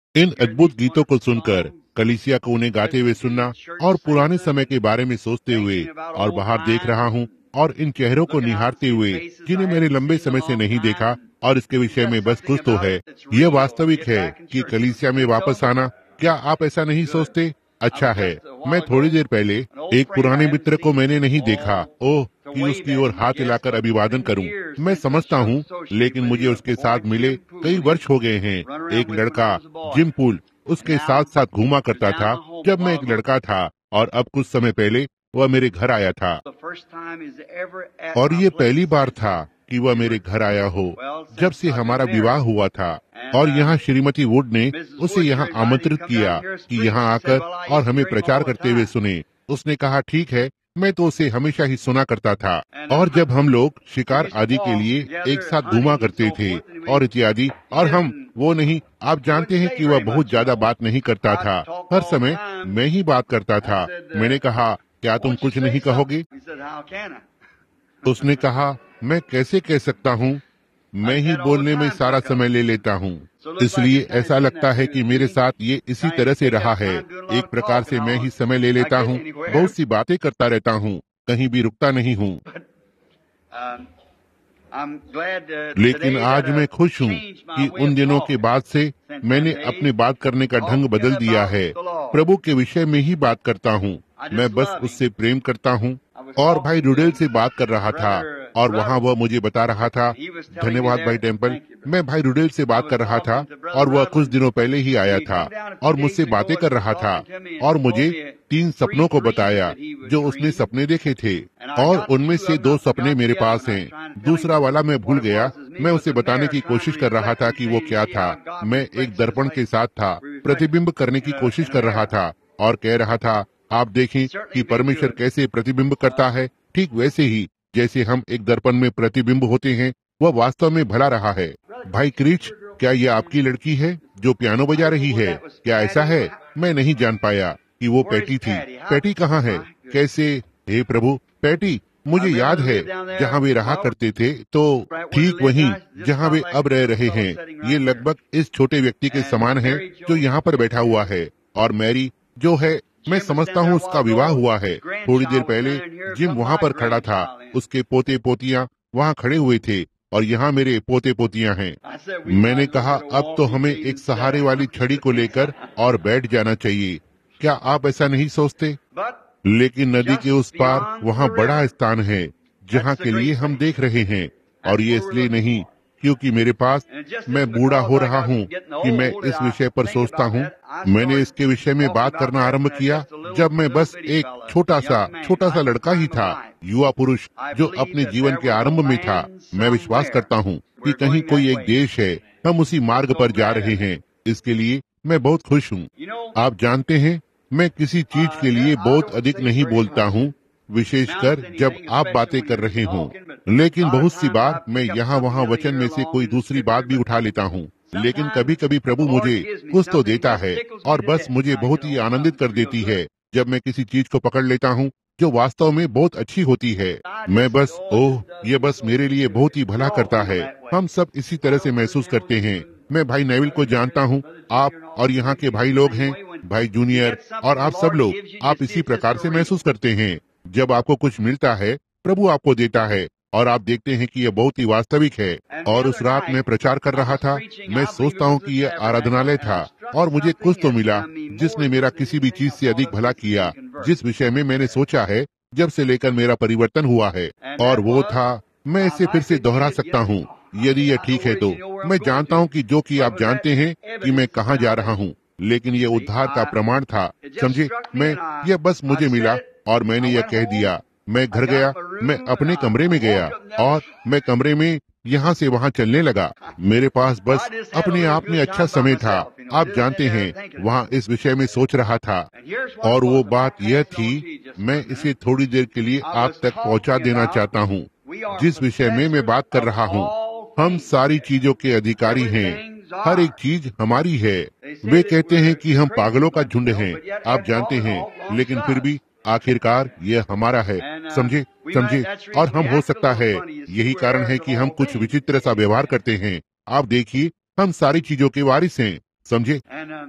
इन अद्भुत गीतों को सुनकर कलीसिया को उन्हें गाते हुए सुनना और पुराने समय के बारे में सोचते हुए और बाहर देख रहा हूँ और इन चेहरों को निहारते हुए जिन्हें मैंने लंबे समय से नहीं देखा और इसके विषय में बस कुछ तो है। यह वास्तविक है कि कलीसिया में वापस आना। क्या आप ऐसा नहीं सोचते? अच्छा है। मैं थोड़ी देर पहले एक पुराने मित्र को मैंने नहीं देखा। ओह, कि उसकी ओर हाथ हिलाकर अभिवादन करूं। मैं समझता हूं, लेकिन मुझे उसके साथ मिले कई वर्ष हो गए हैं। एक लड़का जिम पूल उसके साथ साथ घूमा करता था जब मैं एक लड़का था, और अब कुछ समय पहले वह मेरे घर आया था। और ये पहली बार था कि वह मेरे घर आया हो जब से हमारा विवाह हुआ था। और यहाँ श्रीमती वुड ने उसे यहाँ आमंत्रित किया कि यहाँ आकर और हमें प्रचार करते हुए सुने। उसने कहा, ठीक है, मैं तो उसे हमेशा ही सुना करता था। और जब हम लोग शिकार आदि के लिए एक साथ घूमा करते थे और इत्यादि, और हम वो नहीं, आप जानते हैं कि वह बहुत ज्यादा बात नहीं करता था। हर समय मैं ही बात करता था। मैंने कहा, क्या तुम कुछ नहीं कहोगे? उसने कहा, मैं कैसे कह सकता हूँ, मैं ही बोलने में सारा समय ले लेता हूँ। इसलिए ऐसा लगता है कि मेरे साथ ये इसी तरह से रहा है। एक प्रकार से मैं ही समय ले लेता हूँ, बहुत सी बातें करता रहता हूँ, कहीं भी रुकता नहीं हूँ। लेकिन आज मैं खुश हूँ कि उन दिनों के बाद से मैंने अपने बात करने का ढंग बदल दिया है। प्रभु के विषय में ही बात करता हूँ। मैं बस उससे प्रेम करता हूँ। और भाई रुडेल से बात कर रहा था और वहाँ वह मुझे बता रहा था, धन्यवाद भाई टेम्पल, मैं भाई रुडेल से बात कर रहा था और वह कुछ दिनों पहले ही आया था और मुझसे बातें कर रहा था और मुझे 3 सपनों को बताया जो उसने सपने देखे थे, और उनमें से 2 सपने मेरे पास हैं। दूसरा वाला मैं भूल गया। मैं उसे बताने की कोशिश कर रहा था कि वो क्या था। मैं एक दर्पण के साथ था, प्रतिबिंब करने की कोशिश कर रहा था और कह रहा था, आप देखें कि परमेश्वर कैसे प्रतिबिंब करता है, ठीक वैसे ही जैसे हम एक दर्पण में प्रतिबिंब होते हैं, वह वास्तव में भला रहा है। भाई क्रीच, क्या ये आपकी लड़की है जो पियानो बजा रही है? क्या ऐसा है? मैं नहीं जान पाया कि वो पैटी थी। पैटी कहाँ है? कैसे? हे प्रभु, पैटी, मुझे याद है जहाँ वे रहा करते थे, तो ठीक वहीं जहाँ वे अब रह रहे हैं। ये लगभग इस छोटे व्यक्ति के समान है जो यहाँ पर बैठा हुआ है। और मैरी जो है, मैं समझता हूँ उसका विवाह हुआ है। थोड़ी देर पहले जिम वहाँ पर खड़ा था, उसके पोते पोतियाँ वहाँ खड़े हुए थे और यहाँ मेरे पोते पोतियाँ हैं। मैंने कहा, अब तो हमें एक सहारे वाली छड़ी को लेकर और बैठ जाना चाहिए। क्या आप ऐसा नहीं सोचते? लेकिन नदी के उस पार वहाँ बड़ा स्थान है जहाँ के लिए हम देख रहे हैं, और ये इसलिए नहीं क्योंकि मेरे पास, मैं बूढ़ा हो रहा हूँ कि मैं इस विषय पर सोचता हूँ। मैंने इसके विषय में बात करना आरंभ किया जब मैं बस एक छोटा सा लड़का ही था, युवा पुरुष जो अपने जीवन के आरंभ में था। मैं विश्वास करता हूँ कि कहीं कोई एक देश है, हम उसी मार्ग पर जा रहे हैं। इसके लिए मैं बहुत खुश हूँ। आप जानते हैं, मैं किसी चीज के लिए बहुत अधिक नहीं बोलता हूँ, विशेषकर जब आप बातें कर रहे हों, लेकिन बहुत सी बार मैं यहाँ वहाँ वचन में से कोई दूसरी बात भी उठा लेता हूँ। लेकिन कभी कभी प्रभु मुझे कुछ तो देता है और बस मुझे बहुत ही आनंदित कर देती है जब मैं किसी चीज को पकड़ लेता हूँ जो वास्तव में बहुत अच्छी होती है। मैं बस, ओह, ये बस मेरे लिए बहुत ही भला करता है। हम सब इसी तरह से महसूस करते हैं। मैं भाई नेविल को जानता हूँ, आप और यहाँ के भाई लोग हैं, भाई जूनियर, और आप सब लोग, आप इसी प्रकार से महसूस करते हैं। जब आपको कुछ मिलता है, प्रभु आपको देता है और आप देखते हैं कि यह बहुत ही वास्तविक है। और उस रात मैं प्रचार कर रहा था। मैं सोचता हूँ कि यह आराधनालय था और मुझे कुछ तो मिला जिसने मेरा किसी भी चीज से अधिक भला किया, जिस विषय में मैंने सोचा है जब से लेकर मेरा परिवर्तन हुआ है। और वो था, मैं इसे फिर से दोहरा सकता हूँ यदि यह ठीक है तो। मैं जानता हूँ कि जो कि आप जानते हैं कि मैं कहाँ जा रहा हूँ, लेकिन यह उद्धार का प्रमाण था, समझे। यह बस मुझे मिला और मैंने यह कह दिया। मैं घर गया, मैं अपने कमरे में गया और मैं कमरे में यहाँ से वहाँ चलने लगा। मेरे पास बस अपने आप में अच्छा समय था। आप जानते हैं, वहाँ इस विषय में सोच रहा था। और वो बात यह थी, मैं इसे थोड़ी देर के लिए आप तक पहुँचा देना चाहता हूँ। जिस विषय में मैं बात कर रहा हूँ, हम सारी चीजों के अधिकारी हैं, हर एक चीज हमारी है। वे कहते हैं कि हम पागलों का झुंड हैं, आप जानते हैं, लेकिन फिर भी आखिरकार यह हमारा है, समझे। और हम, हो सकता है यही कारण है कि हम कुछ विचित्र सा व्यवहार करते हैं। आप देखिए, हम सारी चीजों के वारिस हैं, समझे।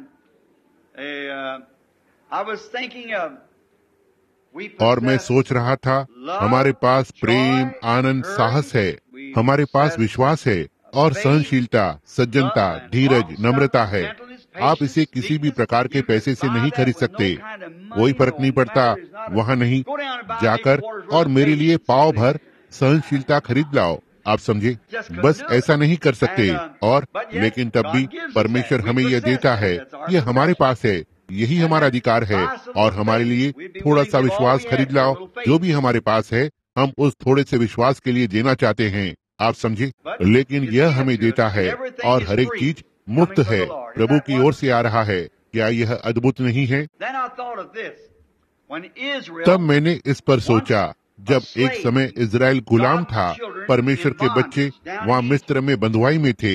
और मैं सोच रहा था, हमारे पास प्रेम, आनंद, साहस है, हमारे पास विश्वास है और सहनशीलता, सज्जनता, धीरज, नम्रता है। आप इसे किसी भी प्रकार के पैसे से नहीं खरीद सकते। कोई फर्क नहीं पड़ता, वहाँ नहीं जाकर और मेरे लिए पाव भर सहनशीलता खरीद लाओ। आप समझे, बस ऐसा नहीं कर सकते। और लेकिन तब भी परमेश्वर हमें यह देता है, यह हमारे पास है, यही हमारा अधिकार है। और हमारे लिए थोड़ा सा विश्वास खरीद लाओ। जो भी हमारे पास है, हम उस थोड़े से विश्वास के लिए देना चाहते हैं। आप समझे, लेकिन यह हमें देता है और हर एक चीज मुफ्त है, प्रभु की ओर से आ रहा है। क्या यह अद्भुत नहीं है? तब मैंने इस पर सोचा, जब एक समय इजराइल गुलाम था, परमेश्वर के बच्चे वहाँ मिस्र में बंधुआई में थे।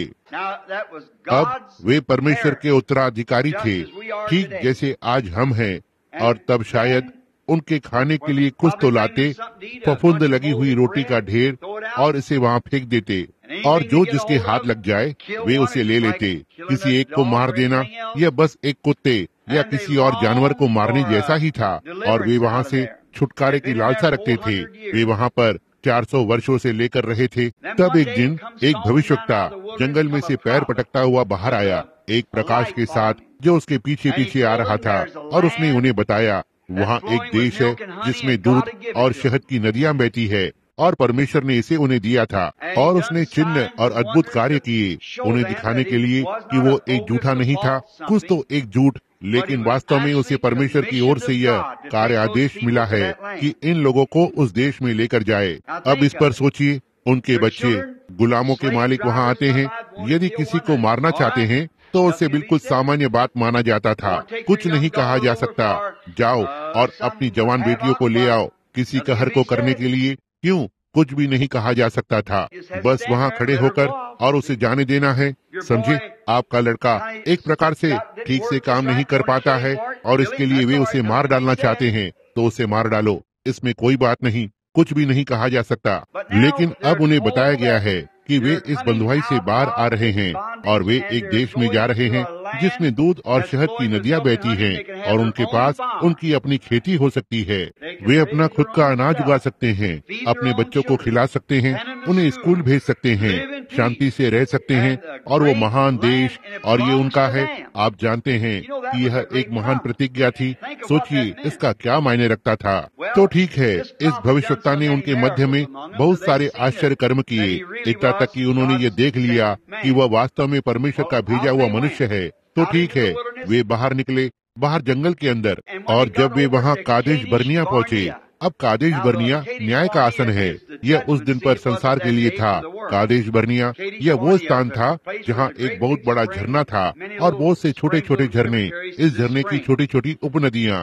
अब वे परमेश्वर के उत्तराधिकारी थे, ठीक जैसे आज हम हैं। और तब शायद उनके खाने के लिए कुछ तो लाते, फफूंद लगी हुई रोटी का ढेर, और इसे वहाँ फेंक देते। और जो जिसके हाथ लग जाए वे उसे ले लेते। किसी एक को मार देना यह बस एक कुत्ते या किसी और जानवर को मारने जैसा ही था। और वे वहाँ से छुटकारे की लालसा रखते थे। वे वहाँ पर 400 वर्षों से लेकर रहे थे। तब एक दिन एक भविष्यवक्ता जंगल में से पैर पटकता हुआ बाहर आया, एक प्रकाश के साथ जो उसके पीछे पीछे आ रहा था। और उसने उन्हें बताया, वहाँ एक देश है जिसमें दूध और शहद की नदियाँ बहती है, और परमेश्वर ने इसे उन्हें दिया था। और उसने चिन्ह और अद्भुत कार्य किए, उन्हें दिखाने के लिए कि वो एक झूठा नहीं था, कुछ तो एक झूठ, लेकिन वास्तव में उसे परमेश्वर की ओर से यह कार्य आदेश मिला है कि इन लोगों को उस देश में लेकर जाए। अब इस पर सोचिए, उनके बच्चे, गुलामों के मालिक वहाँ आते हैं। यदि किसी को मारना चाहते हैं तो उसे बिल्कुल सामान्य बात माना जाता था। कुछ नहीं कहा जा सकता, जाओ और अपनी जवान बेटियों को ले आओ किसी कहर को करने के लिए। क्यों? कुछ भी नहीं कहा जा सकता था, बस वहाँ खड़े होकर और उसे जाने देना है। समझे, आपका लड़का एक प्रकार से ठीक से काम नहीं कर पाता है और इसके लिए वे उसे मार डालना चाहते हैं, तो उसे मार डालो, इसमें कोई बात नहीं, कुछ भी नहीं कहा जा सकता। लेकिन अब उन्हें बताया गया है कि वे इस बंधुआई से बाहर आ रहे हैं और वे एक देश में जा रहे हैं जिसमें दूध और शहद की नदियां बहती हैं, और उनके पास उनकी अपनी खेती हो सकती है। वे अपना खुद का अनाज उगा सकते हैं, अपने बच्चों को खिला सकते हैं, उन्हें स्कूल भेज सकते हैं, शांति से रह सकते हैं, और वो महान देश, और ये उनका है। आप जानते हैं कि यह एक महान प्रतिज्ञा थी। सोचिए इसका क्या मायने रखता था। तो ठीक है, इस भविष्यवक्ता ने उनके मध्य में बहुत सारे आश्चर्य कर्म किए, इतना तक कि उन्होंने ये देख लिया कि वह वास्तव में परमेश्वर का भेजा हुआ मनुष्य है। तो ठीक है, वे बाहर निकले, बाहर जंगल के अंदर, और जब वे वहाँ कादेश बर्निया पहुँचे। अब कादेश बर्निया न्याय का आसन है, यह उस दिन पर संसार के लिए था। कादेश बर्निया यह वो स्थान था जहाँ एक बहुत बड़ा झरना था और बहुत से छोटे छोटे झरने, इस झरने की छोटी छोटी उपनदियाँ।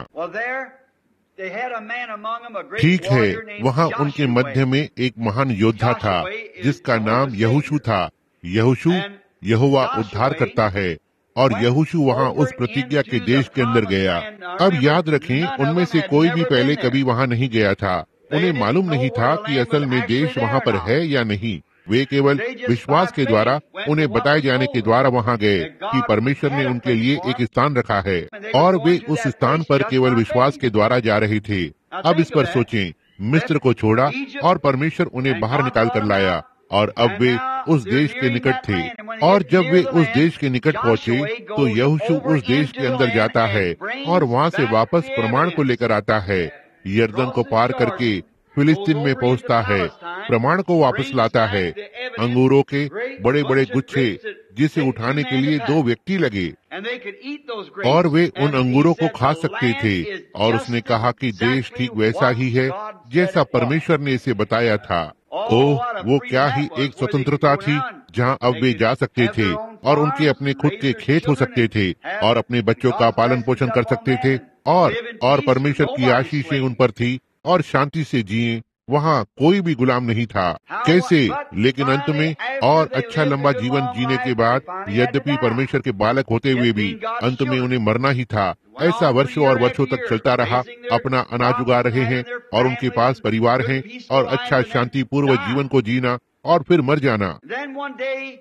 ठीक है, वहाँ उनके मध्य में एक महान योद्धा था जिसका नाम यहोशू था। यहोशू यहोवा उद्धार करता है, और यहोशू वहाँ उस प्रतिज्ञा के देश के अंदर गया। अब याद रखें, उनमें से कोई भी पहले कभी वहाँ नहीं गया था। उन्हें मालूम नहीं था कि असल में देश वहाँ पर है या नहीं। वे केवल विश्वास के द्वारा, उन्हें बताए जाने के द्वारा वहाँ गए कि परमेश्वर ने उनके लिए एक स्थान रखा है, और वे उस स्थान पर केवल विश्वास के द्वारा जा रहे थे। अब इस पर सोचें, मिस्र को छोड़ा और परमेश्वर उन्हें बाहर निकाल कर लाया, और अब वे उस देश के निकट थे। और जब वे उस देश के निकट पहुँचे तो यहोशू उस देश के अंदर जाता है और वहाँ से वापस प्रमाण को लेकर आता है। यरदन को पार करके फिलिस्तीन में पहुँचता है, प्रमाण को वापस लाता है, अंगूरों के बड़े बड़े गुच्छे जिसे उठाने के लिए 2 व्यक्ति लगे, और वे उन अंगूरों को खा सकते थे। और उसने कहा कि देश ठीक वैसा ही है जैसा परमेश्वर ने इसे बताया था। ओह, वो क्या ही एक स्वतंत्रता थी जहाँ अब वे जा सकते थे और उनके अपने खुद के खेत हो सकते थे और अपने बच्चों का पालन पोषण कर सकते थे, और परमेश्वर की आशीषें उन पर थी, और शांति से जिए। वहाँ कोई भी गुलाम नहीं था। कैसे? लेकिन अंत में और अच्छा लंबा जीवन जीने के बाद, यद्यपि परमेश्वर के बालक होते हुए भी अंत में उन्हें मरना ही था। ऐसा वर्षों और वर्षों तक चलता रहा। अपना अनाज उगा रहे हैं और उनके पास परिवार है, और अच्छा शांति पूर्व जीवन को जीना और फिर मर जाना।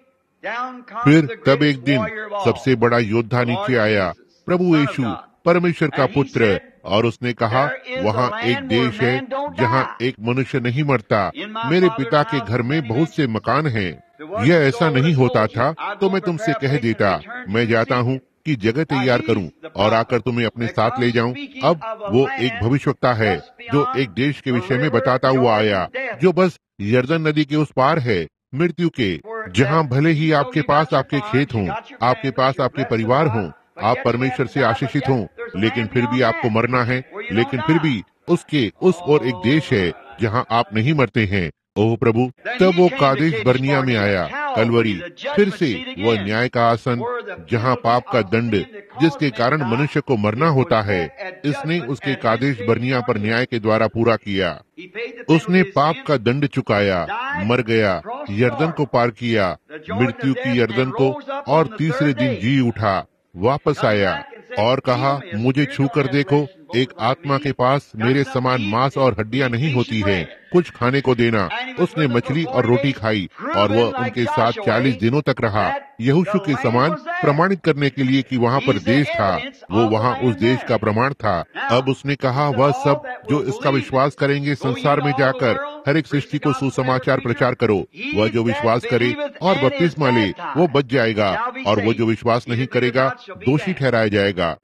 फिर तब एक दिन सबसे बड़ा योद्धा नीचे आया, प्रभु यीशु, परमेश्वर का पुत्र, और उसने कहा, वहाँ एक देश है जहाँ एक मनुष्य नहीं मरता। मेरे पिता के घर में बहुत से मकान हैं। यह ऐसा नहीं होता था तो मैं तुमसे कह देता, मैं जाता हूँ कि जगह तैयार करूं और आकर तुम्हें अपने साथ ले जाऊं। अब वो एक भविष्यवक्ता है जो एक देश के विषय में बताता हुआ आया, जो बस यर्दन नदी के उस पार है, मृत्यु के, जहाँ भले ही आपके पास आपके खेत हों, आपके पास आपके परिवार हों, आप परमेश्वर से आशीषित हों, लेकिन फिर भी आपको मरना है। लेकिन फिर भी उसके उस और एक देश है जहाँ आप नहीं मरते हैं। ओह प्रभु, तब वो कादेश बर्निया में आया, कलवरी, फिर से वह न्याय का आसन, जहाँ पाप का दंड, जिसके कारण मनुष्य को मरना होता है, इसने उसके कादेश बर्निया पर न्याय के द्वारा पूरा किया। उसने पाप का दंड चुकाया, मर गया, यर्दन को पार किया, मृत्यु की यर्दन को, और तीसरे दिन जी उठा, वापस आया और कहा, मुझे छू कर देखो, एक आत्मा के पास मेरे समान मांस और हड्डियां नहीं होती हैं, कुछ खाने को देना। उसने मछली और रोटी खाई और वह उनके साथ 40 दिनों तक रहा, यहोशू के समान प्रमाणित करने के लिए कि वहाँ पर देश था। वो वहाँ उस देश का प्रमाण था। अब उसने कहा, वह सब जो इसका विश्वास करेंगे संसार में जाकर हर एक सृष्टि को सुसमाचार प्रचार करो। वह जो विश्वास करे और बपतिस्मा ले वो बच जाएगा, और वो जो विश्वास नहीं करेगा दोषी ठहराया जाएगा।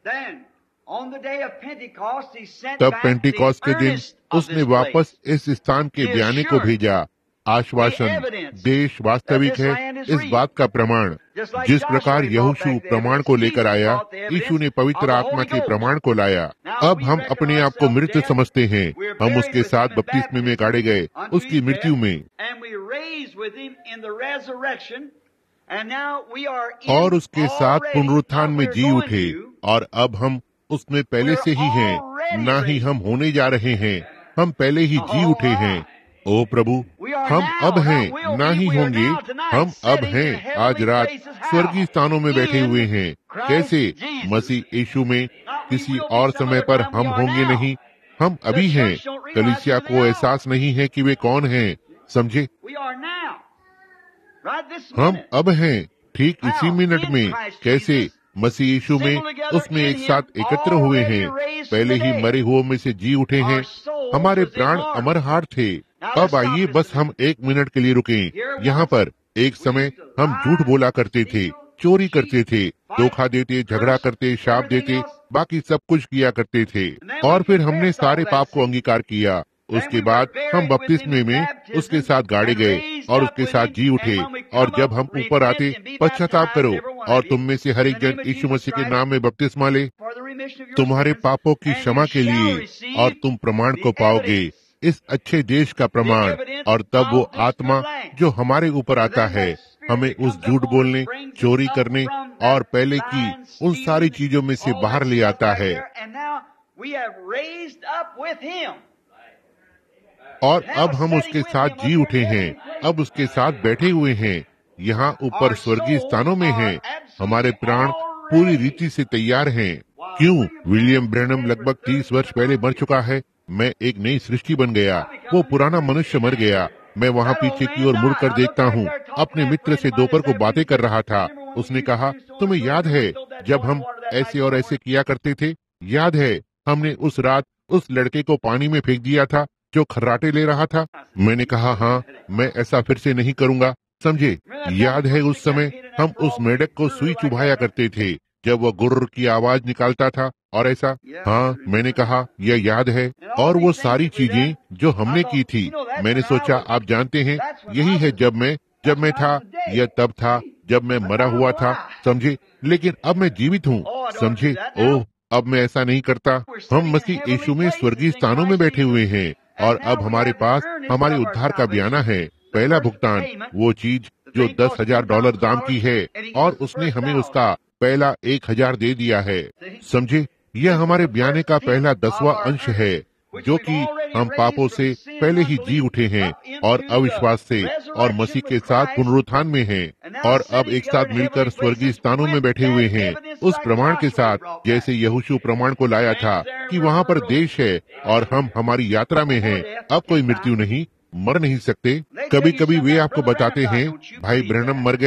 तब पेंटिकॉस्ट के दिन उसने वापस इस स्थान के बयाने को भेजा। आश्वासन, देश वास्तविक है, इस बात का प्रमाण। जिस प्रकार यहोशू प्रमाण को लेकर आया, यीशु ने पवित्र आत्मा के प्रमाण को लाया। अब हम अपने आप को मृत समझते हैं। हम उसके साथ बपतिस्मे में गाड़े गए, उसकी मृत्यु में, और उसके साथ पुनरुत्थान में जी उठे, और अब हम उसमें पहले से ही हैं, ना ही हम होने जा रहे हैं, हम पहले ही जी उठे हैं। ओ प्रभु, हम अब हैं, ना ही होंगे, हम अब हैं। आज रात स्वर्गीय स्थानों में बैठे हुए हैं। कैसे? मसीह यीशु में। किसी और समय पर हम होंगे नहीं, हम अभी हैं। कलीसिया को एहसास नहीं है कि वे कौन हैं, समझे? हम अब हैं, ठीक इसी मिनट में। कैसे? मसीह यीशु में, उसमें एक साथ एकत्र हुए हैं, पहले ही मरे हुओं में से जी उठे हैं। हमारे प्राण अमरहार थे। अब आइए बस हम 1 मिनट के लिए रुकें। यहाँ पर एक समय हम झूठ बोला करते थे, चोरी करते थे, धोखा देते, झगड़ा करते, शाप देते, बाकी सब कुछ किया करते थे। और फिर हमने सारे पाप को अंगीकार किया। उसके बाद हम बपतिस्मे में उसके साथ गाड़े गए और उसके साथ जी उठे। और जब हम ऊपर आते, पश्चाताप करो और तुम में से हर एक जन यीशु मसीह के नाम में बपतिस्मा ले तुम्हारे पापों की क्षमा के लिए, और तुम प्रमाण को पाओगे, इस अच्छे देश का प्रमाण। और तब वो आत्मा जो हमारे ऊपर आता है, हमें उस झूठ बोलने, चोरी करने और पहले की उन सारी चीजों में से बाहर ले आता है। और अब हम उसके साथ जी उठे हैं, अब उसके साथ बैठे हुए हैं, यहाँ ऊपर स्वर्गीय स्थानों में हैं। हमारे प्राण पूरी रीति से तैयार हैं। क्यों? विलियम ब्रैनम लगभग 30 वर्ष पहले मर चुका है। मैं एक नई सृष्टि बन गया, वो पुराना मनुष्य मर गया। मैं वहाँ पीछे की ओर मुड़कर देखता हूँ। अपने मित्र से दोपहर को बातें कर रहा था। उसने कहा, तुम्हें याद है जब हम ऐसे और ऐसे किया करते थे? याद है हमने उस रात उस लड़के को पानी में फेंक दिया था जो खर्राटे ले रहा था? मैंने कहा, हाँ, मैं ऐसा फिर से नहीं करूँगा। समझे? याद है उस समय हम उस मेढक को सुई चुभाया करते थे जब वह गुर्र की आवाज निकालता था और ऐसा? हाँ, मैंने कहा, यह याद है। और वो सारी चीजें जो हमने की थी, मैंने सोचा आप जानते हैं, यही है जब मैं था, यह तब था जब मैं मरा हुआ था। समझे? लेकिन अब मैं जीवित हूँ। समझे? ओह, अब मैं ऐसा नहीं करता। हम मसीह यीशु में स्वर्गीय स्थानों में बैठे हुए हैं, और अब हमारे पास हमारे उद्धार का बयाना है। पहला भुगतान, वो चीज जो $10,000 दाम की है, और उसने हमें उसका पहला 1,000 दे दिया है। समझे? यह हमारे बयाने का पहला 10वां अंश है, जो कि हम पापों से पहले ही जी उठे हैं और अविश्वास से और मसीह के साथ पुनरुत्थान में हैं, और अब एक साथ मिलकर स्वर्गीय स्थानों में बैठे हुए हैं उस प्रमाण के साथ, जैसे यहोशू प्रमाण को लाया था कि वहाँ पर देश है और हम हमारी यात्रा में हैं। अब कोई मृत्यु नहीं, मर नहीं सकते। कभी कभी वे आपको बताते हैं, भाई ब्रैनम मर गए,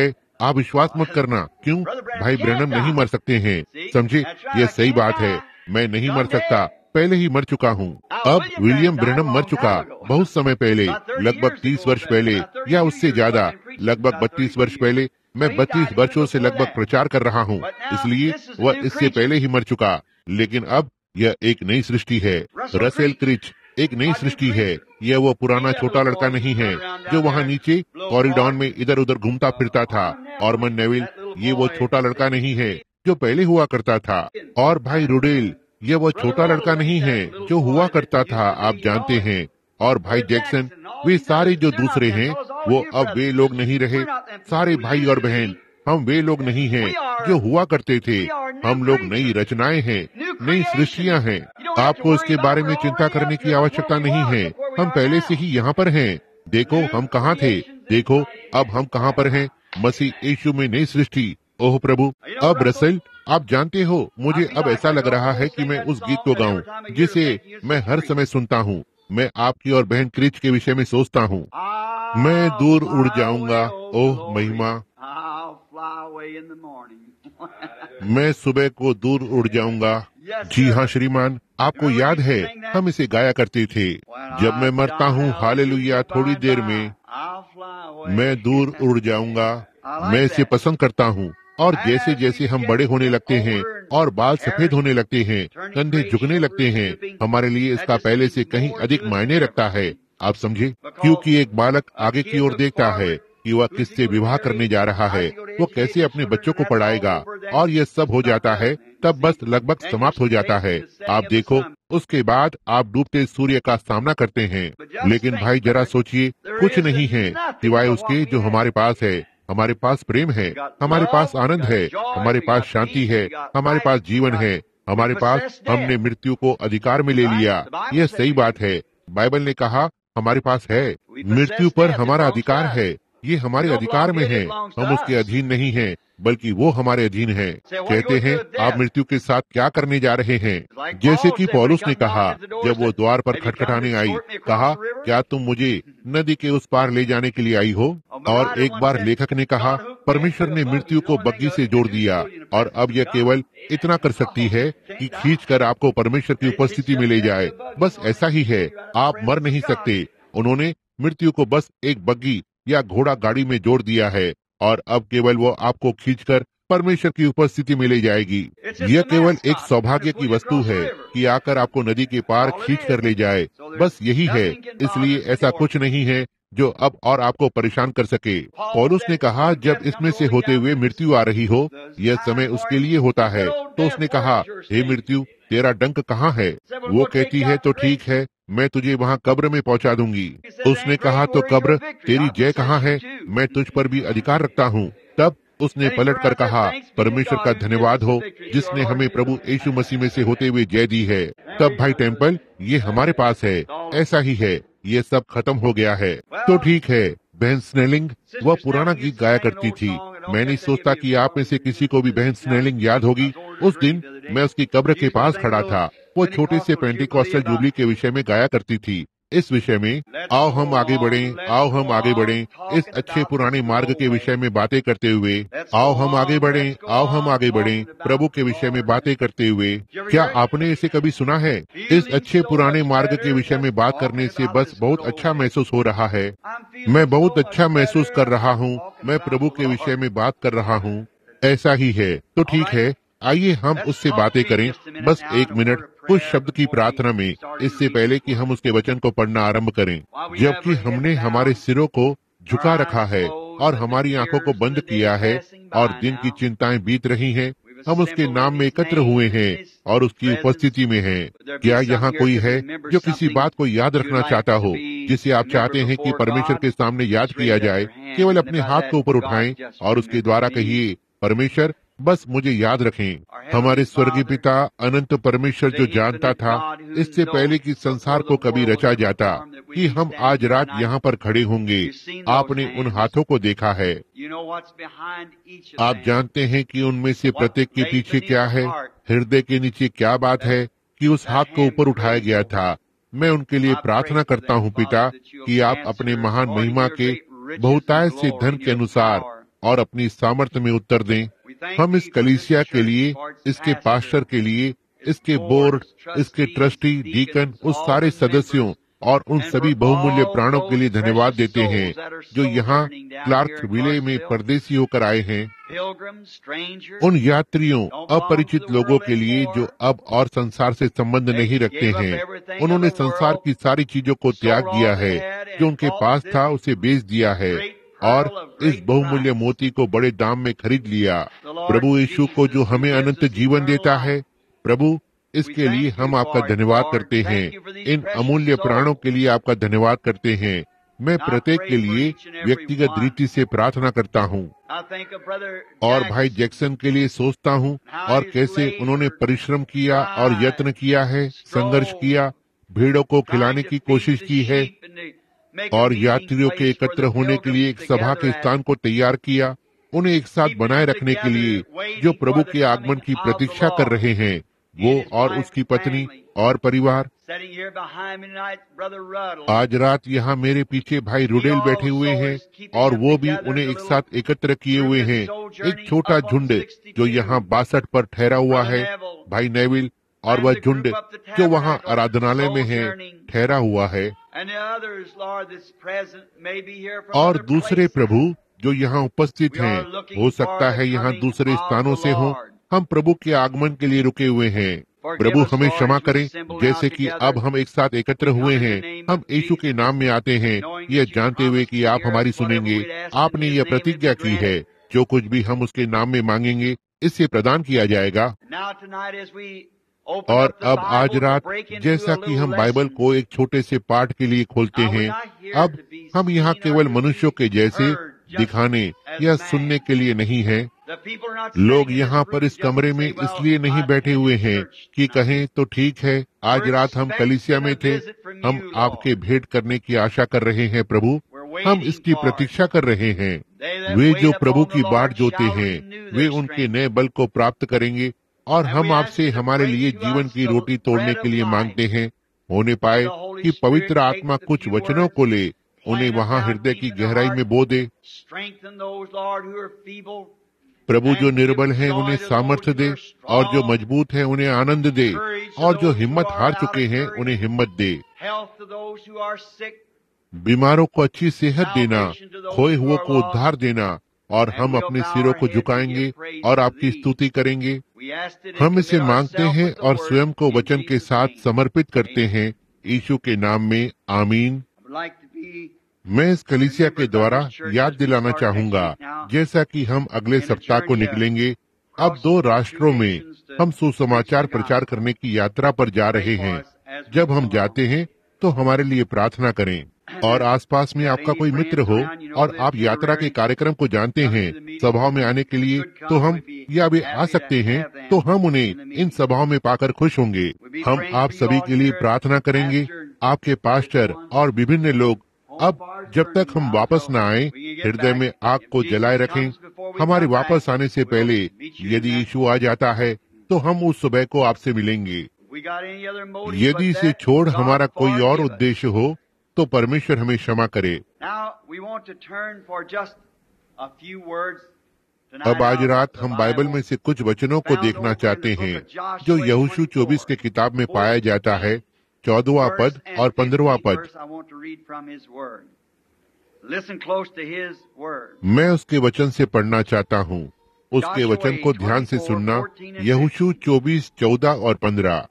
आप विश्वास मत करना। क्यों? भाई ब्रैनम नहीं मर सकते हैं। समझे? यह सही बात है। मैं नहीं मर सकता, पहले ही मर चुका हूँ। अब विलियम ब्रैनम मर चुका बहुत समय पहले, लगभग 30 वर्ष पहले या उससे ज्यादा, लगभग 32 वर्ष पहले। मैं 32 वर्षों से लगभग प्रचार कर रहा हूँ, इसलिए वह इससे पहले ही मर चुका। लेकिन अब यह एक नई सृष्टि है। रसेल क्रिच एक नई सृष्टि है। यह वो पुराना छोटा लड़का नहीं है जो वहाँ नीचे कॉरिडोर में इधर उधर घूमता फिरता था। ऑर्मन नेविल ये वो छोटा लड़का नहीं है जो पहले हुआ करता था। और भाई रुडेल यह वो छोटा लड़का नहीं है जो हुआ करता था, आप जानते हैं। और भाई जैक्सन, वे सारे जो दूसरे हैं वो अब वे लोग नहीं रहे। सारे भाई और बहन, हम वे लोग नहीं हैं जो हुआ करते थे। हम लोग नई रचनाएं हैं, नई सृष्टियां हैं। आपको इसके बारे में चिंता करने की आवश्यकता नहीं है। हम पहले से ही यहाँ पर हैं। देखो हम कहाँ थे, देखो अब हम कहाँ पर हैं। मसीह यीशु में नई सृष्टि। ओह प्रभु। अब रसेल, आप जानते हो, मुझे अब ऐसा लग रहा है कि मैं उस गीत को गाऊं जिसे मैं हर समय सुनता हूँ। मैं आपकी और बहन क्रिच के विषय में सोचता हूँ। मैं दूर उड़ जाऊंगा, ओह महिमा। मैं सुबह को दूर उड़ जाऊंगा। जी हाँ श्रीमान, आपको याद है हम इसे गाया करते थे। जब मैं मरता हूँ हालेलुया थोड़ी देर में, मैं दूर उड़ जाऊंगा। मैं इसे पसंद करता हूँ। और जैसे जैसे हम बड़े होने लगते हैं और बाल सफेद होने लगते हैं, कंधे झुकने लगते हैं, हमारे लिए इसका पहले से कहीं अधिक मायने रखता है। आप समझे? क्योंकि एक बालक आगे की ओर देखता है कि वह किससे विवाह करने जा रहा है, वो कैसे अपने बच्चों को पढ़ाएगा, और यह सब हो जाता है तब बस लगभग समाप्त हो जाता है। आप देखो, उसके बाद आप डूबते सूर्य का सामना करते हैं। लेकिन भाई जरा सोचिए, कुछ नहीं है सिवाय उसके जो हमारे पास है। हमारे पास प्रेम है, हमारे पास आनंद है, हमारे पास शांति है, हमारे पास जीवन है, हमारे पास हमने मृत्यु को अधिकार में ले लिया। यह सही बात है। बाइबल ने कहा हमारे पास है, मृत्यु पर हमारा अधिकार है। ये हमारे अधिकार में है। हम उसके अधीन नहीं हैं, बल्कि वो हमारे अधीन है। कहते हैं आप मृत्यु के साथ क्या करने जा रहे हैं? जैसे कि पौलुस ने कहा जब वो द्वार पर खटखटाने आई, कहा क्या तुम मुझे नदी के उस पार ले जाने के लिए आई हो? और एक बार लेखक ने कहा परमेश्वर ने मृत्यु को बग्गी से जोड़ दिया, और अब यह केवल इतना कर सकती है कि खींचकर आपको परमेश्वर की उपस्थिति में ले जाए। बस ऐसा ही है, आप मर नहीं सकते। उन्होंने मृत्यु को बस एक बग्गी या घोड़ा गाड़ी में जोड़ दिया है, और अब केवल वो आपको खींचकर परमेश्वर की उपस्थिति में ले जाएगी। यह केवल एक सौभाग्य की वस्तु है कि आकर आपको नदी के पार खींच कर ले जाए। बस यही है। इसलिए ऐसा कुछ नहीं है जो अब और आपको परेशान कर सके। पौलुस ने कहा जब इसमें से होते हुए मृत्यु आ रही हो, यह समय उसके लिए होता है। तो उसने कहा हे मृत्यु, तेरा डंक कहाँ है? वो कहती है तो ठीक है, मैं तुझे वहाँ कब्र में पहुँचा दूंगी। उसने कहा तो कब्र, तेरी जय कहाँ है? मैं तुझ पर भी अधिकार रखता हूँ। तब उसने पलट कर कहा परमेश्वर का धन्यवाद हो जिसने हमें प्रभु यीशु मसीह में से होते हुए जय दी है। तब भाई टेम्पल, ये हमारे पास है। ऐसा ही है, ये सब खत्म हो गया है। तो ठीक है। बहन स्नेलिंग वह पुराना गीत गाया करती थी। मैं नहीं सोचता कि आप में से किसी को भी बहन स्नेलिंग याद होगी। उस दिन मैं उसकी कब्र के पास खड़ा था। वो छोटे से पेंटिकॉस्टल जुबली के विषय में गाया करती थी। इस विषय में आओ हम आगे बढ़ें, आओ हम आगे बढ़ें, इस अच्छे पुराने मार्ग के विषय में बातें करते हुए। आओ हम आगे बढ़ें, आओ हम आगे बढ़ें, प्रभु के विषय में बातें करते हुए। क्या आपने इसे कभी सुना है? इस अच्छे पुराने मार्ग के विषय में बात करने से बस बहुत अच्छा महसूस हो रहा है। मैं बहुत अच्छा महसूस कर रहा हूँ। मैं प्रभु के विषय में बात कर रहा हूँ। ऐसा ही है। तो ठीक है, आइए हम उससे बातें करें बस एक मिनट, कुछ शब्द की प्रार्थना में, इससे पहले कि हम उसके वचन को पढ़ना आरंभ करें। जबकि हमने हमारे सिरों को झुका रखा है और हमारी आंखों को बंद किया है और दिन की चिंताएं बीत रही हैं, हम उसके नाम में एकत्र हुए हैं और उसकी उपस्थिति में हैं। क्या यहाँ कोई है जो किसी बात को याद रखना चाहता हो, जिसे आप चाहते हैं कि परमेश्वर के सामने याद किया जाए? केवल अपने हाथ को ऊपर उठाएं और उसके द्वारा कहिए परमेश्वर बस मुझे याद रखें। हमारे स्वर्गीय पिता अनंत परमेश्वर जो जानता था इससे पहले कि संसार को कभी रचा जाता कि हम आज रात यहाँ पर खड़े होंगे, आपने उन हाथों को देखा है। आप जानते हैं कि उनमें से प्रत्येक के पीछे क्या है, हृदय के नीचे क्या बात है कि उस हाथ को ऊपर उठाया गया था। मैं उनके लिए प्रार्थना करता हूँ पिता कि आप अपने महान महिमा के बहुतायत से धन के अनुसार और अपनी सामर्थ्य में उत्तर दें। हम इस कलीसिया के लिए, इसके पास्टर के लिए, इसके बोर्ड, इसके ट्रस्टी, डीकन, उस सारे सदस्यों और उन सभी बहुमूल्य प्राणों के लिए धन्यवाद देते हैं जो यहाँ क्लार्क विले में परदेसी होकर आए हैं। उन यात्रियों, अपरिचित लोगों के लिए जो अब और संसार से संबंध नहीं रखते हैं। उन्होंने संसार की सारी चीजों को त्याग दिया है, जो उनके पास था उसे बेच दिया है और इस बहुमूल्य मोती को बड़े दाम में खरीद लिया। प्रभु यीशु को जो हमें अनंत जीवन देता है, प्रभु इसके लिए हम आपका धन्यवाद करते हैं। इन अमूल्य प्राणों के लिए आपका धन्यवाद करते हैं। मैं प्रत्येक के लिए व्यक्तिगत रीति से प्रार्थना करता हूँ और भाई जैक्सन के लिए सोचता हूँ और कैसे उन्होंने परिश्रम किया और यत्न किया है, संघर्ष किया, भेड़ों को खिलाने की कोशिश की है और यात्रियों के एकत्र होने के लिए एक सभा के स्थान को तैयार किया, उन्हें एक साथ बनाए रखने के लिए जो प्रभु के आगमन की प्रतीक्षा कर रहे हैं, वो और उसकी पत्नी और परिवार। आज रात यहाँ मेरे पीछे भाई रुडेल बैठे हुए हैं और वो भी उन्हें एक साथ एकत्र किए हुए हैं। एक छोटा झुंड जो यहाँ 62 पर ठहरा हुआ है, भाई नेविल और वह झुंड जो वहाँ आराधनालय में है ठहरा हुआ है, और दूसरे प्रभु जो यहाँ उपस्थित हैं, हो सकता है यहाँ दूसरे स्थानों से हों। हम प्रभु के आगमन के लिए रुके हुए हैं। प्रभु हमें क्षमा करें, जैसे कि अब हम एक साथ एकत्र हुए हैं, हम यीशु के नाम में आते हैं, यह जानते हुए कि आप हमारी सुनेंगे। आपने यह प्रतिज्ञा की है, जो कुछ भी हम उसके नाम में मांगेंगे इससे प्रदान किया जाएगा। और अब आज रात जैसा कि हम बाइबल को एक छोटे से पाठ के लिए खोलते हैं, अब हम यहाँ केवल मनुष्यों के जैसे दिखाने या सुनने के लिए नहीं हैं। लोग यहाँ पर इस कमरे में इसलिए नहीं बैठे हुए हैं कि कहें तो ठीक है, आज रात हम कलीसिया में थे, हम आपके भेंट करने की आशा कर रहे हैं प्रभु, हम इसकी प्रतीक्षा कर रहे हैं। वे जो प्रभु की बाट जोते हैं, वे उनके नए बल को प्राप्त करेंगे और हम आपसे हमारे लिए जीवन की रोटी तोड़ने के लिए मांगते हैं। होने पाए कि पवित्र आत्मा कुछ वचनों को ले, उन्हें वहाँ हृदय की गहराई में बो दे। प्रभु जो निर्बल हैं उन्हें सामर्थ्य दे, और जो मजबूत हैं उन्हें आनंद दे, और जो हिम्मत हार चुके हैं उन्हें हिम्मत दे। बीमारों को अच्छी सेहत देना, खोए हुओं को उद्धार देना, और हम अपने सिरों को झुकाएंगे और आपकी स्तुति करेंगे। हम इसे मांगते हैं और स्वयं को वचन के साथ समर्पित करते हैं, यीशु के नाम में, आमीन। मैं इस कलीसिया के द्वारा याद दिलाना चाहूंगा, जैसा कि हम अगले सप्ताह को निकलेंगे, अब 2 राष्ट्रों में हम सुसमाचार प्रचार करने की यात्रा पर जा रहे हैं। जब हम जाते हैं तो हमारे लिए प्रार्थना करें, और आसपास में आपका कोई मित्र हो और आप यात्रा के कार्यक्रम को जानते हैं, सभाओं में आने के लिए, तो हम या वे आ सकते हैं, तो हम उन्हें इन सभाओं में पाकर खुश होंगे। हम आप सभी के लिए प्रार्थना करेंगे, आपके पास्टर और विभिन्न लोग। अब जब तक हम वापस न आए, हृदय में आग को जलाए रखें। हमारे वापस आने से पहले यदि यीशु आ जाता है तो हम उस सुबह को आपसे मिलेंगे। यदि इसे छोड़ हमारा कोई और उद्देश्य हो तो परमेश्वर हमें क्षमा करे। अब आज रात हम बाइबल में से कुछ वचनों को देखना चाहते हैं जो यहोशू 24 के किताब में पाया जाता है, 14वां पद और 15वां पद। मैं उसके वचन से पढ़ना चाहता हूँ, उसके वचन को ध्यान से सुनना। यहोशू 24, 14 और 15।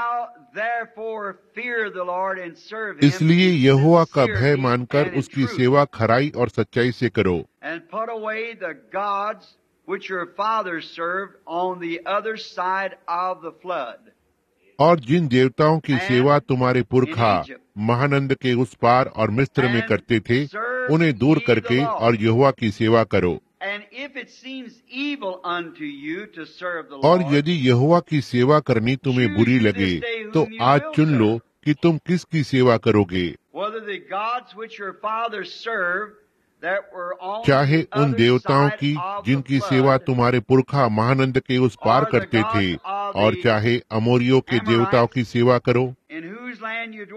इसलिए यहोवा का भय मानकर उसकी सेवा खराई और सच्चाई से करो, और जिन देवताओं की सेवा तुम्हारे पुरखा महानंद के उस पार और मिस्र में करते थे, उन्हें दूर करके और यहोवा की सेवा करो। और यदि यहोवा की सेवा करनी तुम्हें बुरी लगे तो आज चुन लो कि तुम किसकी सेवा करोगे, चाहे उन देवताओं की जिनकी सेवा तुम्हारे पुरखा महानंद के उस पार करते थे, और चाहे अमोरियों के देवताओं की सेवा करो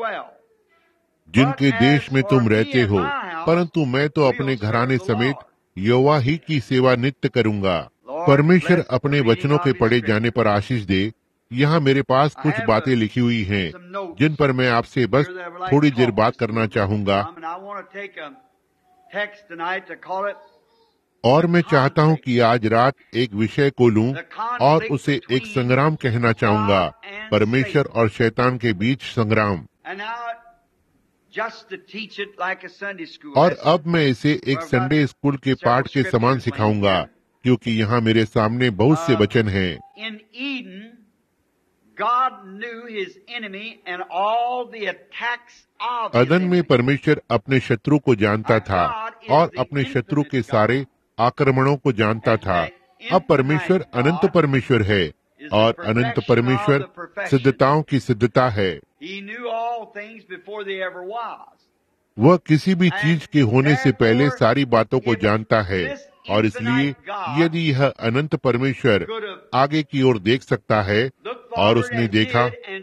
जिनके देश में तुम रहते हो। परंतु मैं तो अपने घराने समेत यहोवा ही की सेवा नित्य करूंगा। परमेश्वर अपने वचनों के पढ़े जाने पर आशीष दे। यहाँ मेरे पास कुछ बातें लिखी हुई हैं जिन पर मैं आपसे बस थोड़ी देर बात करना चाहूंगा, और मैं चाहता हूँ कि आज रात एक विषय को लूं और उसे एक संग्राम कहना चाहूंगा, परमेश्वर और शैतान के बीच संग्राम। और अब मैं इसे एक संडे स्कूल के पाठ के समान सिखाऊंगा, क्योंकि यहाँ मेरे सामने बहुत से वचन हैं। अदन में परमेश्वर अपने शत्रु को जानता था और अपने शत्रु के सारे आक्रमणों को जानता था। अब परमेश्वर अनंत परमेश्वर है और अनंत परमेश्वर सिद्धताओं की सिद्धता है। वह किसी भी चीज के होने से पहले सारी बातों को जानता है, और इसलिए यदि यह अनंत परमेश्वर आगे की ओर देख सकता है, और उसने देखा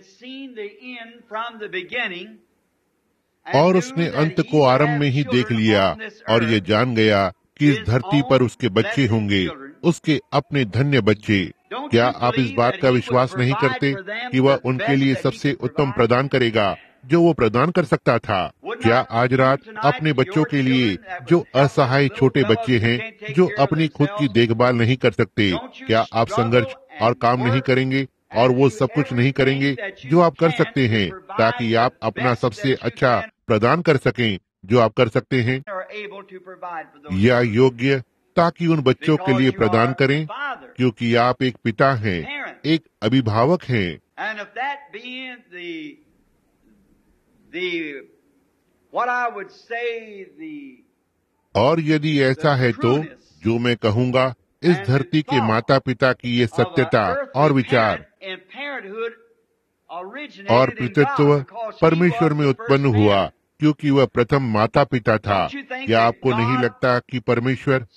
और उसने अंत को आरंभ में ही देख लिया, और ये जान गया कि इस धरती पर उसके बच्चे होंगे, उसके अपने धन्य बच्चे। क्या आप इस बात का विश्वास नहीं करते कि वह उनके लिए सबसे उत्तम प्रदान करेगा जो वो प्रदान कर सकता था? क्या आज रात अपने बच्चों के लिए, जो असहाय छोटे बच्चे हैं, जो अपनी खुद की देखभाल नहीं कर सकते, क्या आप संघर्ष और काम नहीं करेंगे और वो सब कुछ नहीं करेंगे जो आप कर सकते हैं, ताकि आप अपना सबसे अच्छा प्रदान कर सकें जो आप कर सकते हैं, या योग्य, ताकि उन बच्चों के लिए प्रदान करें, क्योंकि आप एक पिता हैं, एक अभिभावक हैं। और यदि ऐसा है तो जो मैं कहूँगा, इस धरती के माता पिता की ये सत्यता और विचार और पितृत्व परमेश्वर में उत्पन्न हुआ, क्योंकि वह प्रथम माता पिता था। क्या आपको नहीं लगता कि परमेश्वर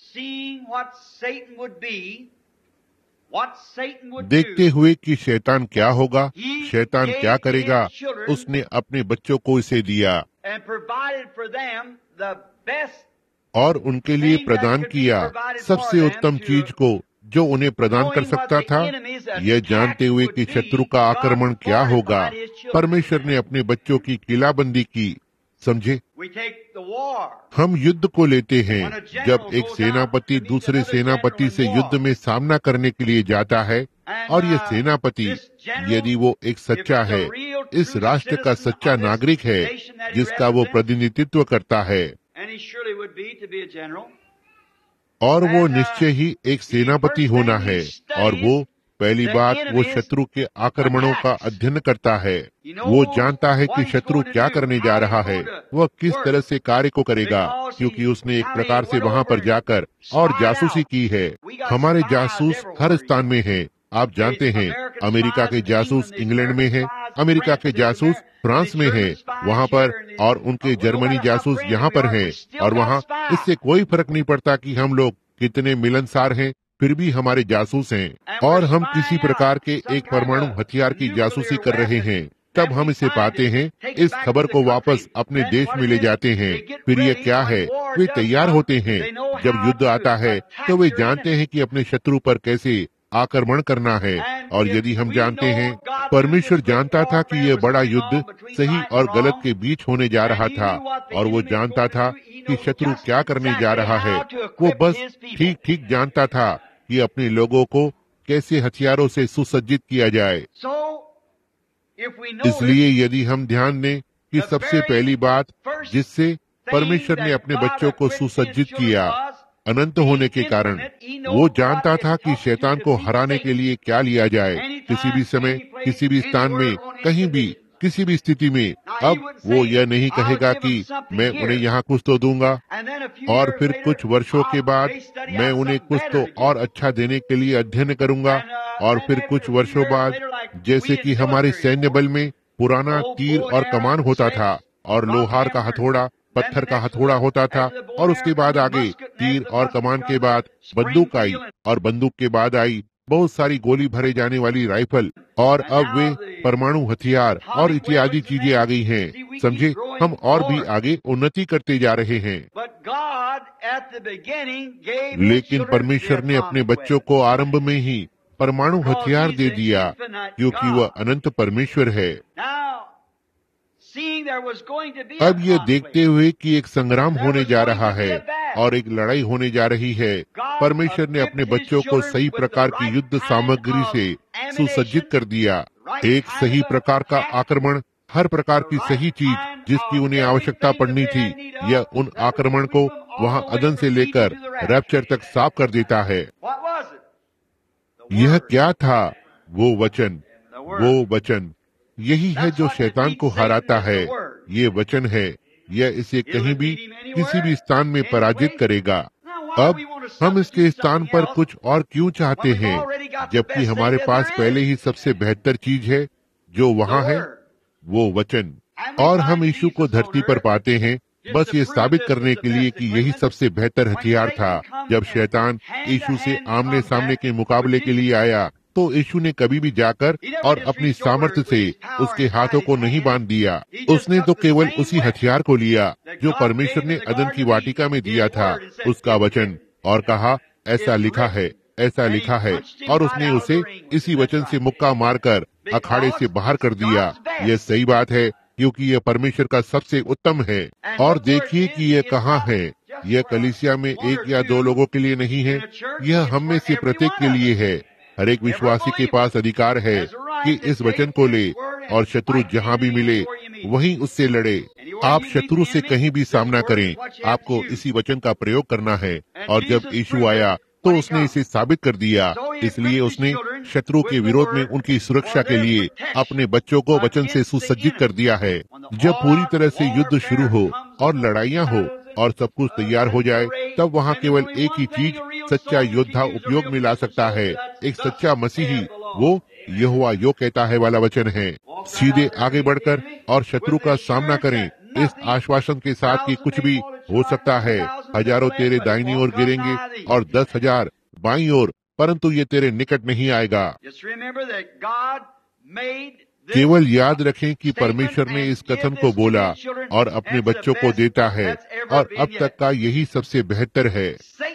देखते हुए कि शैतान क्या होगा, शैतान क्या करेगा, उसने अपने बच्चों को इसे दिया और उनके लिए प्रदान किया सबसे उत्तम चीज को जो उन्हें प्रदान कर सकता था, यह जानते हुए कि शत्रु का आक्रमण क्या होगा। परमेश्वर ने अपने बच्चों की किलाबंदी की। समझे, हम युद्ध को लेते हैं। जब एक सेनापति दूसरे सेनापति से युद्ध में सामना करने के लिए जाता है, और ये सेनापति, यदि वो एक सच्चा है, इस राष्ट्र का सच्चा नागरिक है जिसका वो प्रतिनिधित्व करता है, और वो निश्चय ही एक सेनापति होना है, और वो पहली बात, वो शत्रु के आक्रमणों का अध्ययन करता है। वो जानता है कि शत्रु क्या करने जा रहा है, वह किस तरह से कार्य को करेगा, क्योंकि उसने एक प्रकार से वहाँ पर जाकर और जासूसी की है। हमारे जासूस हर स्थान में हैं। आप जानते हैं, अमेरिका के जासूस इंग्लैंड में हैं, अमेरिका के जासूस फ्रांस में हैं, वहाँ पर, और उनके जर्मनी जासूस यहाँ पर हैं, और वहाँ इससे कोई फर्क नहीं पड़ता कि हम लोग कितने मिलनसार हैं, फिर भी हमारे जासूस हैं। और हम किसी प्रकार के एक परमाणु हथियार की जासूसी कर रहे हैं। तब हम इसे पाते हैं, इस खबर को वापस अपने देश में ले जाते हैं। फिर ये क्या है, वे तैयार होते हैं। जब युद्ध आता है तो वे जानते हैं कि अपने शत्रु पर कैसे आक्रमण करना है। और यदि हम जानते हैं, परमेश्वर जानता था कि यह बड़ा युद्ध सही और गलत के बीच होने जा रहा था, और वो जानता था कि शत्रु क्या करने जा रहा है। वो बस ठीक ठीक जानता था कि अपने लोगों को कैसे हथियारों से सुसज्जित किया जाए। इसलिए यदि हम ध्यान दें कि सबसे पहली बात जिससे परमेश्वर ने अपने बच्चों को सुसज्जित किया, अनंत होने के कारण, वो जानता था कि शैतान को हराने के लिए क्या लिया जाए, किसी भी समय, किसी भी स्थान में, कहीं भी, किसी भी स्थिति में। अब वो यह नहीं कहेगा कि मैं उन्हें यहाँ कुछ तो दूंगा, और फिर कुछ वर्षों के बाद मैं उन्हें कुछ तो और अच्छा देने के लिए अध्ययन करूंगा, और फिर कुछ वर्षों बाद, जैसे कि हमारे सैन्य बल में पुराना तीर और कमान होता था, और लोहार का हथौड़ा, पत्थर का हथौड़ा होता था, और उसके बाद आगे तीर और कमान के बाद बंदूक आई, और बंदूक के बाद आई बहुत सारी गोली भरे जाने वाली राइफल, और अब वे परमाणु हथियार और इत्यादि चीजें आ गई हैं। समझे, हम और भी आगे उन्नति करते जा रहे हैं। लेकिन परमेश्वर ने अपने बच्चों को आरंभ में ही परमाणु हथियार दे दिया, क्योंकि वह अनंत परमेश्वर है। अब ये देखते हुए कि एक संग्राम होने जा रहा है और एक लड़ाई होने जा रही है, परमेश्वर ने अपने बच्चों को सही प्रकार की युद्ध सामग्री से सुसज्जित कर दिया। एक सही प्रकार का आक्रमण, हर प्रकार की सही चीज जिसकी उन्हें आवश्यकता पड़नी थी, यह उन आक्रमण को वहां अदन से लेकर रैप्चर तक साफ कर देता है। यह क्या था? वो वचन यही है जो शैतान को हराता है। ये वचन है, यह इसे कहीं भी किसी भी स्थान में पराजित करेगा। अब हम इसके स्थान पर कुछ और क्यों चाहते हैं, जबकि हमारे पास पहले ही सबसे बेहतर चीज है जो वहाँ है, वो वचन। और हम यीशु को धरती पर पाते हैं बस ये साबित करने के लिए कि यही सबसे बेहतर हथियार था। जब शैतान यीशु से आमने सामने के मुकाबले के लिए आया, तो यीशु ने कभी भी जाकर और अपनी सामर्थ्य से उसके हाथों को नहीं बांध दिया। उसने तो केवल उसी हथियार को लिया जो परमेश्वर ने अदन की वाटिका में दिया था, उसका वचन, और कहा ऐसा लिखा है, ऐसा लिखा है, और उसने उसे इसी वचन से मुक्का मारकर अखाड़े से बाहर कर दिया। यह सही बात है, क्योंकि यह परमेश्वर का सबसे उत्तम है। और देखिए कि यह कहाँ है। यह कलीसिया में एक या दो लोगों के लिए नहीं है, यह हम में से प्रत्येक के लिए है। हर एक विश्वासी के पास अधिकार है कि इस वचन को ले और शत्रु जहाँ भी मिले वहीं उससे लड़े। आप शत्रु से कहीं भी सामना करें, आपको इसी वचन का प्रयोग करना है। और जब यीशु आया तो उसने इसे साबित कर दिया, इसलिए उसने शत्रु के विरोध में उनकी सुरक्षा के लिए अपने बच्चों को वचन से सुसज्जित कर दिया है। जब पूरी तरह से युद्ध शुरू हो और लड़ाइयाँ हो और सब कुछ तैयार हो जाए, तब वहाँ केवल एक ही चीज सच्चा योद्धा उपयोग में ला सकता है, एक सच्चा मसीही, वो यहोवा यो कहता है वाला वचन है। सीधे आगे बढ़कर और शत्रु का सामना करें इस आश्वासन के साथ कि कुछ भी हो सकता है। हजारों तेरे दाहिनी ओर गिरेंगे और 10,000 बाईं ओर, परंतु ये तेरे निकट नहीं आएगा। केवल याद रखें कि परमेश्वर ने इस कथन को बोला और अपने बच्चों को देता है, और अब तक का यही सबसे बेहतर है।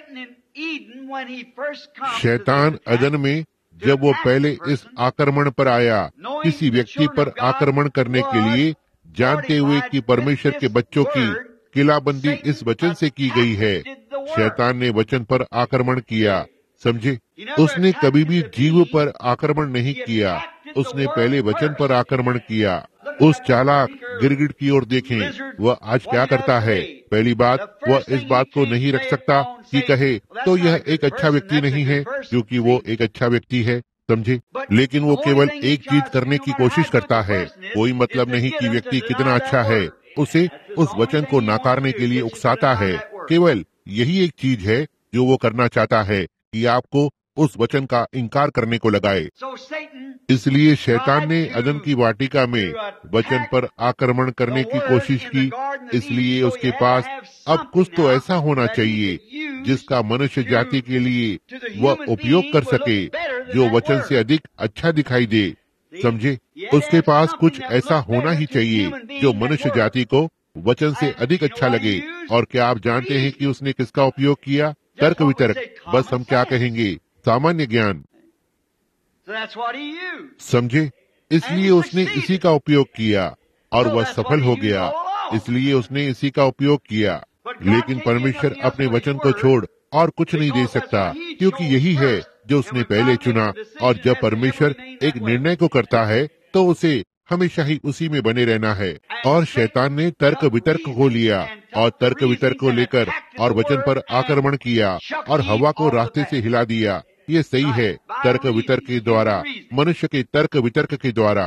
शैतान अदन में जब वो पहले इस आक्रमण पर आया, किसी व्यक्ति पर आक्रमण करने के लिए, जानते हुए कि परमेश्वर के बच्चों की किलाबंदी इस वचन से की गई है, शैतान ने वचन पर आक्रमण किया। समझे, उसने कभी भी जीव पर आक्रमण नहीं किया, उसने पहले वचन पर आक्रमण किया। उस चालाक गिरगिट की ओर देखें, वह आज क्या करता है। पहली बात, वह इस बात को नहीं रख सकता कि कहे तो यह एक अच्छा व्यक्ति नहीं है, क्योंकि वो एक अच्छा व्यक्ति है। समझे, लेकिन वो केवल एक चीज करने की कोशिश करता है। कोई मतलब नहीं कि व्यक्ति कितना अच्छा है, उसे उस वचन को नकारने के लिए उकसाता है। केवल यही एक चीज है जो वो करना चाहता है, कि आपको उस वचन का इनकार करने को लगाए। इसलिए शैतान ने अदन की वाटिका में वचन पर आक्रमण करने की कोशिश की। इसलिए उसके पास अब कुछ तो ऐसा होना चाहिए जिसका मनुष्य जाति के लिए वह उपयोग कर सके, जो वचन से अधिक अच्छा दिखाई दे। समझे, उसके पास कुछ ऐसा होना ही चाहिए जो मनुष्य जाति को वचन से अधिक अच्छा लगे। और क्या आप जानते हैं कि उसने किसका उपयोग किया? तर्क वितर्क, बस हम क्या कहेंगे, सामान्य ज्ञान। समझे, इसलिए उसने इसी का उपयोग किया और वह सफल हो गया। इसलिए उसने इसी का उपयोग किया। लेकिन परमेश्वर अपने वचन को छोड़ और कुछ नहीं दे सकता, क्योंकि यही है जो उसने पहले चुना। और जब परमेश्वर एक निर्णय को करता है तो उसे हमेशा ही उसी में बने रहना है। और शैतान ने तर्क वितर्क को लिया और तर्क वितर्क को लेकर और वचन पर आक्रमण किया और हवा को रास्ते से हिला दिया। ये सही है, तर्क वितर्क के द्वारा, मनुष्य के तर्क वितर्क के द्वारा।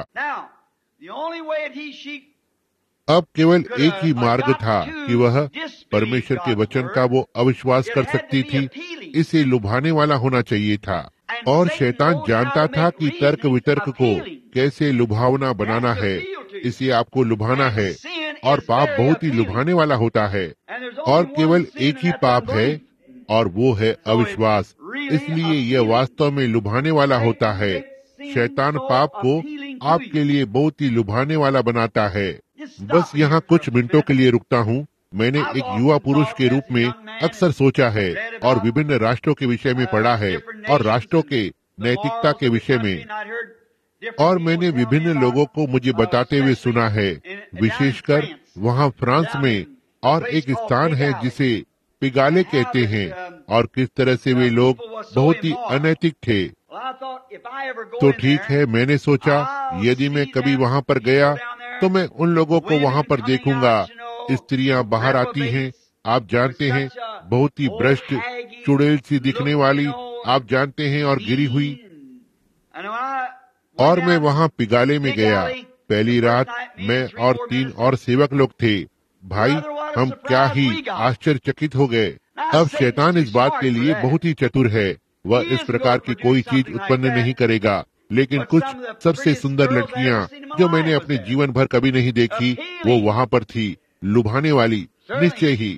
अब केवल एक ही मार्ग था कि वह परमेश्वर के वचन का वो अविश्वास कर सकती थी। इसे लुभाने वाला होना चाहिए था। और शैतान जानता था कि तर्क वितर्क को कैसे लुभावना बनाना है, इसे आपको लुभाना है। और पाप बहुत ही लुभाने वाला होता है। और केवल एक ही पाप है, और वो है अविश्वास। इसलिए यह वास्तव में लुभाने वाला होता है। शैतान पाप को आपके लिए बहुत ही लुभाने वाला बनाता है। बस यहाँ कुछ मिनटों के लिए रुकता हूँ। मैंने एक युवा पुरुष के रूप में अक्सर सोचा है और विभिन्न राष्ट्रों के विषय में पढ़ा है और राष्ट्रों के नैतिकता के विषय में, और मैंने विभिन्न लोगों को मुझे बताते हुए सुना है, विशेषकर वहाँ फ्रांस में, और एक स्थान है जिसे पिगाले कहते हैं, और किस तरह से वे लोग बहुत ही अनैतिक थे। तो ठीक है, मैंने सोचा यदि मैं कभी वहाँ पर गया तो मैं उन लोगों को वहाँ पर देखूंगा। स्त्रियां बाहर आती हैं, आप जानते हैं, बहुत ही भ्रष्ट, चुड़ैल सी दिखने वाली, आप जानते हैं, और गिरी हुई। और मैं वहाँ पिगाले में गया। पहली रात मैं और 3 और सेवक लोग थे। भाई, हम क्या ही आश्चर्यचकित हो गए। अब शैतान इस बात के लिए बहुत ही चतुर है। वह इस प्रकार की कोई चीज उत्पन्न नहीं करेगा, लेकिन कुछ सबसे सुंदर लड़कियां जो मैंने अपने जीवन भर कभी नहीं देखी, वो वहाँ पर थी, लुभाने वाली। निश्चय ही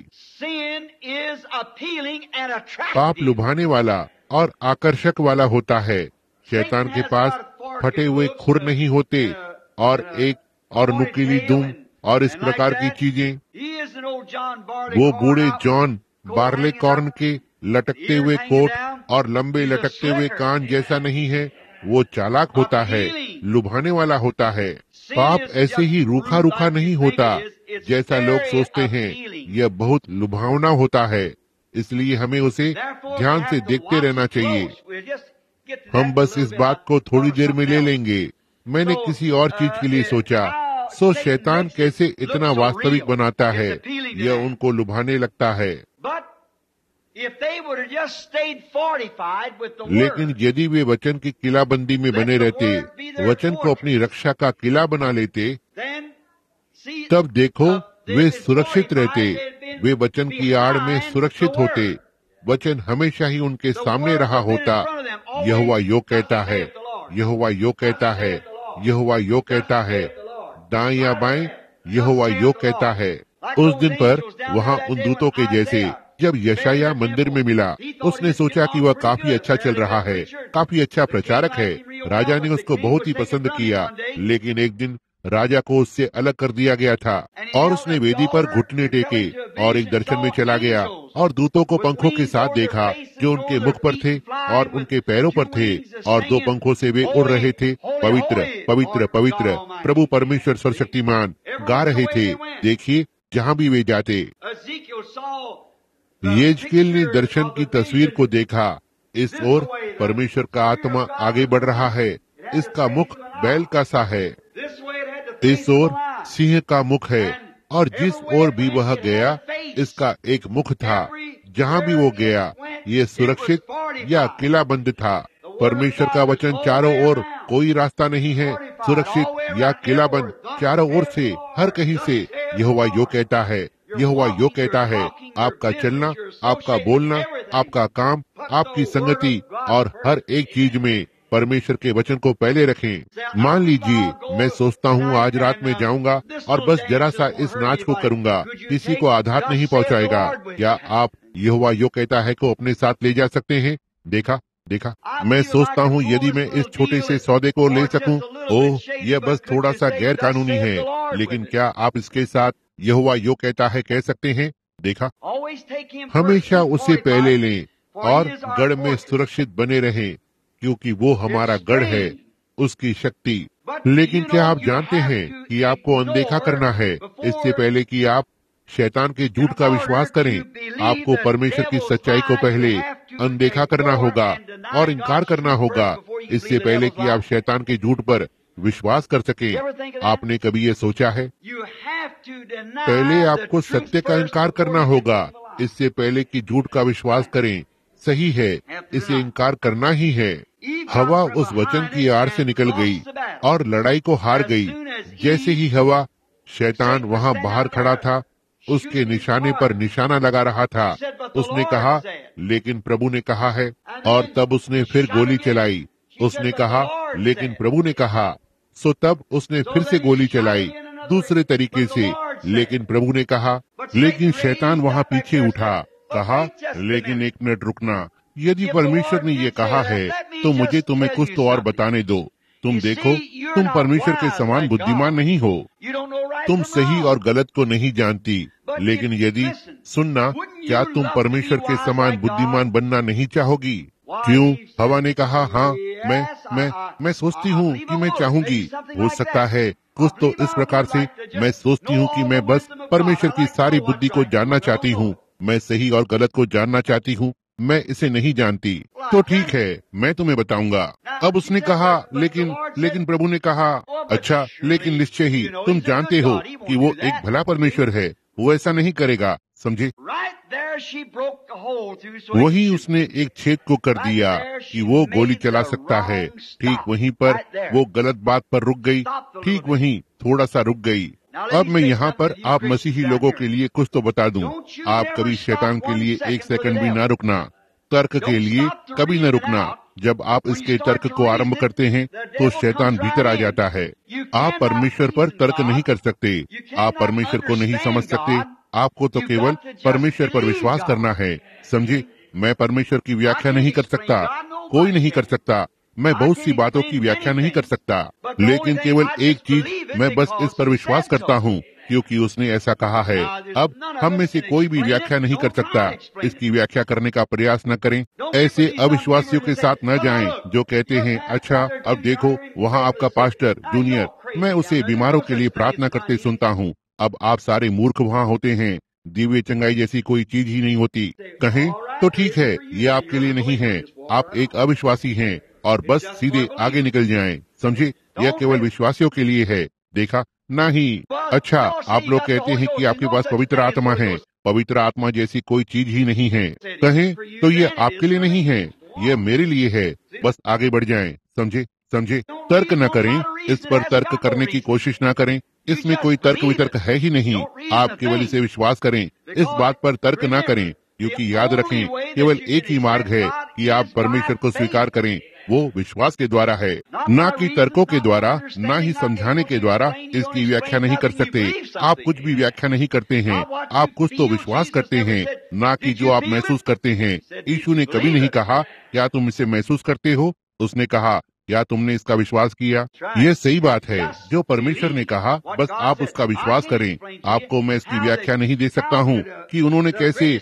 पाप लुभाने वाला और आकर्षक वाला होता है। शैतान के पास फटे हुए खुर नहीं होते और एक और नुकीली दुम और इस प्रकार की चीजें। वो बूढ़े जॉन बार्ले कॉर्न के लटकते हुए कोट और लंबे लटकते हुए कान जैसा नहीं है। वो चालाक होता है, लुभाने वाला होता है। पाप ऐसे ही रूखा रूखा नहीं होता जैसा लोग सोचते हैं। यह बहुत लुभावना होता है, इसलिए हमें उसे ध्यान से देखते रहना चाहिए। हम बस इस बात को थोड़ी देर में ले लेंगे। मैंने किसी और चीज के लिए सोचा। शैतान कैसे इतना वास्तविक बनाता है, यह उनको लुभाने लगता है। लेकिन यदि वे वचन की किलाबंदी में बने रहते, वचन को अपनी रक्षा का किला बना लेते, तब देखो वे सुरक्षित रहते। वे वचन की आड़ में सुरक्षित होते। वचन हमेशा ही उनके सामने रहा होता। यहोवा यो कहता है, यहोवा यो कहता है, यहोवा यो कहता है, दाएं या बाएं, यहोवा यो कहता है। उस दिन पर वहाँ उन दूतों के जैसे जब यशाया मंदिर में मिला, उसने सोचा कि वह काफी अच्छा चल रहा है, काफी अच्छा प्रचारक है। राजा ने उसको बहुत ही पसंद किया, लेकिन एक दिन राजा को उससे अलग कर दिया गया था और उसने वेदी पर घुटने टेके और एक दर्शन में चला गया और दूतों को पंखों के साथ देखा जो उनके मुख पर थे और उनके पैरों पर थे, और 2 पंखों से वे उड़ रहे थे। पवित्र पवित्र पवित्र प्रभु परमेश्वर सर्वशक्तिमान गा रहे थे। देखिए, जहाँ भी वे जाते। यहेजकेल ने दर्शन की तस्वीर को देखा। इस ओर परमेश्वर का आत्मा आगे बढ़ रहा है। इसका मुख बैल का सा है, इस ओर सिंह का मुख है, और जिस ओर भी वह गया इसका एक मुख था। जहाँ भी वो गया, ये सुरक्षित या किलाबंद था। परमेश्वर का वचन चारों ओर, कोई रास्ता नहीं है, सुरक्षित या किलाबंद, चारों ओर से, हर कहीं से। यहोवा यो कहता है, यहोवा यो कहता है। आपका चलना, आपका बोलना, आपका काम, आपकी संगति और हर एक चीज में परमेश्वर के वचन को पहले रखें। मान लीजिए मैं सोचता हूँ आज रात में जाऊंगा और बस जरा सा इस नाच को करूंगा, किसी को आघात नहीं पहुंचाएगा। क्या आप यहोवा यो कहता है को अपने साथ ले जा सकते हैं? देखा देखा। मैं सोचता हूँ यदि मैं इस छोटे से सौदे को ले सकूं, ओह, यह बस थोड़ा सा गैर कानूनी है, लेकिन क्या आप इसके साथ यहोवा यो कहता है कह सकते हैं? देखा। हमेशा उसे पहले लें और गढ़ में सुरक्षित बने रहें, क्योंकि वो हमारा गढ़ है, उसकी शक्ति। लेकिन क्या आप जानते हैं कि आपको अनदेखा करना है इससे पहले कि आप शैतान के झूठ का विश्वास करें? आपको परमेश्वर की सच्चाई को पहले अनदेखा करना होगा और इनकार करना होगा, इससे पहले कि आप शैतान के झूठ पर विश्वास कर सकें। आपने कभी ये सोचा है? पहले आपको सत्य का इनकार करना होगा, इससे पहले कि झूठ का विश्वास करें। सही है, इसे इनकार करना ही है। हवा उस वचन की आड़ से निकल गई और लड़ाई को हार गई। जैसे ही हवा, शैतान वहाँ बाहर खड़ा था, उसके निशाने पर निशाना लगा रहा था। उसने कहा, लेकिन प्रभु ने कहा है, और तब उसने फिर गोली चलाई। उसने कहा, लेकिन प्रभु ने कहा। सो तब उसने फिर से गोली चलाई दूसरे तरीके से, लेकिन प्रभु ने कहा। लेकिन शैतान वहाँ पीछे उठा, कहा, लेकिन एक मिनट रुकना, यदि परमेश्वर ने ये कहा है तो मुझे तुम्हें कुछ तो और बताने दो। तुम देखो, तुम परमेश्वर के समान बुद्धिमान नहीं हो। तुम सही और गलत को नहीं जानती, लेकिन यदि सुनना, क्या तुम परमेश्वर के समान बुद्धिमान बनना नहीं चाहोगी? क्यों? हवा ने कहा, हाँ, मैं सोचती हूँ कि मैं चाहूंगी। हो सकता है कुछ तो इस प्रकार से, मैं सोचती हूँ कि मैं बस परमेश्वर की सारी बुद्धि को जानना चाहती हूँ, मैं सही और गलत को जानना चाहती हूँ, मैं इसे नहीं जानती। तो ठीक है, मैं तुम्हें बताऊंगा। अब उसने कहा, लेकिन प्रभु ने कहा, अच्छा, लेकिन निश्चय ही तुम जानते हो कि वो एक भला परमेश्वर है, वो ऐसा नहीं करेगा। समझे? वही उसने एक छेद को कर दिया कि वो गोली चला सकता है। ठीक वहीं पर वो गलत बात पर रुक गई, ठीक वहीं थोड़ा सा रुक गई। अब मैं यहाँ पर आप मसीही लोगों के लिए कुछ तो बता दूं। आप कभी शैतान के लिए एक सेकंड भी ना रुकना, तर्क के लिए कभी न रुकना। जब आप इसके तर्क को आरंभ करते हैं तो शैतान भीतर आ जाता है। आप परमेश्वर पर तर्क नहीं कर सकते, आप परमेश्वर को नहीं समझ सकते, आपको तो केवल परमेश्वर पर विश्वास करना है। समझे? मैं परमेश्वर की व्याख्या नहीं कर सकता, कोई नहीं कर सकता, मैं बहुत सी बातों की व्याख्या नहीं कर सकता, लेकिन केवल एक चीज, मैं बस इस पर विश्वास करता हूँ क्योंकि उसने ऐसा कहा है। अब हम में से कोई भी व्याख्या नहीं कर सकता, इसकी व्याख्या करने का प्रयास न करें। ऐसे अविश्वासियों के साथ न जाएं जो कहते हैं, अच्छा अब देखो वहाँ आपका पास्टर जूनियर, मैं उसे बीमारों के लिए प्रार्थना करते सुनता हूँ। अब आप सारे मूर्ख वहाँ होते हैं, दिव्य चंगाई जैसी कोई चीज ही नहीं होती। कहें तो ठीक है, ये आपके लिए नहीं है, आप एक अविश्वासी हैं और बस सीधे आगे निकल जाएं। समझे? यह केवल विश्वासियों के लिए है। देखा? नहीं। अच्छा, आप लोग कहते हैं कि आपके पास पवित्र आत्मा है, पवित्र आत्मा जैसी कोई चीज ही नहीं है। कहें तो ये आपके लिए नहीं है, ये मेरे लिए है, बस आगे बढ़ जाएं। समझे? तर्क न करें, इस पर तर्क करने की कोशिश न करें, इसमें कोई तर्क वितर्क है ही नहीं। आप केवल इसे विश्वास करें, इस बात पर तर्क न करें, क्योंकि याद रखें केवल एक ही मार्ग है कि आप परमेश्वर को स्वीकार करें, वो विश्वास के द्वारा है, ना कि तर्कों के द्वारा, ना ही समझाने के द्वारा। इसकी व्याख्या नहीं कर सकते, आप कुछ भी व्याख्या नहीं करते हैं, आप कुछ तो विश्वास करते हैं, ना कि जो आप महसूस करते हैं। यीशु ने कभी नहीं कहा, क्या तुम इसे महसूस करते हो? उसने कहा, क्या तुमने इसका विश्वास किया? यह सही बात है जो परमेश्वर ने कहा, बस आप उसका विश्वास करें। आपको मैं इसकी व्याख्या नहीं दे सकता हूँ कि उन्होंने कैसे,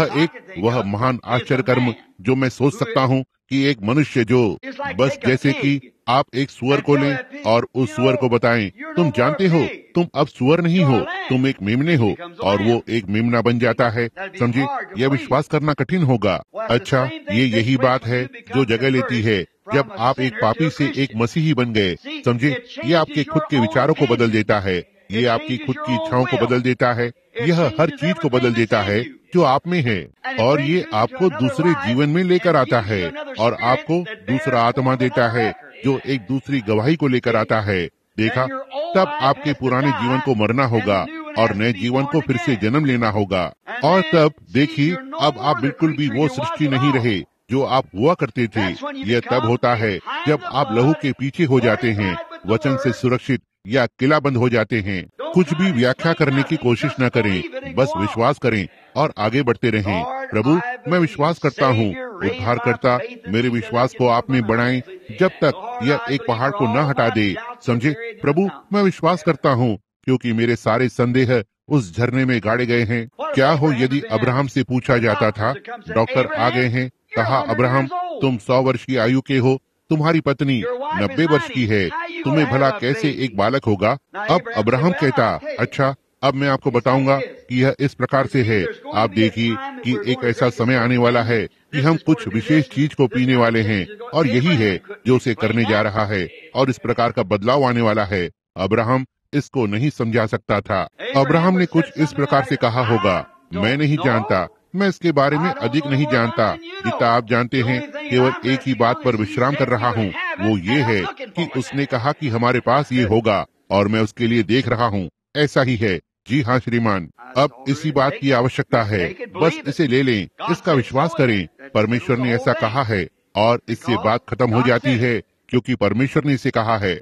वह महान आश्चर्य कर्म जो मैं सोच सकता हूँ कि एक मनुष्य जो बस जैसे कि आप एक सुअर को लें और उस सुअर को बताएं, तुम जानते हो तुम अब सुअर नहीं हो, तुम एक मेमने हो, और वो एक मेमना बन जाता है। समझे? यह विश्वास करना कठिन होगा। अच्छा, ये यही बात है जो जगह लेती है जब आप एक पापी से एक मसीही बन गए। समझे? ये आपके खुद के विचारों को बदल देता है, ये आपकी खुद की इच्छाओं को बदल देता है, यह हर चीज को बदल देता है जो आप में है, और ये आपको दूसरे जीवन में लेकर आता है और आपको दूसरा आत्मा देता है जो एक दूसरी गवाही को लेकर आता है। देखा? तब आपके पुराने जीवन को मरना होगा और नए जीवन को फिर से जन्म लेना होगा। और तब देखिए, अब आप बिल्कुल भी वो सृष्टि नहीं रहे जो आप हुआ करते थे। यह तब होता है जब आप लहू के पीछे हो जाते हैं, वचन से सुरक्षित या किला बंद हो जाते हैं। कुछ भी व्याख्या करने की कोशिश न करें, बस विश्वास करें और आगे बढ़ते रहें। प्रभु, मैं विश्वास करता हूँ, उद्धारकर्ता मेरे विश्वास को आप में बढ़ाएं जब तक यह एक पहाड़ को न हटा दे। समझे? प्रभु, मैं विश्वास करता हूँ क्योंकि मेरे सारे संदेह उस झरने में गाड़े गए हैं। क्या हो यदि अब्राहम से पूछा जाता था, डॉक्टर आ गए हैं, कहा अब्राहम तुम 100 वर्ष की आयु के हो, तुम्हारी पत्नी 90 वर्ष की है, तुम्हें भला कैसे एक बालक होगा? अब अब्राहम कहता, अच्छा अब मैं आपको बताऊंगा कि यह इस प्रकार से है। आप देखिए कि एक ऐसा समय आने वाला है कि हम कुछ विशेष चीज को पीने वाले हैं और यही है जो उसे करने जा रहा है, और इस प्रकार का बदलाव आने वाला है। अब्राहम इसको नहीं समझा सकता था। अब्राहम ने कुछ इस प्रकार से कहा होगा, मैं नहीं जानता, मैं इसके बारे में अधिक नहीं जानता, जितना आप जानते हैं। केवल एक ही बात पर विश्राम कर रहा हूँ, वो ये है कि उसने कहा कि हमारे पास ये होगा और मैं उसके लिए देख रहा हूँ। ऐसा ही है। जी हाँ श्रीमान, अब इसी बात की आवश्यकता है, बस इसे ले लें, इसका विश्वास करें। परमेश्वर ने ऐसा कहा है और इससे बात खत्म हो जाती है क्योंकि परमेश्वर ने इसे कहा है।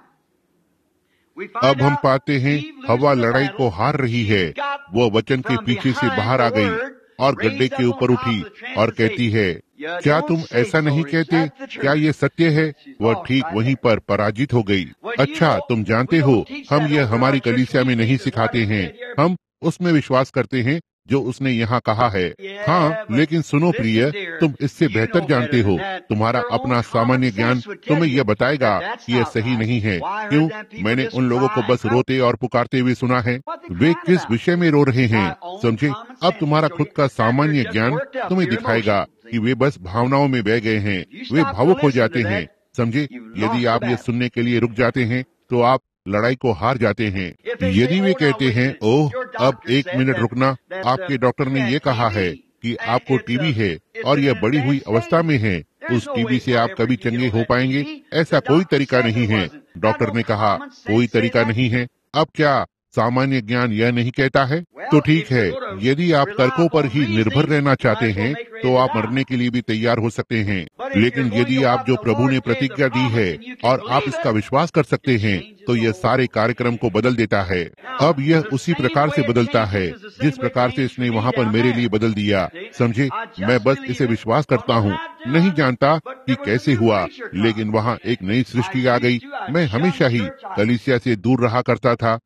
अब हम पाते हैं हवा लड़ाई को हार रही है। वो वचन के पीछे से बाहर आ गई और गड्ढे के ऊपर उठी और कहती है, क्या तुम ऐसा नहीं कहते? क्या ये सत्य है? वह ठीक वहीं पर पराजित हो गई। अच्छा, तुम जानते हो, हम यह हमारी कलीसिया में नहीं सिखाते हैं। हम उसमें विश्वास करते हैं जो उसने यहाँ कहा है। हाँ, लेकिन सुनो प्रिय, तुम इससे बेहतर जानते हो। तुम्हारा अपना सामान्य ज्ञान तुम्हें यह बताएगा कि यह सही नहीं है। क्यों? मैंने उन लोगों को बस रोते और पुकारते हुए सुना है। वे किस विषय में रो रहे हैं, समझे? अब तुम्हारा खुद का सामान्य ज्ञान तुम्हें दिखाएगा कि वे बस भावनाओं में बह गए हैं। वे भावुक हो जाते हैं, समझे? यदि आप ये सुनने के लिए रुक जाते हैं तो आप लड़ाई को हार जाते हैं। यदि वे कहते हैं, ओह, अब 1 मिनट रुकना, आपके डॉक्टर ने ये कहा है कि आपको टीबी है और यह बढ़ी हुई अवस्था में है, उस टीबी से आप कभी चंगे हो पाएंगे? ऐसा कोई तरीका नहीं है। डॉक्टर ने कहा, कोई तरीका नहीं है। अब क्या सामान्य ज्ञान यह नहीं कहता है? तो ठीक है, यदि आप तर्कों पर ही निर्भर रहना चाहते हैं तो आप मरने के लिए भी तैयार हो सकते हैं। लेकिन यदि आप जो प्रभु ने प्रतिज्ञा दी है और आप इसका विश्वास कर सकते हैं तो यह सारे कार्यक्रम को बदल देता है। अब यह उसी प्रकार से बदलता है जिस प्रकार से इसने वहाँ पर मेरे लिए बदल दिया, समझे? मैं बस इसे विश्वास करता हूँ, नहीं जानता कि कैसे हुआ, लेकिन वहाँ एक नई सृष्टि आ गई। मैं हमेशा ही कलीसिया से दूर रहा करता था।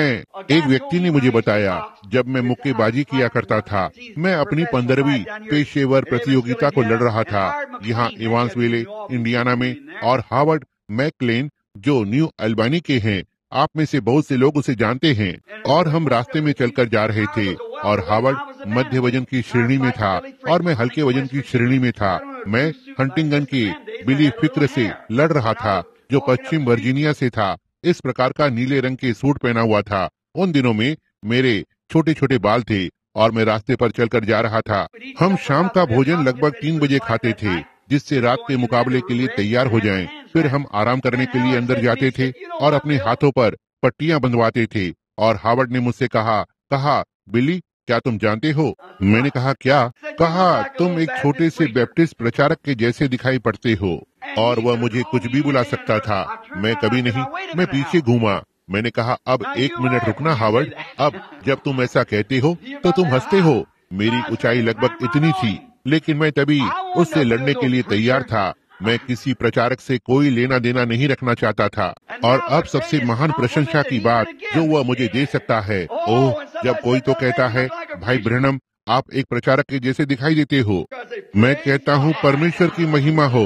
एक व्यक्ति ने मुझे बताया, जब मैं मुक्केबाजी किया करता था, मैं अपनी 15वीं पेशेवर प्रतियोगिता को लड़ रहा था यहाँ इवांसविले, इंडियाना में, और हार्वर्ड मैकलेन जो न्यू अल्बानी के हैं, आप में से बहुत से लोग उसे जानते हैं। और हम रास्ते में चलकर जा रहे थे और हार्वर्ड मध्य वजन की श्रेणी में था और मैं हल्के वजन की श्रेणी में था। मैं हंटिंगन के बिली फिक्र से लड़ रहा था जो पश्चिम वर्जीनिया से था। इस प्रकार का नीले रंग के सूट पहना हुआ था। उन दिनों में मेरे छोटे छोटे बाल थे और मैं रास्ते पर चलकर जा रहा था। हम शाम का भोजन लगभग 3 बजे खाते थे, जिससे रात के मुकाबले के लिए तैयार हो जाएं। फिर हम आराम करने के लिए अंदर जाते थे और अपने हाथों पर पट्टियां बंधवाते थे। और हार्वर्ड ने मुझसे कहा, बिली, क्या तुम जानते हो? मैंने कहा, क्या? कहा, तुम एक छोटे से बैप्टिस्ट प्रचारक के जैसे दिखाई पड़ते हो। और वह मुझे कुछ भी बुला सकता था, मैं कभी नहीं। मैं पीछे घूमा। मैंने कहा, अब 1 मिनट रुकना हार्वर्ड, अब जब तुम ऐसा कहते हो तो तुम हंसते हो। मेरी ऊंचाई लगभग इतनी थी, लेकिन मैं तभी उससे लड़ने के लिए तैयार था। मैं किसी प्रचारक से कोई लेना देना नहीं रखना चाहता था। और अब सबसे महान प्रशंसा की बात जो वह मुझे दे सकता है, ओह, जब कोई तो कहता है, भाई ब्रैनम, आप एक प्रचारक के जैसे दिखाई देते हो। मैं कहता हूँ, परमेश्वर की महिमा हो।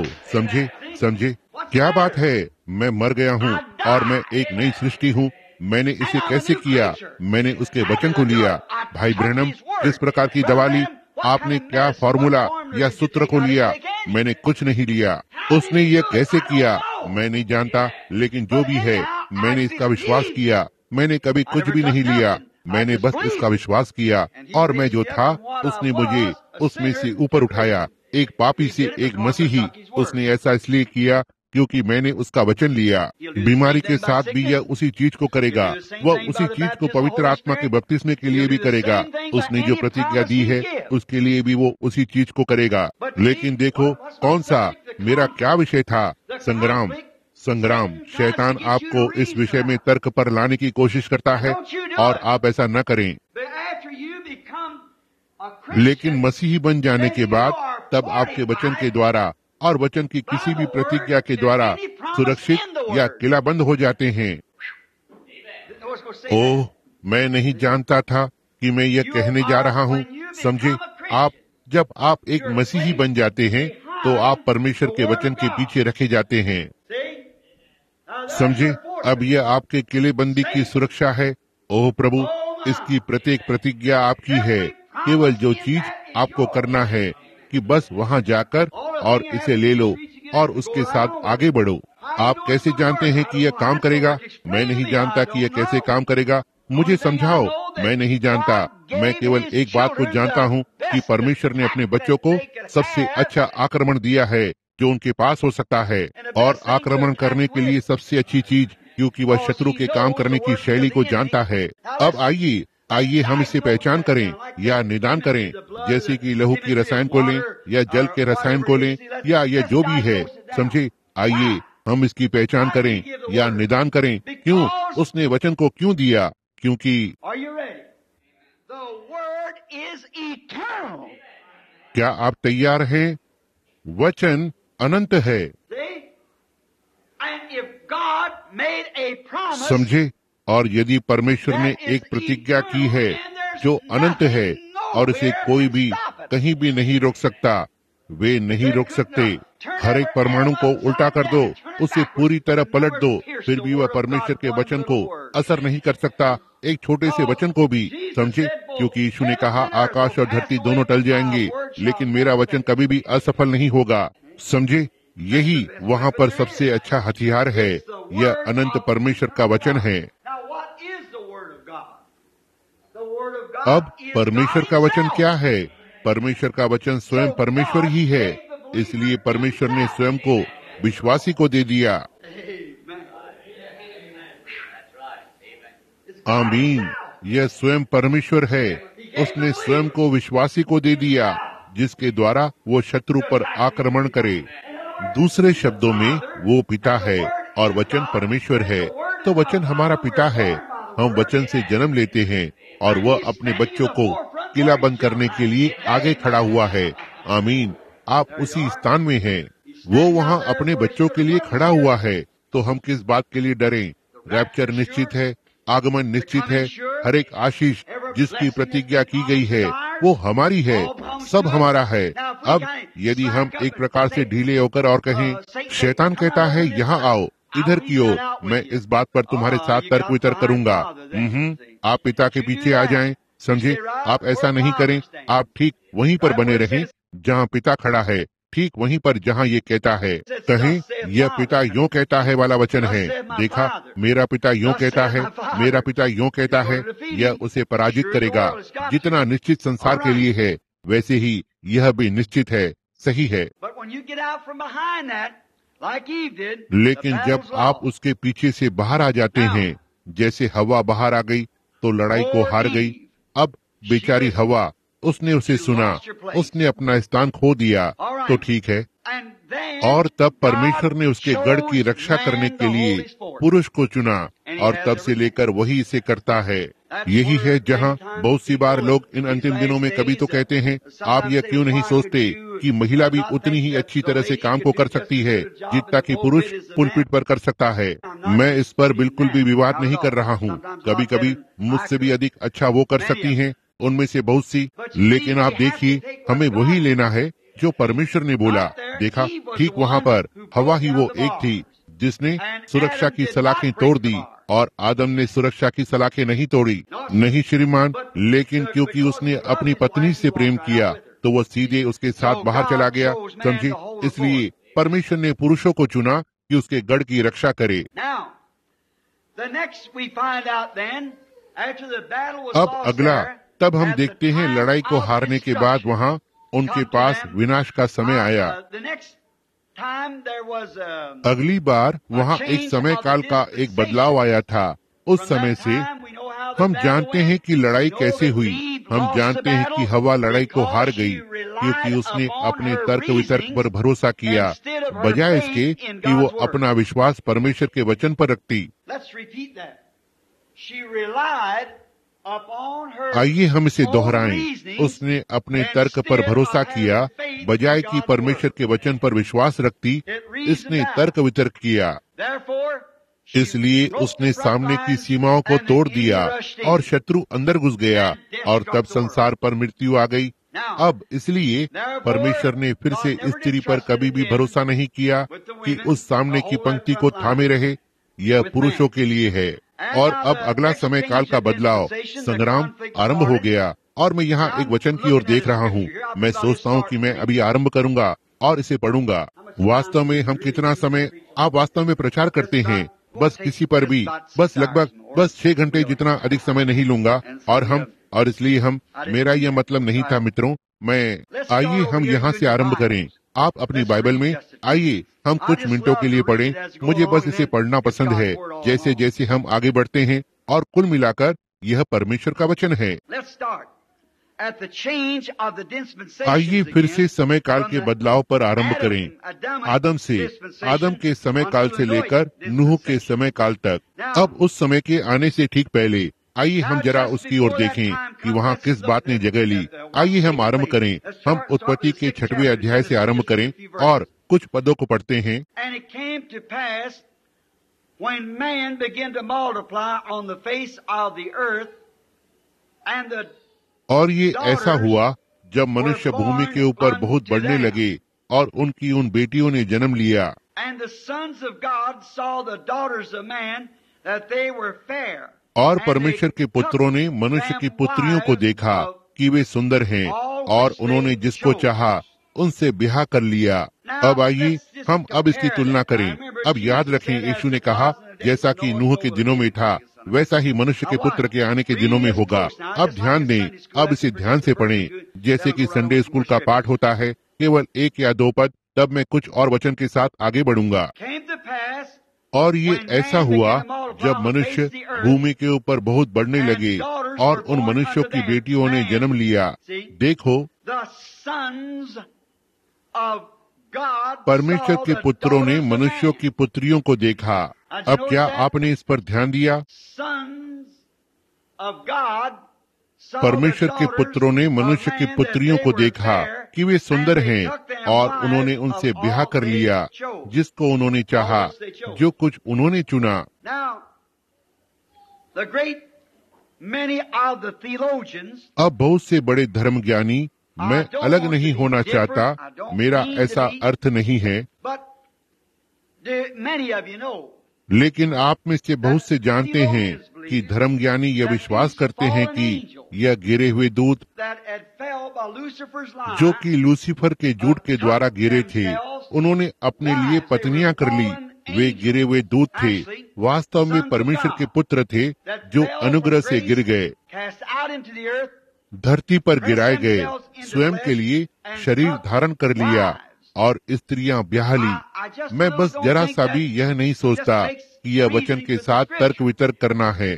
समझे? क्या बात है? मैं मर गया हूँ और मैं एक नई सृष्टि हूँ। मैंने इसे कैसे किया? मैंने उसके वचन को लिया। भाई ब्रैनम, किस प्रकार की दवा ली? आपने क्या फॉर्मूला या सूत्र को लिया? मैंने कुछ नहीं लिया। उसने ये कैसे किया? मैं नहीं जानता, लेकिन जो भी है, मैंने इसका विश्वास किया। मैंने कभी कुछ भी नहीं लिया, मैंने बस इसका विश्वास किया। और मैं जो था, उसने मुझे उसमें से ऊपर उठाया, एक पापी से एक मसीही। उसने ऐसा इसलिए किया क्योंकि मैंने उसका वचन लिया। बीमारी के साथ भी यह उसी चीज को करेगा। वह उसी चीज को पवित्र आत्मा के बपतिस्मे के लिए भी करेगा। उसने जो प्रतिज्ञा दी है उसके लिए भी वो उसी चीज को करेगा। लेकिन देखो, कौन सा मेरा क्या विषय था? संग्राम। शैतान आपको इस विषय में तर्क पर लाने की कोशिश करता है और आप ऐसा न करें। लेकिन मसीही बन जाने के बाद तब आपके वचन के द्वारा और वचन की किसी भी प्रतिज्ञा के द्वारा सुरक्षित या किलाबंद हो जाते हैं। ओह, मैं नहीं जानता था कि मैं यह कहने जा रहा हूँ। समझे, जब आप एक मसीही बन जाते हैं तो आप परमेश्वर के वचन के पीछे रखे जाते हैं। समझे, अब यह आपके किलेबंदी की सुरक्षा है। ओह प्रभु, इसकी प्रत्येक प्रतिज्ञा आपकी है। केवल जो चीज आपको करना है कि बस वहां जाकर और इसे ले लो और उसके साथ आगे बढ़ो। आप कैसे जानते हैं कि यह काम करेगा? मैं नहीं जानता कि यह कैसे काम करेगा। मुझे समझाओ। मैं नहीं जानता। मैं केवल एक बात को जानता हूँ कि परमेश्वर ने अपने बच्चों को सबसे अच्छा आक्रमण दिया है जो उनके पास हो सकता है, और आक्रमण करने के लिए सबसे अच्छी चीज, क्योंकि वह शत्रु के काम करने की शैली को जानता है। अब आइए हम इसे पहचान करें या निदान करें, जैसे कि लहू की रसायन को लें या जल के रसायन को लें या यह जो भी है। समझे, आइए हम इसकी पहचान करें या निदान करें। क्यों? उसने वचन को क्यों दिया? क्योंकि क्या आप तैयार हैं? वचन अनंत है। समझे? और यदि परमेश्वर ने एक प्रतिज्ञा की है जो अनंत है और इसे कोई भी कहीं भी नहीं रोक सकता, वे नहीं रोक सकते। हर एक परमाणु को उल्टा कर दो, उसे पूरी तरह पलट दो, फिर भी वह परमेश्वर के वचन को असर नहीं कर सकता, एक छोटे से वचन को भी। समझे? क्योंकि यीशु ने कहा आकाश और धरती दोनों टल जाएंगे, लेकिन मेरा वचन कभी भी असफल नहीं होगा। समझे? यही वहाँ पर सबसे अच्छा हथियार है। यह अनंत परमेश्वर का वचन है। अब परमेश्वर का वचन क्या है? परमेश्वर का वचन स्वयं परमेश्वर ही है। इसलिए परमेश्वर ने स्वयं को विश्वासी को दे दिया। आमीन। यह स्वयं परमेश्वर है। उसने स्वयं को विश्वासी को दे दिया, जिसके द्वारा वो शत्रु पर आक्रमण करे। दूसरे शब्दों में वो पिता है और वचन परमेश्वर है। तो वचन हमारा पिता है। हम वचन से जन्म लेते हैं और वह अपने बच्चों को किला बंद करने के लिए आगे खड़ा हुआ है। आमीन। आप उसी स्थान में हैं। वो वहाँ अपने बच्चों के लिए खड़ा हुआ है। तो हम किस बात के लिए डरें? रैप्चर निश्चित है, आगमन निश्चित है। हर एक आशीष जिसकी प्रतिज्ञा की गई है वो हमारी है, सब हमारा है। अब यदि हम एक प्रकार से ढीले होकर और कहें शैतान कहता है यहाँ आओ, इधर की ओर, मैं इस बात पर तुम्हारे साथ तर्क वितर्क करूंगा। आप पिता के पीछे आ जाएं। समझे? आप ऐसा नहीं करें। आप ठीक वहीं पर बने रहें जहाँ पिता खड़ा है, ठीक वहीं पर जहाँ ये कहता है। कहें यह पिता यों कहता है वाला वचन है। देखा, मेरा पिता यों कहता है, मेरा पिता यों कहता है। यह उसे पराजित करेगा। जितना निश्चित संसार के लिए है, वैसे ही यह भी निश्चित है, सही है। लेकिन जब आप उसके पीछे से बाहर आ जाते हैं, जैसे हवा बाहर आ गई तो लड़ाई को हार गई। अब बेचारी हवा, उसने उसे सुना, उसने अपना स्थान खो दिया, तो ठीक है। और तब परमेश्वर ने उसके गढ़ की रक्षा करने के लिए पुरुष को चुना, और तब से लेकर वही इसे करता है। यही है जहाँ बहुत सी बार लोग इन अंतिम दिनों में कभी तो कहते हैं, आप यह क्यों नहीं सोचते कि महिला भी उतनी ही अच्छी तरह से काम को कर सकती है जितना कि पुरुष पुलपिट पर कर सकता है। मैं इस पर बिल्कुल भी विवाद नहीं कर रहा हूँ। कभी कभी मुझसे भी अधिक अच्छा वो कर सकती हैं, उनमें से बहुत सी। लेकिन आप देखिए, हमें वही लेना है जो परमेश्वर ने बोला। देखा, ठीक वहाँ पर हवा ही वो एक थी जिसने सुरक्षा की सलाखें तोड़ दी, और आदम ने सुरक्षा की सलाखें नहीं तोड़ी। नहीं श्रीमान, लेकिन क्योंकि उसने अपनी पत्नी से प्रेम किया तो वह सीधे उसके साथ बाहर चला गया। समझे? इसलिए परमेश्वर ने पुरुषों को चुना कि उसके गढ़ की रक्षा करे। अब अगला, तब हम देखते हैं लड़ाई को हारने के बाद वहाँ उनके पास विनाश का समय आया। अगली बार वहाँ एक समय काल का एक बदलाव आया था। उस समय से हम जानते हैं कि लड़ाई कैसे हुई। हम जानते हैं कि हवा लड़ाई को हार गई क्योंकि उसने अपने तर्क वितर्क पर भरोसा किया, बजाय इसके कि वो अपना विश्वास परमेश्वर के वचन पर रखती। आइए हम इसे दोहराएं। उसने अपने तर्क पर भरोसा किया, बजाय कि परमेश्वर के वचन पर विश्वास रखती। इसने तर्क वितर्क किया, इसलिए उसने सामने की सीमाओं को तोड़ दिया और शत्रु अंदर घुस गया, और तब संसार पर मृत्यु आ गई। अब इसलिए परमेश्वर ने फिर से इस स्त्री पर कभी भी भरोसा नहीं किया कि उस सामने की पंक्ति को थामे रहे। यह पुरुषों के लिए है। और अब अगला समय काल का बदलाव, संग्राम आरंभ हो गया। और मैं यहाँ एक वचन की ओर देख रहा हूँ। मैं सोचता हूँ कि मैं अभी आरंभ करूँगा और इसे पढ़ूंगा। वास्तव में हम कितना समय आप वास्तव में प्रचार करते हैं? बस किसी पर भी बस लगभग 6 घंटे जितना अधिक समय नहीं लूंगा। और इसलिए मेरा यह मतलब नहीं था मित्रों। आइए हम यहाँ से आरंभ करें। आप अपनी बाइबल में आइए हम कुछ मिनटों के लिए पढ़ें। मुझे बस इसे पढ़ना पसंद है जैसे जैसे हम आगे बढ़ते हैं, और कुल मिलाकर यह परमेश्वर का वचन है। आइए फिर से समय काल के बदलाव पर आरंभ करें। आदम के समय काल से लेकर नूह के समय काल तक। अब उस समय के आने से ठीक पहले आइए हम जरा उसकी ओर देखें कि वहाँ किस बात ने जगह ली। आइए हम आरंभ करें। हम उत्पत्ति के 6वें अध्याय से आरंभ करें और कुछ पदों को पढ़ते हैं। And it came to pass, when man began to multiply on the face of the earth, and the और ये ऐसा हुआ जब मनुष्य भूमि के ऊपर बहुत बढ़ने लगे और उनकी उन बेटियों ने जन्म लिया। and the sons of God saw the daughters of man that they were fair. और परमेश्वर के पुत्रों ने मनुष्य की पुत्रियों को देखा कि वे सुंदर हैं और उन्होंने जिसको चाहा उनसे ब्याह कर लिया। अब आइए हम अब इसकी तुलना करें। अब याद रखें, यीशु ने कहा जैसा कि नूह के दिनों में था वैसा ही मनुष्य के पुत्र के आने के दिनों में होगा। अब ध्यान दें, अब इसे ध्यान से पढ़ें जैसे कि संडे स्कूल का पाठ होता है, केवल 1 या 2 पद, तब मैं कुछ और वचन के साथ आगे बढ़ूंगा। और ये ऐसा हुआ जब मनुष्य भूमि के ऊपर बहुत बढ़ने लगे और उन मनुष्यों की बेटियों ने जन्म लिया। देखो, परमेश्वर के पुत्रों ने मनुष्यों की पुत्रियों को देखा। अब क्या आपने इस पर ध्यान दिया? परमेश्वर के पुत्रों ने मनुष्य की पुत्रियों को देखा कि वे सुंदर हैं और उन्होंने उनसे ब्याह कर लिया जिसको उन्होंने चाहा, जो कुछ उन्होंने चुना। अब बहुत से बड़े धर्म ज्ञानी, मैं अलग नहीं होना चाहता, मेरा ऐसा अर्थ नहीं है, लेकिन आप में से बहुत से जानते हैं कि धर्मज्ञानी यह विश्वास करते हैं कि यह गिरे हुए दूत जो कि लूसीफर के झूठ के द्वारा गिरे थे, उन्होंने अपने लिए पत्नियां कर ली। वे गिरे हुए दूत थे, वास्तव में परमेश्वर के पुत्र थे जो अनुग्रह से गिर गए, धरती पर गिराए गए, स्वयं के लिए शरीर धारण कर लिया और स्त्रियां ब्याह ली। मैं बस जरा सा भी यह नहीं सोचता कि यह वचन के साथ तर्क वितर्क करना है,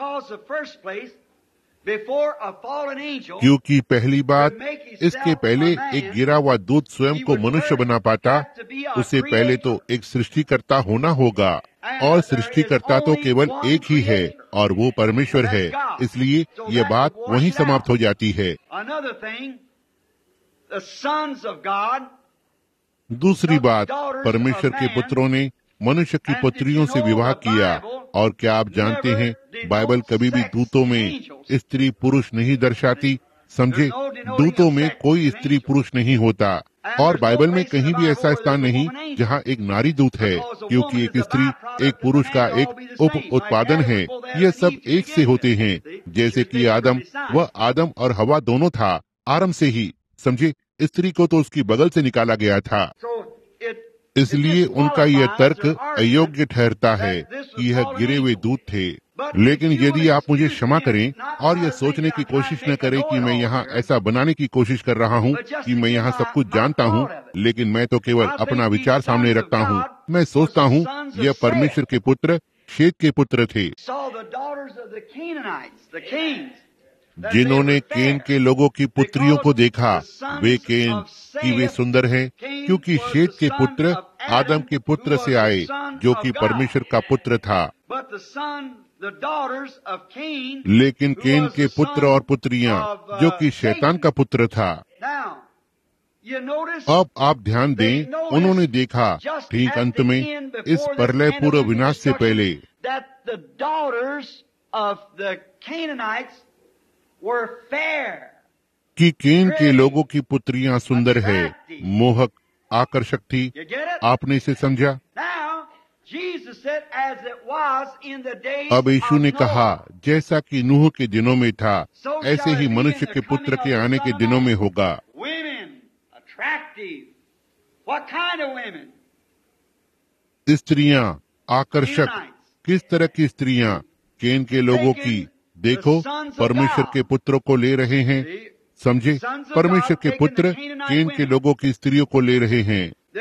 क्योंकि पहली बात, इसके पहले एक गिरा हुआ दूत स्वयं को मनुष्य बना पाता, उसे पहले तो एक सृष्टिकर्ता होना होगा, और सृष्टिकर्ता तो केवल एक ही है और वो परमेश्वर है। इसलिए यह बात वहीं समाप्त हो जाती है। दूसरी बात, परमेश्वर के पुत्रों ने मनुष्य की पुत्रियों से विवाह किया। और क्या आप जानते हैं, बाइबल कभी भी दूतों में स्त्री पुरुष नहीं दर्शाती। समझे, दूतों में कोई स्त्री पुरुष नहीं होता, और बाइबल में कहीं भी ऐसा स्थान नहीं जहाँ एक नारी दूत है, क्योंकि एक स्त्री एक पुरुष का एक उप उत्पादन है। ये सब एक से होते हैं, जैसे कि आदम, वह आदम और हवा दोनों था आरंभ से ही। समझे, स्त्री को तो उसकी बगल से निकाला गया था। इसलिए उनका यह तर्क अयोग्य ठहरता है कि यह गिरे हुए दूत थे। लेकिन यदि आप मुझे क्षमा करें और यह सोचने की कोशिश न करें कि मैं यहाँ ऐसा बनाने की कोशिश कर रहा हूँ कि मैं यहाँ सब कुछ जानता हूँ, लेकिन मैं तो केवल अपना विचार सामने रखता हूँ। मैं सोचता हूँ यह परमेश्वर के पुत्र शेत के पुत्र थे, जिन्होंने केन के लोगों की पुत्रियों को देखा। वे केन की वे सुंदर हैं, क्योंकि शेत के पुत्र आदम के पुत्र से आए, जो कि परमेश्वर का पुत्र था। लेकिन केन के पुत्र और पुत्रियां, जो कि शैतान का पुत्र था। अब आप ध्यान दें, उन्होंने देखा ठीक अंत में, इस प्रलय पूर्व विनाश से पहले, कि केन के लोगों की पुत्रियां सुंदर है, मोहक, आकर्षक थी। आपने इसे समझा? अब यीशु ने कहा, जैसा कि नूह के दिनों में था, ऐसे ही मनुष्य के पुत्र के आने के दिनों में होगा। स्त्रियां आकर्षक, किस तरह की स्त्रियां? केन के लोगों की। देखो, परमेश्वर के पुत्रों को ले रहे हैं। समझे, परमेश्वर के पुत्र केन के लोगों की स्त्रियों को ले रहे हैं।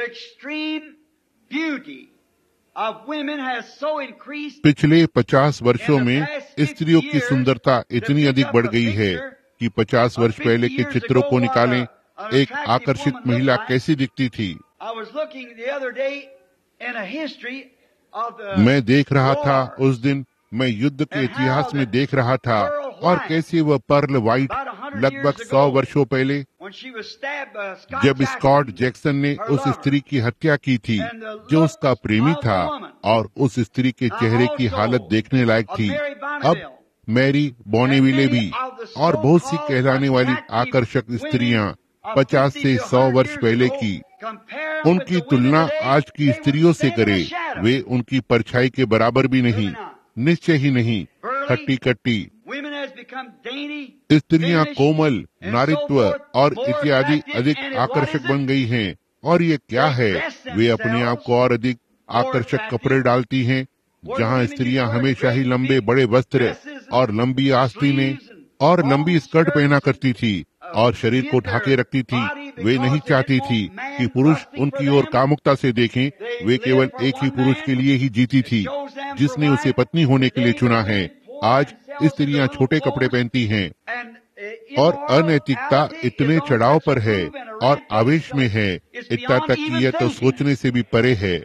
पिछले 50 वर्षों में स्त्रियों की सुंदरता इतनी अधिक बढ़ गई है कि 50 वर्ष पहले के चित्रों को निकालें, एक आकर्षित महिला कैसी दिखती थी। मैं देख रहा था उस दिन मैं युद्ध के इतिहास में देख रहा था और कैसे वह पर्ल वाइट लगभग 100 वर्षों पहले जब स्कॉट जैक्सन ने उस स्त्री की हत्या की थी जो उसका प्रेमी था और उस स्त्री के चेहरे की हालत देखने लायक थी। अब मैरी बोनेविले भी और बहुत सी कहलाने वाली आकर्षक स्त्रियां 50 से 100 वर्ष पहले की, उनकी तुलना आज की स्त्रियों से करे, वे उनकी परछाई के बराबर भी नहीं, निश्चय ही नहीं। खट्टी कट्टी स्त्रियां कोमल, नारित्व और इत्यादि अधिक आकर्षक बन गई हैं। और ये क्या है, वे अपने आप को और अधिक आकर्षक कपड़े डालती हैं। जहां स्त्रियां हमेशा ही लंबे बड़े वस्त्र और लंबी आस्तीनें और लंबी स्कर्ट पहना करती थी और शरीर को ढाके रखती थी। वे नहीं चाहती थी कि पुरुष उनकी ओर कामुकता से देखें। वे केवल एक ही पुरुष के लिए ही जीती थी जिसने उसे पत्नी होने के लिए चुना है। आज स्त्रियां छोटे कपड़े पहनती हैं और अनैतिकता इतने चढ़ाव पर है और आवेश में है, इतना तक कि यह तो सोचने से भी परे है।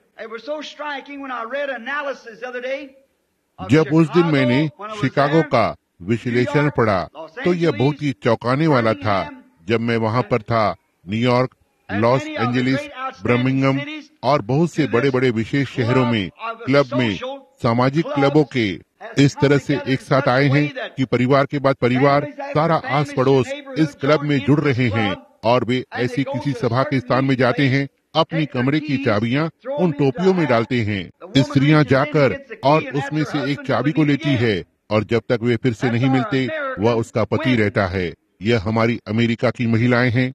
जब उस दिन मैंने शिकागो का विश्लेषण पढ़ा तो यह बहुत ही चौंकाने वाला था। जब मैं वहां पर था, न्यूयॉर्क, लॉस एंजलिस, बर्मिंघम और बहुत से बड़े बड़े विशेष शहरों में क्लब में सामाजिक क्लबों के इस तरह से एक साथ आए हैं कि परिवार के बाद परिवार, सारा आस पड़ोस इस क्लब में जुड़ रहे हैं और वे ऐसी किसी सभा के स्थान में जाते हैं, अपनी कमरे की चाबियां उन टोपियों में डालते हैं। स्त्रियां जाकर और उसमें से एक चाबी को लेती है और जब तक वे फिर से नहीं मिलते वह उसका पति रहता है। यह हमारी अमेरिका की महिलाएं हैं।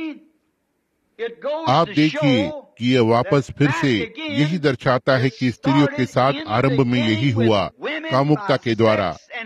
आप देखिए कि यह वापस फिर से यही दर्शाता है कि स्त्रियों के साथ आरंभ में यही हुआ, कामुकता के द्वारा,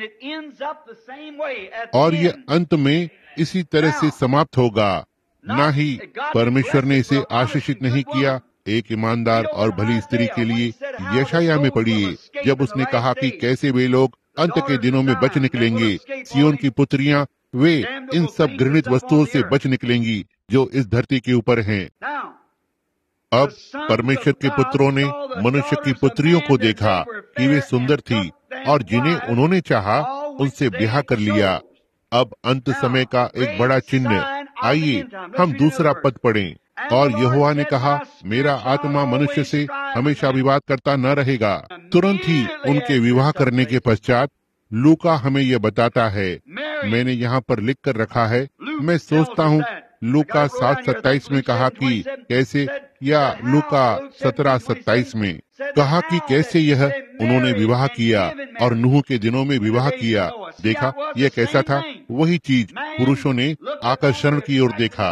और यह अंत में इसी तरह से समाप्त होगा। ना ही परमेश्वर ने इसे आशीषित नहीं किया। एक ईमानदार और भली स्त्री के लिए यशाया में पढ़िए जब उसने कहा कि कैसे वे लोग अंत के दिनों में बच निकलेंगे। सियोन की पुत्रियां, वे इन सब घृणित वस्तुओं से बच निकलेंगी जो इस धरती के ऊपर हैं। अब परमेश्वर के पुत्रों ने मनुष्य की पुत्रियों को देखा कि वे सुंदर थी और जिन्हें उन्होंने चाहा उनसे ब्याह कर लिया। अब अंत समय का एक बड़ा चिन्ह। आइए हम दूसरा पद पढ़ें। और यहोवा ने कहा, मेरा आत्मा मनुष्य से हमेशा विवाद करता न रहेगा। तुरंत ही उनके विवाह करने के पश्चात लूका हमें यह बताता है, मैंने यहाँ पर लिख कर रखा है, मैं सोचता हूँ लूका 7:27 में कहा कि कैसे, या लूका 17:27 में कहा कि कैसे यह उन्होंने विवाह किया और नूह के दिनों में विवाह किया। देखा यह कैसा था, वही चीज पुरुषों ने आकर्षण की ओर देखा।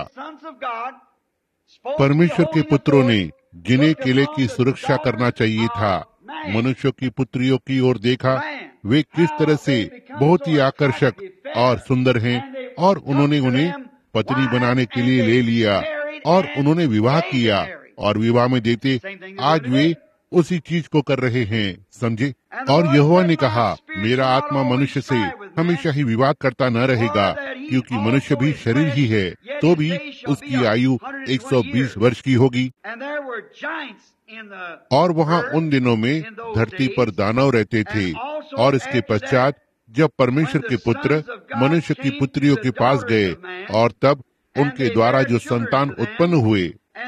परमेश्वर के पुत्रों ने जिन्हें किले की सुरक्षा करना चाहिए था, मनुष्यों की पुत्रियों की ओर देखा। वे किस तरह से बहुत ही आकर्षक और सुंदर हैं और उन्होंने उन्हें पत्नी बनाने के लिए ले लिया और उन्होंने विवाह किया और विवाह में देते आज वे उसी चीज को कर रहे हैं, समझे। और यहोवा ने कहा, मेरा आत्मा मनुष्य से हमेशा ही विवाद करता न रहेगा, क्योंकि मनुष्य भी शरीर ही है, तो भी उसकी आयु 120 वर्ष की होगी। और वहाँ उन दिनों में धरती पर दानव रहते थे। और इसके पश्चात जब परमेश्वर के पुत्र मनुष्य की पुत्रियों के पास गए और तब उनके द्वारा जो संतान उत्पन्न हुए,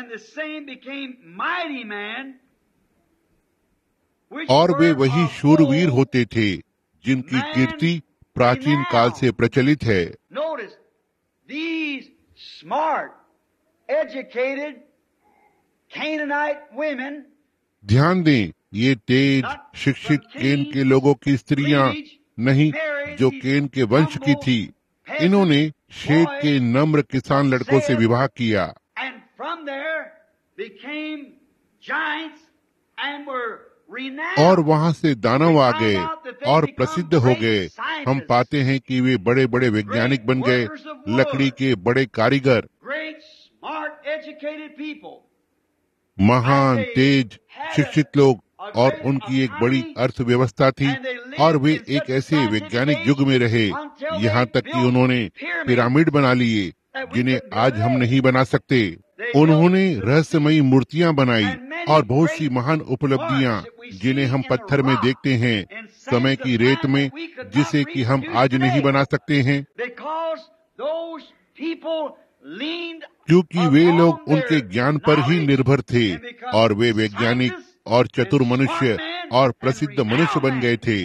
और वे वही शूरवीर होते थे जिनकी कीर्ति प्राचीन काल से प्रचलित है। ध्यान दें, ये तेज शिक्षित केन के लोगों की स्त्रियां नहीं जो केन के वंश की थी। इन्होंने शेत के नम्र किसान लड़कों से विवाह किया और वहां से दानव आ गए और प्रसिद्ध हो गए। हम पाते हैं कि वे बड़े बड़े वैज्ञानिक बन गए, लकड़ी के बड़े कारीगर, महान तेज शिक्षित लोग, और उनकी एक बड़ी अर्थव्यवस्था थी। और वे एक ऐसे वैज्ञानिक युग में रहे यहाँ तक कि उन्होंने पिरामिड बना लिए जिन्हें आज हम नहीं बना सकते। उन्होंने रहस्यमयी मूर्तियां बनाई और बहुत सी महान उपलब्धियां जिन्हें हम पत्थर में देखते हैं, समय की रेत में, जिसे कि हम आज नहीं बना सकते हैं, क्योंकि वे लोग उनके ज्ञान पर ही निर्भर थे और वे वैज्ञानिक और चतुर मनुष्य और प्रसिद्ध मनुष्य बन गए थे।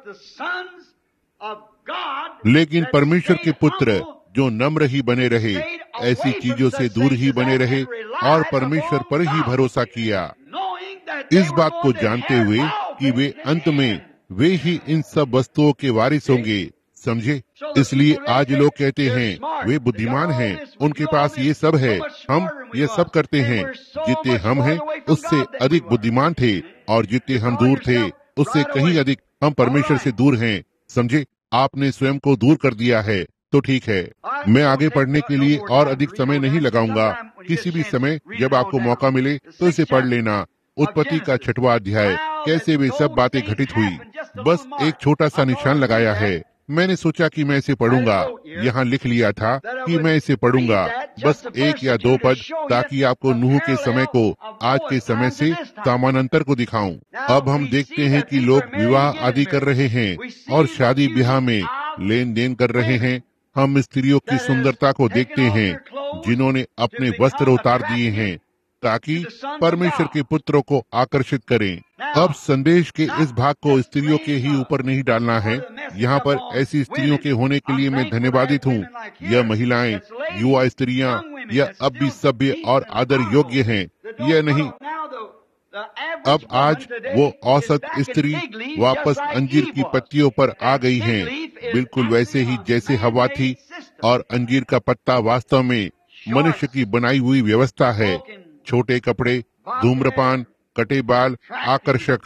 लेकिन परमेश्वर के पुत्र जो नम्र ही बने रहे, ऐसी चीजों से दूर ही बने रहे और परमेश्वर पर ही भरोसा किया, इस बात को जानते हुए कि वे अंत में वे ही इन सब वस्तुओं के वारिस होंगे। समझे? इसलिए आज लोग कहते हैं वे बुद्धिमान हैं, उनके पास ये सब है, हम ये सब करते हैं। जितने हम हैं उससे अधिक बुद्धिमान थे और जितने हम दूर थे उससे कहीं अधिक हम परमेश्वर से दूर हैं। समझे? आपने स्वयं को दूर कर दिया है तो ठीक है। मैं आगे पढ़ने के लिए और अधिक समय नहीं लगाऊंगा। किसी भी समय जब आपको मौका मिले तो इसे पढ़ लेना। उत्पत्ति का 6वां अध्याय, कैसे वे सब बातें घटित हुई। बस एक छोटा सा निशान लगाया है। मैंने सोचा कि मैं इसे पढ़ूंगा। यहाँ लिख लिया था कि मैं इसे पढ़ूंगा, बस 1 या 2 पद, ताकि आपको नूह के समय को आज के समय से समानांतर को दिखाऊं। अब हम देखते हैं कि लोग विवाह आदि कर रहे हैं और शादी ब्याह में लेन देन कर रहे हैं। हम स्त्रियों की सुंदरता को देखते हैं जिन्होंने अपने वस्त्र उतार दिए हैं ताकि परमेश्वर के पुत्रों को आकर्षित करें। अब संदेश के इस भाग को स्त्रियों के ही ऊपर नहीं डालना है। यहाँ पर ऐसी स्त्रियों के होने के लिए मैं धन्यवादित हूँ। यह महिलाएं, युवा स्त्रियां, यह अब भी सभ्य और आदर योग्य हैं। यह नहीं, अब आज वो औसत स्त्री वापस अंजीर की पत्तियों पर आ गई हैं, बिल्कुल वैसे ही जैसे हवा थी। और अंजीर का पत्ता वास्तव में मनुष्य की बनाई हुई व्यवस्था है। छोटे कपड़े, धूम्रपान, कटे बाल, आकर्षक।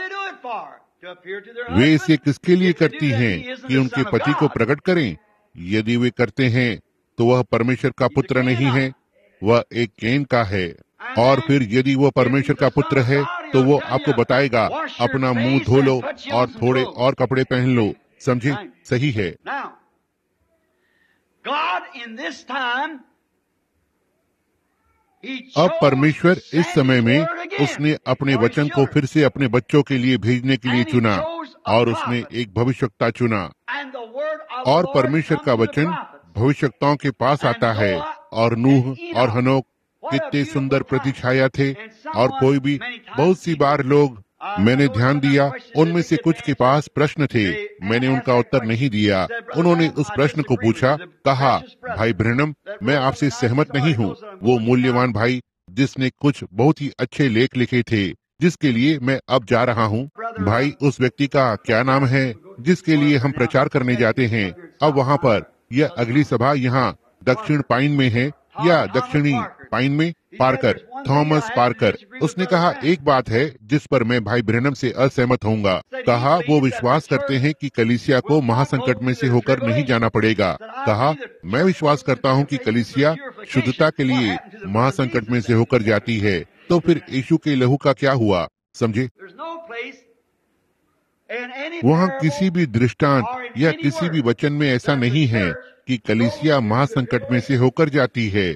वे इसे किसके लिए करती हैं? कि उनके पति को प्रकट करें। यदि वे करते हैं तो वह परमेश्वर का पुत्र नहीं है, वह एक कैन का है। और फिर यदि वो परमेश्वर का पुत्र है तो वो आपको बताएगा, अपना मुंह धो लो और थोड़े और कपड़े पहन लो। समझे? सही है। अब परमेश्वर इस समय में उसने अपने वचन को फिर से अपने बच्चों के लिए भेजने के लिए चुना और उसने एक भविष्यवक्ता चुना। और परमेश्वर का वचन भविष्यवक्ताओं के पास आता है। और नूह और हनोक कितने सुंदर प्रतिछाया थे। और कोई भी बहुत सी बार लोग, मैंने ध्यान दिया, उनमें से कुछ के पास प्रश्न थे। मैंने उनका उत्तर नहीं दिया। उन्होंने उस प्रश्न को पूछा, कहा, भाई ब्रैनम, मैं आपसे सहमत नहीं हूँ। वो मूल्यवान भाई जिसने कुछ बहुत ही अच्छे लेख लिखे थे, जिसके लिए मैं अब जा रहा हूँ। भाई, उस व्यक्ति का क्या नाम है जिसके लिए हम प्रचार करने जाते हैं अब वहाँ पर? यह अगली सभा यहाँ दक्षिण पाइन में है, या दक्षिणी पाइन में। Parker, Thomas Parker. उसने कहा, एक बात है जिस पर मैं भाई ब्रैनम से असहमत होऊंगा। कहा, वो विश्वास करते हैं कि कलीसिया को महासंकट में से होकर नहीं जाना पड़ेगा। कहा, मैं विश्वास करता हूँ कि कलीसिया शुद्धता के लिए महासंकट में से होकर जाती है। तो फिर यीशु के लहू का क्या हुआ? समझे? वहाँ किसी भी दृष्टांत या किसी भी वचन में ऐसा नहीं है कि कलीसिया महासंकट में से होकर जाती है।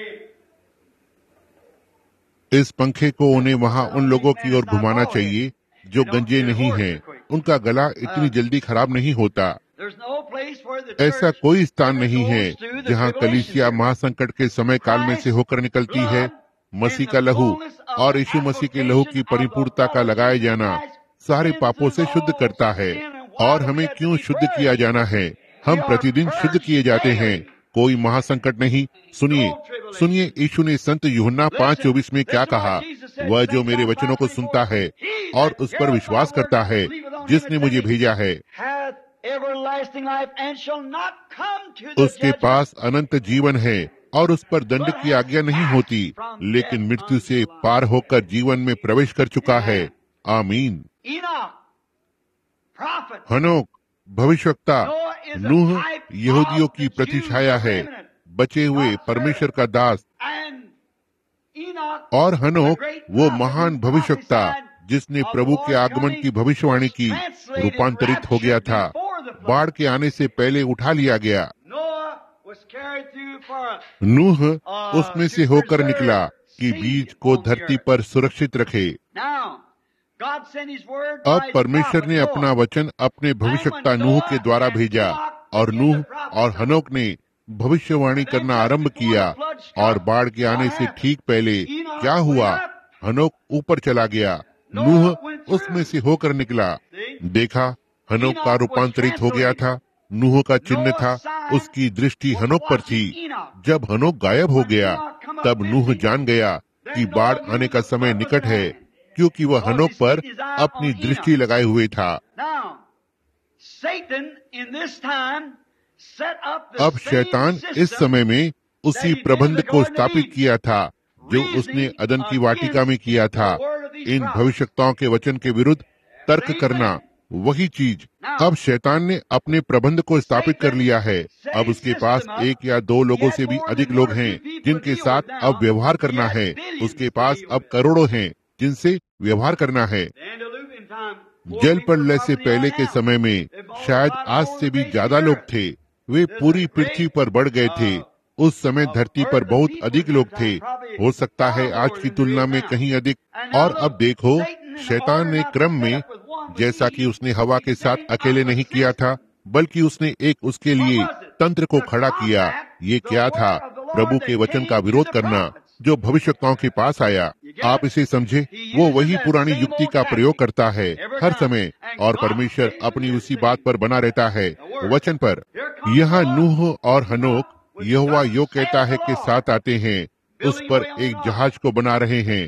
इस पंखे को उन्हें वहाँ उन लोगों की ओर घुमाना चाहिए जो गंजे नहीं हैं। उनका गला इतनी जल्दी खराब नहीं होता। ऐसा कोई स्थान नहीं है जहाँ कलीसिया महासंकट के समय काल में से होकर निकलती है। मसीह का लहू और यीशु मसीह के लहू की परिपूर्णता का लगाया जाना सारे पापों से शुद्ध करता है। और हमें क्यों शुद्ध किया जाना है? हम प्रतिदिन शुद्ध किए जाते हैं। कोई महासंकट नहीं। सुनिए, सुनिए, यीशु ने संत यूहन्ना 5:24 में क्या कहा? वह जो मेरे वचनों को सुनता है और उस पर विश्वास करता है जिसने मुझे भेजा है, उसके पास अनंत जीवन है और उस पर दंड की आज्ञा नहीं होती, लेकिन मृत्यु से पार होकर जीवन में प्रवेश कर चुका है। आमीन। हनोक भविष्यवक्ता, नूह यहूदियों की प्रतिछाया है, बचे हुए परमेश्वर का दास। और हनोक वो महान भविष्यवक्ता जिसने प्रभु के आगमन की भविष्यवाणी की, रूपांतरित हो गया था, बाढ़ के आने से पहले उठा लिया गया। नूह उसमें से होकर निकला कि बीज को धरती पर सुरक्षित रखे। God sent His word by अब His परमेश्वर prophet ने Noah. अपना वचन अपने भविष्यवक्ता नूह के द्वारा भेजा और नूह और हनोक ने भविष्यवाणी करना आरंभ किया। और बाढ़ के आने से ठीक पहले क्या हुआ? हनोक ऊपर चला गया, नूह उसमें से होकर निकला। देखा, हनोक का रूपांतरित हो गया था। नूह का चिन्ह था, उसकी दृष्टि हनोक पर थी। जब हनोक गायब हो गया तब नूह जान गया कि बाढ़ आने का समय निकट है, क्योंकि वह हनोक पर अपनी दृष्टि लगाए हुए था। अब शैतान इस समय में उसी प्रबंध को स्थापित किया था जो उसने अदन की वाटिका में किया था। इन भविष्यवक्ताओं के वचन के विरुद्ध तर्क करना, वही चीज। अब शैतान ने अपने प्रबंध को स्थापित कर लिया है। अब उसके पास एक या दो लोगों से भी अधिक लोग हैं जिनके साथ अब व्यवहार करना है। उसके पास अब करोड़ों हैं जिनसे व्यवहार करना है। जल प्रलय से पहले के समय में शायद आज से भी ज्यादा लोग थे। वे पूरी पृथ्वी पर बढ़ गए थे। उस समय धरती पर बहुत अधिक लोग थे, हो सकता है आज की तुलना में कहीं अधिक। और अब देखो, शैतान ने क्रम में, जैसा कि उसने हवा के साथ अकेले नहीं किया था, बल्कि उसने एक उसके लिए तंत्र को खड़ा किया। ये क्या था? प्रभु के वचन का विरोध करना जो भविष्यवक्ताओं के पास आया। आप इसे समझे, वो वही पुरानी युक्ति का प्रयोग करता है हर समय, और परमेश्वर अपनी उसी बात पर बना रहता है, वचन पर। यहाँ नूह और हनोक यहोवा यो कहता है के साथ आते हैं, उस पर एक जहाज को बना रहे हैं।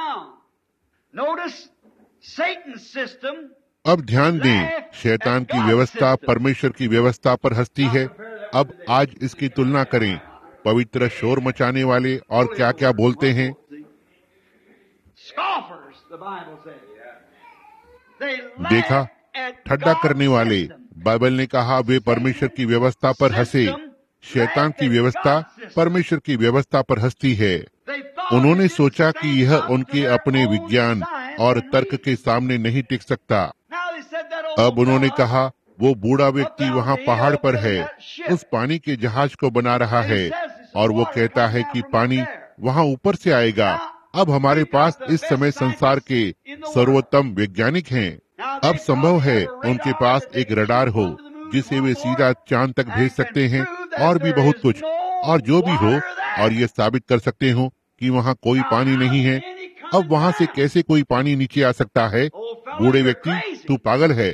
अब ध्यान दें, शैतान की व्यवस्था परमेश्वर की व्यवस्था पर हंसती है। अब आज इसकी तुलना करें। पवित्र शोर मचाने वाले और क्या क्या बोलते हैं। देखा, ठट्ठा करने वाले। बाइबल ने कहा वे परमेश्वर की व्यवस्था पर हंसे। शैतान की व्यवस्था परमेश्वर की व्यवस्था पर हंसती है। उन्होंने सोचा कि यह उनके अपने विज्ञान और तर्क के सामने नहीं टिक सकता। अब उन्होंने कहा, वो बूढ़ा व्यक्ति वहाँ पहाड़ पर है, उस पानी के जहाज को बना रहा है, और वो कहता है कि पानी वहाँ ऊपर से आएगा। अब हमारे पास इस समय संसार के सर्वोत्तम वैज्ञानिक हैं। अब संभव है उनके पास एक रडार हो जिसे वे सीधा चांद तक भेज सकते हैं, और भी बहुत कुछ। और जो भी हो, और ये साबित कर सकते हो कि वहाँ कोई पानी नहीं है। अब वहाँ से कैसे कोई पानी नीचे आ सकता है? बूढ़े व्यक्ति, तू पागल है।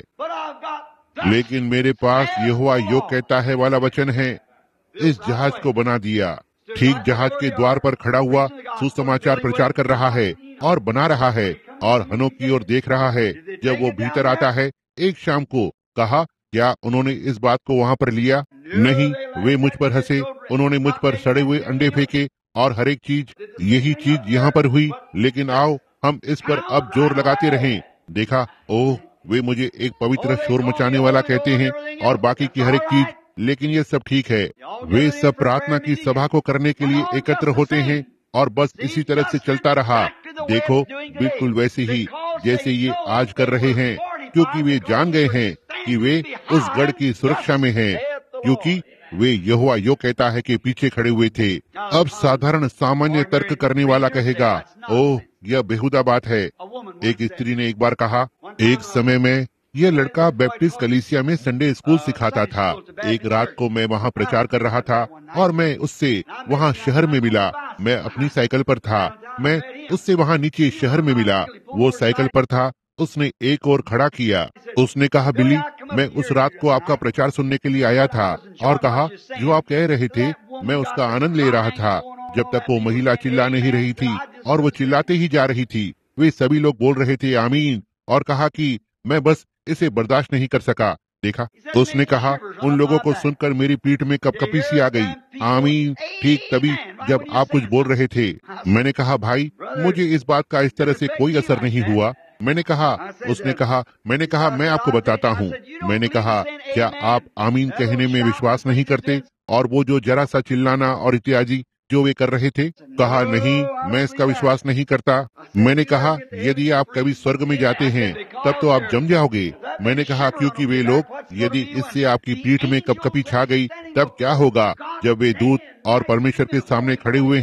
लेकिन मेरे पास यहोवा यो कहता है वाला वचन है। इस जहाज को बना दिया। ठीक जहाज के द्वार पर खड़ा हुआ सुसमाचार प्रचार कर रहा है और बना रहा है, और हनोक की ओर देख रहा है। जब वो भीतर आता है एक शाम को, कहा, क्या उन्होंने इस बात को वहाँ पर लिया? नहीं, वे मुझ पर हंसे। उन्होंने मुझ पर सड़े हुए अंडे फेंके और हर एक चीज। यही चीज यहाँ पर हुई। लेकिन आओ हम इस पर अब जोर लगाते रहें। देखा, ओह, वे मुझे एक पवित्र शोर मचाने वाला कहते हैं और बाकी की हर एक चीज। लेकिन ये सब ठीक है। वे सब प्रार्थना की सभा को करने के लिए एकत्र होते हैं, और बस इसी तरह से चलता रहा। देखो, बिल्कुल वैसे ही जैसे ये आज कर रहे हैं, क्योंकि वे जान गए हैं कि वे उस गढ़ की सुरक्षा में हैं, क्योंकि वे यहोवा यो कहता है के पीछे खड़े हुए थे। अब साधारण सामान्य तर्क करने वाला कहेगा, ओह, यह बेहुदा बात है। एक स्त्री ने एक बार कहा, एक समय में यह लड़का बैप्टिस्ट कलीसिया में संडे स्कूल सिखाता था। एक रात को मैं वहाँ प्रचार कर रहा था और मैं उससे वहाँ शहर में मिला। मैं अपनी साइकिल पर था। मैं उससे वहाँ नीचे शहर में मिला। वो साइकिल पर था। उसने एक और खड़ा किया। उसने कहा, बिली, मैं उस रात को आपका प्रचार सुनने के लिए आया था, और कहा, जो आप कह रहे थे मैं उसका आनंद ले रहा था। जब तक वो महिला चिल्ला नहीं रही थी, और वो चिल्लाते ही जा रही थी। वे सभी लोग बोल रहे थे आमीन, और कहा कि मैं बस इसे बर्दाश्त नहीं कर सका। देखा, तो उसने कहा, उन लोगों को सुनकर मेरी पीठ में कपकपी सी आ गई। आमीन। ठीक तभी जब आप कुछ बोल रहे थे, मैंने कहा, भाई, मुझे इस बात का इस तरह से कोई असर नहीं हुआ। मैंने कहा, उसने कहा, मैंने कहा, मैं आपको बताता हूँ। मैंने कहा, क्या आप आमीन कहने में विश्वास नहीं करते? और वो जो जरा सा चिल्लाना और इत्यादि जो वे कर रहे थे, कहा, नहीं, मैं इसका विश्वास नहीं करता। मैंने कहा, यदि आप कभी स्वर्ग में जाते हैं तब तो आप जम जाओगे। मैंने कहा, क्योंकि वे लोग, यदि इससे आपकी पीठ में कपकपी छा गई तब क्या होगा? जब वे दूत और परमेश्वर के सामने खड़े हुए हैं,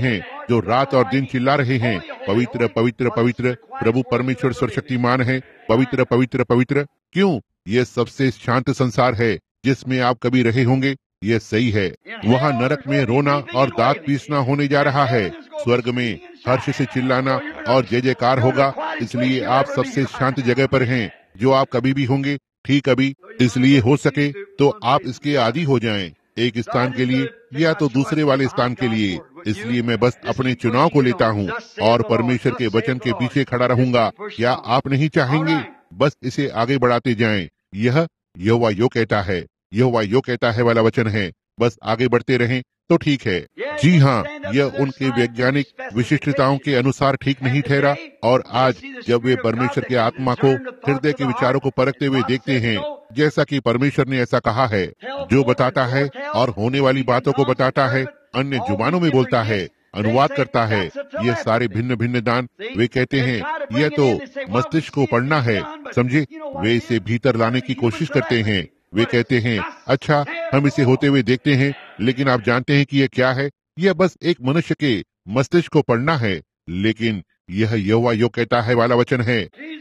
जो रात और दिन चिल्ला रहे हैं, पवित्र पवित्र पवित्र प्रभु परमेश्वर सर्वशक्तिमान है, पवित्र पवित्र पवित्र। क्यों? ये सबसे शांत संसार है जिसमें आप कभी रहे होंगे। ये सही है। वहाँ नरक में रोना और दांत पीसना होने जा रहा है। स्वर्ग में हर्ष से चिल्लाना और जय जयकार होगा। इसलिए आप सबसे शांत जगह पर हैं जो आप कभी भी होंगे। ठीक अभी, इसलिए हो सके तो आप इसके आदी हो जाएं, एक स्थान के लिए या तो दूसरे वाले स्थान के लिए। इसलिए मैं बस अपने चुनाव को लेता हूँ और परमेश्वर के वचन के पीछे खड़ा रहूंगा। क्या आप नहीं चाहेंगे? बस इसे आगे बढ़ाते जाएं। यह यहोवा यो कहता है, यहोवा यो कहता है वाला वचन है। बस आगे बढ़ते रहें तो ठीक है। जी हाँ, यह उनके वैज्ञानिक विशिष्टताओं के अनुसार ठीक नहीं ठहरा। और आज जब वे परमेश्वर के आत्मा को, हृदय के विचारों को परखते हुए देखते हैं, जैसा कि परमेश्वर ने ऐसा कहा है, जो बताता है और होने वाली बातों को बताता है, अन्य जुबानों में बोलता है, अनुवाद करता है, ये सारे भिन्न भिन्न दान। वे कहते हैं यह तो मस्तिष्क को पढ़ना है, समझे। वे इसे भीतर लाने की कोशिश करते हैं। वे कहते हैं अच्छा, हम इसे होते हुए देखते हैं, लेकिन आप जानते हैं कि यह क्या है? यह बस एक मनुष्य के मस्तिष्क को पढ़ना है। लेकिन यह यहोवा यो कहता है वाला वचन है।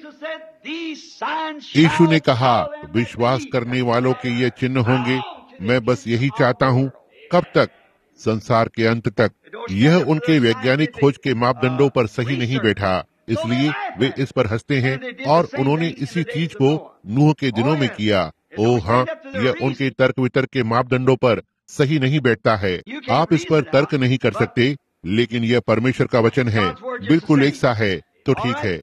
यीशु ने कहा, विश्वास करने वालों के ये चिन्ह होंगे। मैं बस यही चाहता हूँ। कब तक? संसार के अंत तक। यह उनके वैज्ञानिक खोज के मापदंडों पर सही नहीं बैठा, इसलिए वे इस पर हंसते हैं। और उन्होंने इसी चीज को नूह के दिनों में किया। ओ हाँ, यह उनके तर्क वितर्क के मापदंडों पर सही नहीं बैठता है। आप इस पर तर्क नहीं कर सकते, लेकिन यह परमेश्वर का वचन है, बिल्कुल एक सा है। तो ठीक है।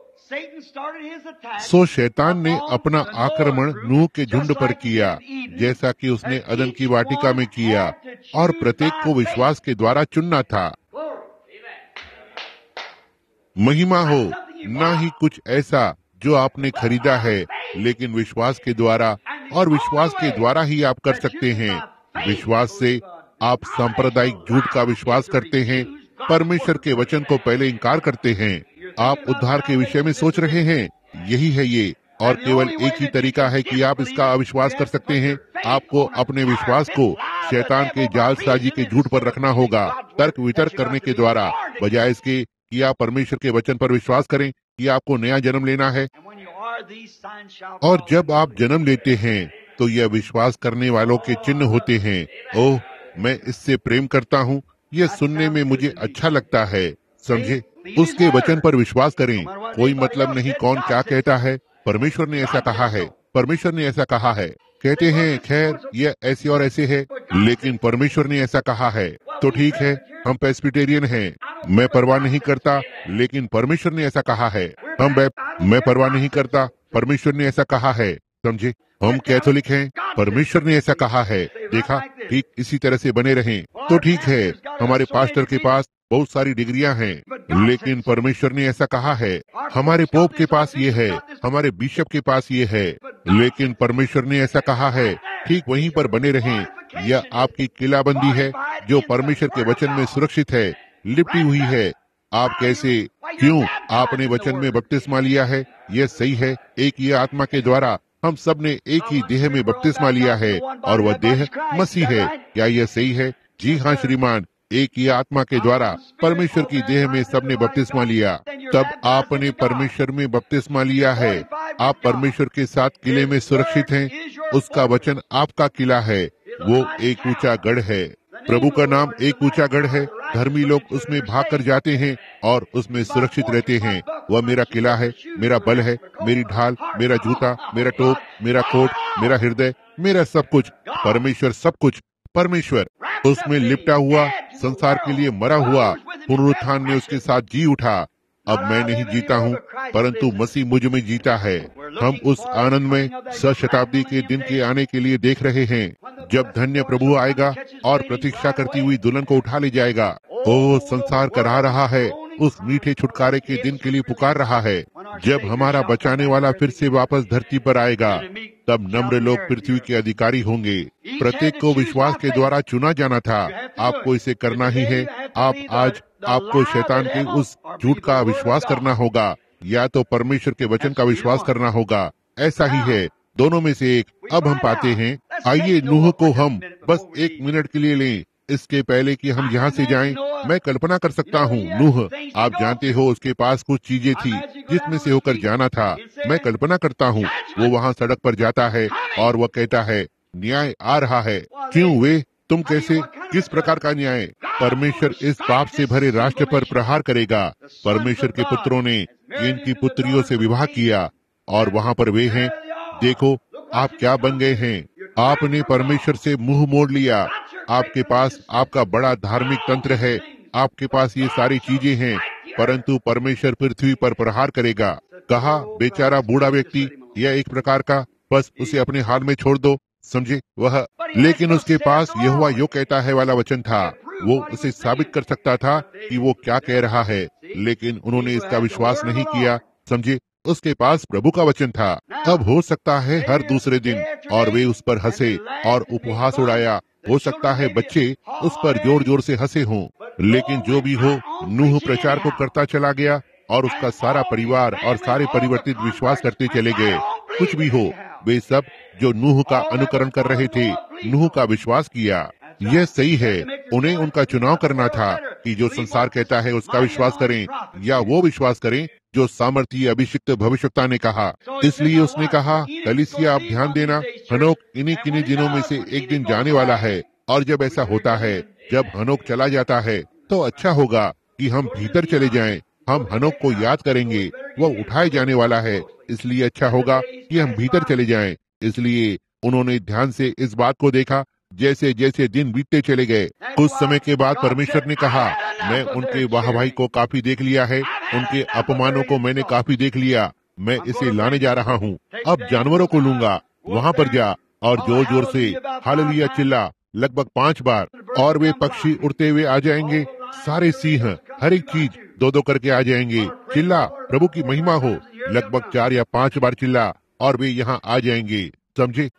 सो शैतान ने अपना आक्रमण नूह के झुंड पर किया, जैसा कि उसने अदन की वाटिका में किया, और प्रत्येक को विश्वास के द्वारा चुनना था। महिमा हो, ना ही कुछ ऐसा जो आपने खरीदा है, लेकिन विश्वास के द्वारा, और विश्वास के द्वारा ही आप कर सकते हैं। विश्वास से आप सांप्रदायिक झूठ का विश्वास करते हैं, परमेश्वर के वचन को पहले इनकार करते हैं। आप उद्धार के विषय में सोच रहे हैं, यही है ये। और केवल एक ही तरीका है कि आप इसका अविश्वास कर सकते हैं। आपको अपने विश्वास को शैतान के जालसाजी के झूठ पर रखना होगा, तर्क वितर्क करने के द्वारा, बजाय इसके कि आप परमेश्वर के वचन पर विश्वास करें कि आपको नया जन्म लेना है। और जब आप जन्म लेते हैं तो यह विश्वास करने वालों के चिन्ह होते हैं। ओह, मैं इससे प्रेम करता हूँ, यह सुनने में मुझे अच्छा लगता है, समझे। उसके वचन पर विश्वास करें। कोई मतलब नहीं कौन क्या कहता है, परमेश्वर ने ऐसा कहा है, परमेश्वर ने ऐसा कहा है। कहते हैं खैर यह ऐसे और ऐसे है, लेकिन परमेश्वर ने ऐसा कहा है। तो ठीक है, हम प्रेस्बिटेरियन हैं, मैं परवाह नहीं करता, लेकिन परमेश्वर ने ऐसा कहा है। मैं परवाह नहीं करता, परमेश्वर ने ऐसा कहा है, समझे। हम कैथोलिक हैं, परमेश्वर ने ऐसा कहा है। देखा, ठीक इसी तरह से बने रहें। तो ठीक है, हमारे पास्टर के पास बहुत सारी डिग्रियां हैं, लेकिन परमेश्वर ने ऐसा कहा है। हमारे पोप के पास ये है, हमारे बिशप के पास ये है, लेकिन परमेश्वर ने ऐसा कहा है। ठीक वहीं पर बने रहें। यह आपकी किलाबंदी है जो परमेश्वर के वचन में सुरक्षित है, लिपटी हुई है। आप कैसे, क्यों? आपने वचन में बपतिस्मा लिया है, यह सही है। एक ही आत्मा के द्वारा हम सब ने एक ही देह में बपतिस्मा लिया है, और वह देह मसीह है। क्या यह सही है? जी हाँ श्रीमान, एक ही आत्मा के द्वारा परमेश्वर की देह में सबने बपतिस्मा लिया। तब आपने परमेश्वर में बपतिस्मा लिया है। आप परमेश्वर के साथ किले में सुरक्षित हैं। उसका वचन आपका किला है, वो एक ऊंचा गढ़ है। प्रभु का नाम एक ऊंचा गढ़ है। धर्मी लोग उसमें भाग कर जाते हैं और उसमें सुरक्षित रहते हैं। वह मेरा किला है, मेरा बल है, मेरी ढाल, मेरा जूता, मेरा टोप, मेरा कोट, मेरा हृदय, मेरा सब कुछ। परमेश्वर सब कुछ, परमेश्वर उसमें लिपटा हुआ, संसार के लिए मरा हुआ, पुनरुत्थान में उसके साथ जी उठा। अब मैं नहीं जीता हूँ, परंतु मसीह मुझ में जीता है। हम उस आनंद में सहस्राब्दी के दिन के आने के लिए देख रहे हैं, जब धन्य प्रभु आएगा और प्रतीक्षा करती हुई दुल्हन को उठा ले जाएगा। ओ, संसार करा रहा है, उस मीठे छुटकारे के दिन के लिए पुकार रहा है, जब हमारा बचाने वाला फिर से वापस धरती पर आएगा। तब नम्र लोग पृथ्वी के अधिकारी होंगे। प्रत्येक को विश्वास के द्वारा चुना जाना था। आपको इसे करना ही है। आज आपको शैतान के उस झूठ का विश्वास करना होगा, या तो परमेश्वर के वचन का विश्वास करना होगा। ऐसा ही है, दोनों में से एक। अब हम पाते हैं, आइए नूह को हम बस एक मिनट के लिए लें। इसके पहले कि हम यहाँ से जाएं, मैं कल्पना कर सकता हूँ नूह, आप जानते हो उसके पास कुछ चीजें थी जिसमें से होकर जाना था। मैं कल्पना करता हूँ वो वहाँ सड़क पर जाता है और वह कहता है न्याय आ रहा है। क्यों वे, तुम कैसे, किस प्रकार का न्याय? परमेश्वर इस पाप से भरे राष्ट्र पर प्रहार करेगा। परमेश्वर के पुत्रों ने इनकी पुत्रियों से विवाह किया और वहाँ पर वे हैं। देखो आप क्या बन गए हैं, आपने परमेश्वर से मुंह मोड़ लिया। आपके पास आपका बड़ा धार्मिक तंत्र है, आपके पास ये सारी चीजें हैं, परंतु परमेश्वर पृथ्वी पर प्रहार करेगा। कहा बेचारा बूढ़ा व्यक्ति, यह एक प्रकार का, बस उसे अपने हाल में छोड़ दो, समझे वह। लेकिन उसके पास यहोवा यो कहता है वाला वचन था। वो उसे साबित कर सकता था कि वो क्या कह रहा है, लेकिन उन्होंने इसका विश्वास नहीं किया, समझे। उसके पास प्रभु का वचन था। अब हो सकता है हर दूसरे दिन और वे उस पर हंसे और उपहास उड़ाया। हो सकता है बच्चे उस पर जोर जोर से हंसे हों, लेकिन जो भी हो, नूह प्रचार को करता चला गया और उसका सारा परिवार और सारे परिवर्तित विश्वास करते चले गए। कुछ भी हो, वे सब जो नूह का अनुकरण कर रहे थे, नूह का विश्वास किया। यह सही है, उन्हें उनका चुनाव करना था कि जो संसार कहता है उसका विश्वास करें या वो विश्वास करें जो सामर्थी अभिषिक्त भविष्यवक्ता ने कहा। इसलिए उसने कहा, कलीसिया आप ध्यान देना, हनोक इन्हीं किन्हीं दिनों में से एक दिन जाने वाला है। और जब ऐसा होता है, जब हनोक चला जाता है, तो अच्छा होगा कि हम भीतर चले जाएं। हम हनोक को याद करेंगे, वह उठाए जाने वाला है, इसलिए अच्छा होगा कि हम भीतर चले जाएं। इसलिए उन्होंने ध्यान से इस बात को देखा। जैसे जैसे दिन बीतते चले गए, कुछ समय के बाद परमेश्वर ने कहा, मैं उनके वाहवाही को काफी देख लिया है, उनके अपमानों को मैंने काफी देख लिया, मैं इसे लाने जा रहा हूँ। अब जानवरों को लूंगा, वहाँ पर जा और जोर जोर से हालेलुया चिल्ला, लगभग 5 बार, और वे पक्षी उड़ते हुए आ जाएंगे, सारे सिंह, हर एक चीज 2-2 करके आ जाएंगे। चिल्ला, प्रभु की महिमा हो, लगभग 4 या 5 बार चिल्ला, और वे यहाँ आ जाएंगे, समझे।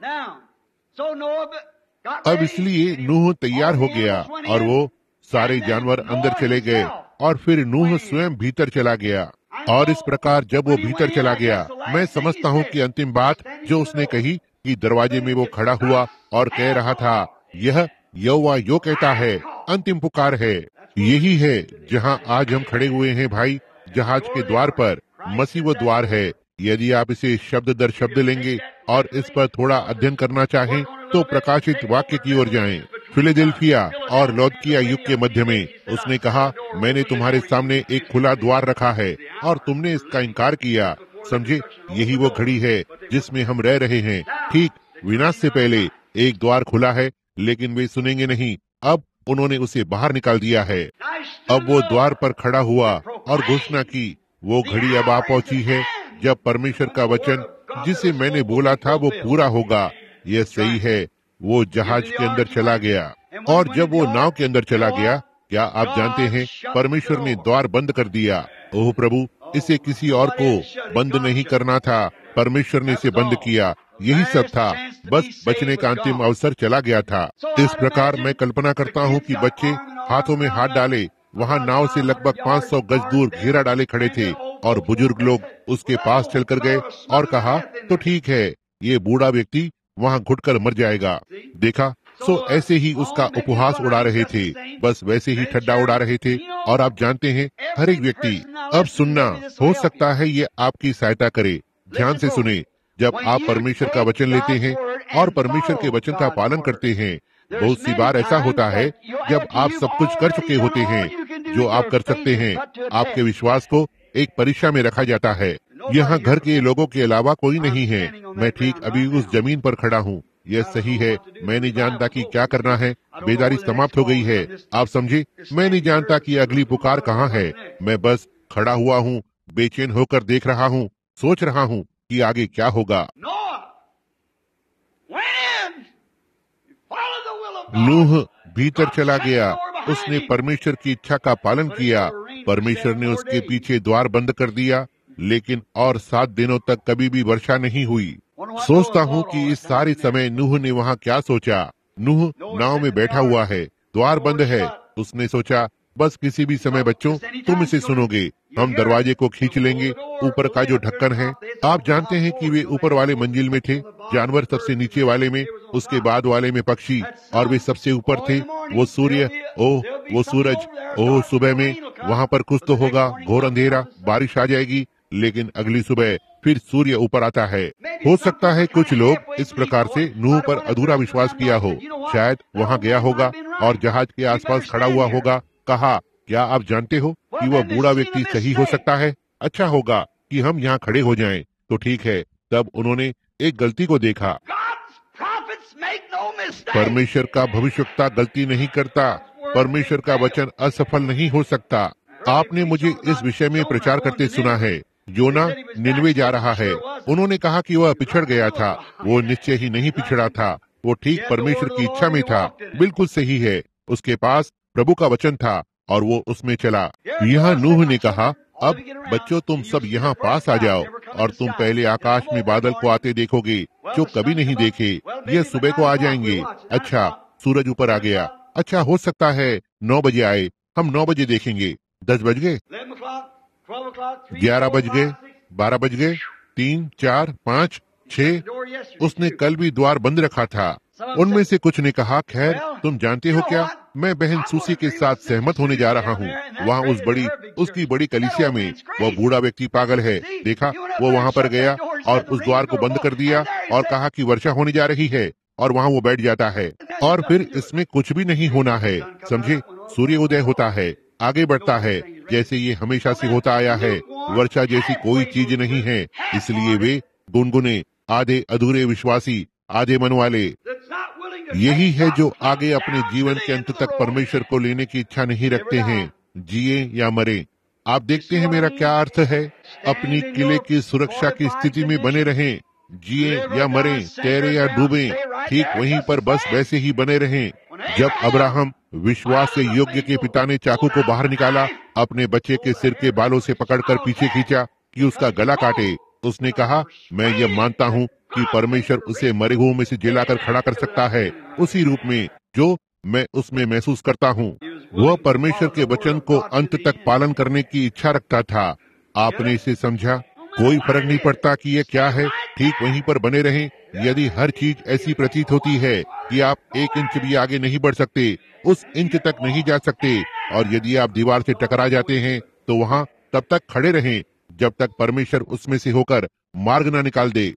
अब इसलिए नूह तैयार हो गया और वो सारे जानवर अंदर चले गए और फिर नूह स्वयं भीतर चला गया। और इस प्रकार जब वो भीतर चला गया, मैं समझता हूँ कि अंतिम बात जो उसने कही कि दरवाजे में वो खड़ा हुआ और कह रहा था, यह यहोवा यो कहता है, अंतिम पुकार है। यही है जहाँ आज हम खड़े हुए हैं भाई, जहाज के द्वार पर। मसीह वो द्वार है। यदि आप इसे शब्द दर शब्द लेंगे और इस पर थोड़ा अध्ययन करना चाहें, तो प्रकाशित वाक्य की ओर जाएं। फिलाडेल्फिया और लौदकिया युग के मध्य में उसने कहा, मैंने तुम्हारे सामने एक खुला द्वार रखा है और तुमने इसका इनकार किया, समझे। यही वो घड़ी है जिसमें हम रह रहे हैं। ठीक विनाश से पहले एक द्वार खुला है, लेकिन वे सुनेंगे नहीं। अब उन्होंने उसे बाहर निकाल दिया है। अब वो द्वार पर खड़ा हुआ और घोषणा की, वो घड़ी अब आ पहुंची है जब परमेश्वर का वचन जिसे मैंने बोला था वो पूरा होगा। यह सही है। वो जहाज के अंदर चला गया, और जब वो नाव के अंदर चला गया, क्या आप जानते हैं परमेश्वर ने द्वार बंद कर दिया। ओह प्रभु, इसे किसी और को बंद नहीं करना था, परमेश्वर ने इसे बंद किया। यही सब था, बस बचने का अंतिम अवसर चला गया था। इस प्रकार मैं कल्पना करता हूँ कि बच्चे हाथों में हाथ डाले, वहाँ नाव से लगभग 500 गज दूर घेरा डाले खड़े थे, और बुजुर्ग लोग उसके पास चलकर गए और कहा, तो ठीक है, ये बूढ़ा व्यक्ति वहाँ घुटकर मर जाएगा। देखा, सो ऐसे ही उसका उपहास उड़ा रहे थे, बस वैसे ही ठड्डा उड़ा रहे थे। और आप जानते हैं, हर एक व्यक्ति, अब सुनना, हो सकता है ये आपकी सहायता करे। ध्यान से सुने, जब आप परमेश्वर का वचन लेते हैं और परमेश्वर के वचन का पालन करते हैं, बहुत सी बार ऐसा होता है जब आप सब कुछ कर चुके होते हैं जो आप कर सकते हैं, आपके विश्वास को एक परीक्षा में रखा जाता है। यहाँ घर के लोगों के अलावा कोई नहीं है। मैं ठीक अभी उस जमीन पर खड़ा हूँ। यह सही है, मैं नहीं जानता कि क्या करना है। बेदारी समाप्त हो गई है, आप समझे। मैं नहीं जानता कि अगली पुकार कहाँ है। मैं बस खड़ा हुआ हूँ, बेचैन होकर देख रहा हूँ, सोच रहा हूँ कि आगे क्या होगा। नूह भीतर चला गया, उसने परमेश्वर की इच्छा का पालन किया। परमेश्वर ने उसके पीछे द्वार बंद कर दिया, लेकिन और 7 दिनों तक कभी भी वर्षा नहीं हुई। सोचता हूँ कि इस सारे समय नूह ने वहाँ क्या सोचा। नूह नाव में बैठा हुआ है, द्वार बंद है। उसने सोचा बस किसी भी समय बच्चों, तुम इसे सुनोगे। हम दरवाजे को खींच लेंगे। ऊपर का जो ढक्कन है, आप जानते हैं कि वे ऊपर वाले मंजिल में थे, जानवर सबसे नीचे वाले में, उसके बाद वाले में पक्षी, और वे सबसे ऊपर थे। वो सूर्य, ओह वो सूरज, ओह सुबह में वहाँ पर कुछ तो होगा, घोर अंधेरा, बारिश आ जाएगी, लेकिन अगली सुबह फिर सूर्य ऊपर आता है। हो सकता है कुछ लोग इस प्रकार से नूह पर अधूरा विश्वास किया हो। शायद वहाँ गया होगा और जहाज के आसपास खड़ा हुआ होगा, कहा, क्या आप जानते हो कि वह बूढ़ा व्यक्ति सही हो सकता है? अच्छा होगा कि हम यहाँ खड़े हो जाएं। तो ठीक है, तब उन्होंने एक गलती को देखा। परमेश्वर का भविष्यवक्ता गलती नहीं करता। परमेश्वर का वचन असफल नहीं हो सकता। आपने मुझे इस विषय में प्रचार करते सुना है। योना निनवे जा रहा है। उन्होंने कहा कि वह पिछड़ गया था। वो निश्चय ही नहीं पिछड़ा था, वो ठीक परमेश्वर की इच्छा में था। बिल्कुल सही है, उसके पास प्रभु का वचन था और वो उसमें चला। यहाँ नूह ने कहा, अब बच्चों तुम सब यहाँ पास आ जाओ और तुम पहले आकाश में बादल को आते देखोगे जो कभी नहीं देखे। ये सुबह को आ जाएंगे। अच्छा, सूरज ऊपर आ गया। अच्छा, हो सकता है 9 बजे आए, हम 9 बजे देखेंगे। 10 बज गए, 11 बज गए, 12 बज गए, 3, 4, 5, 6। उसने कल भी द्वार बंद रखा था। उनमें से कुछ ने कहा, खैर तुम जानते हो क्या, मैं बहन सूसी के साथ सहमत होने जा रहा हूँ। वहाँ उसकी बड़ी कलीसिया में वह बूढ़ा व्यक्ति पागल है। देखा, वो वहाँ पर गया और उस द्वार को बंद कर दिया और कहा कि वर्षा होने जा रही है, और वहाँ वो बैठ जाता है। और फिर इसमें कुछ भी नहीं होना है, समझे। सूर्य उदय होता है, आगे बढ़ता है, जैसे ये हमेशा से होता आया है। वर्षा जैसी कोई चीज नहीं है। इसलिए वे गुनगुने, आधे अधूरे विश्वासी, आधे मन वाले, यही है जो आगे अपने जीवन के अंत तक परमेश्वर को लेने की इच्छा नहीं रखते हैं, जिए या मरे। आप देखते हैं मेरा क्या अर्थ है। अपनी किले की सुरक्षा की स्थिति में बने रहें, जिए या मरे, तैरे या डूबे, ठीक वहीं पर बस वैसे ही बने रहें। जब अब्राहम विश्वास से योग्य के पिता ने चाकू को बाहर निकाला, अपने बच्चे के सिर के बालों से पकड़कर पीछे खींचा कि उसका गला काटे, उसने कहा, मैं ये मानता हूँ कि परमेश्वर उसे मरे हुओं में से जिलाकर खड़ा कर सकता है, उसी रूप में जो मैं उसमें महसूस करता हूँ। वह परमेश्वर के वचन को अंत तक पालन करने की इच्छा रखता था। आपने इसे समझा? कोई फर्क नहीं पड़ता कि ये क्या है, ठीक वहीं पर बने रहें। यदि हर चीज ऐसी प्रतीत होती है कि आप 1 इंच भी आगे नहीं बढ़ सकते, उस इंच तक नहीं जा सकते, और यदि आप दीवार से टकरा जाते हैं, तो वहाँ तब तक खड़े रहें जब तक परमेश्वर उसमें से होकर मार्ग न निकाल दे।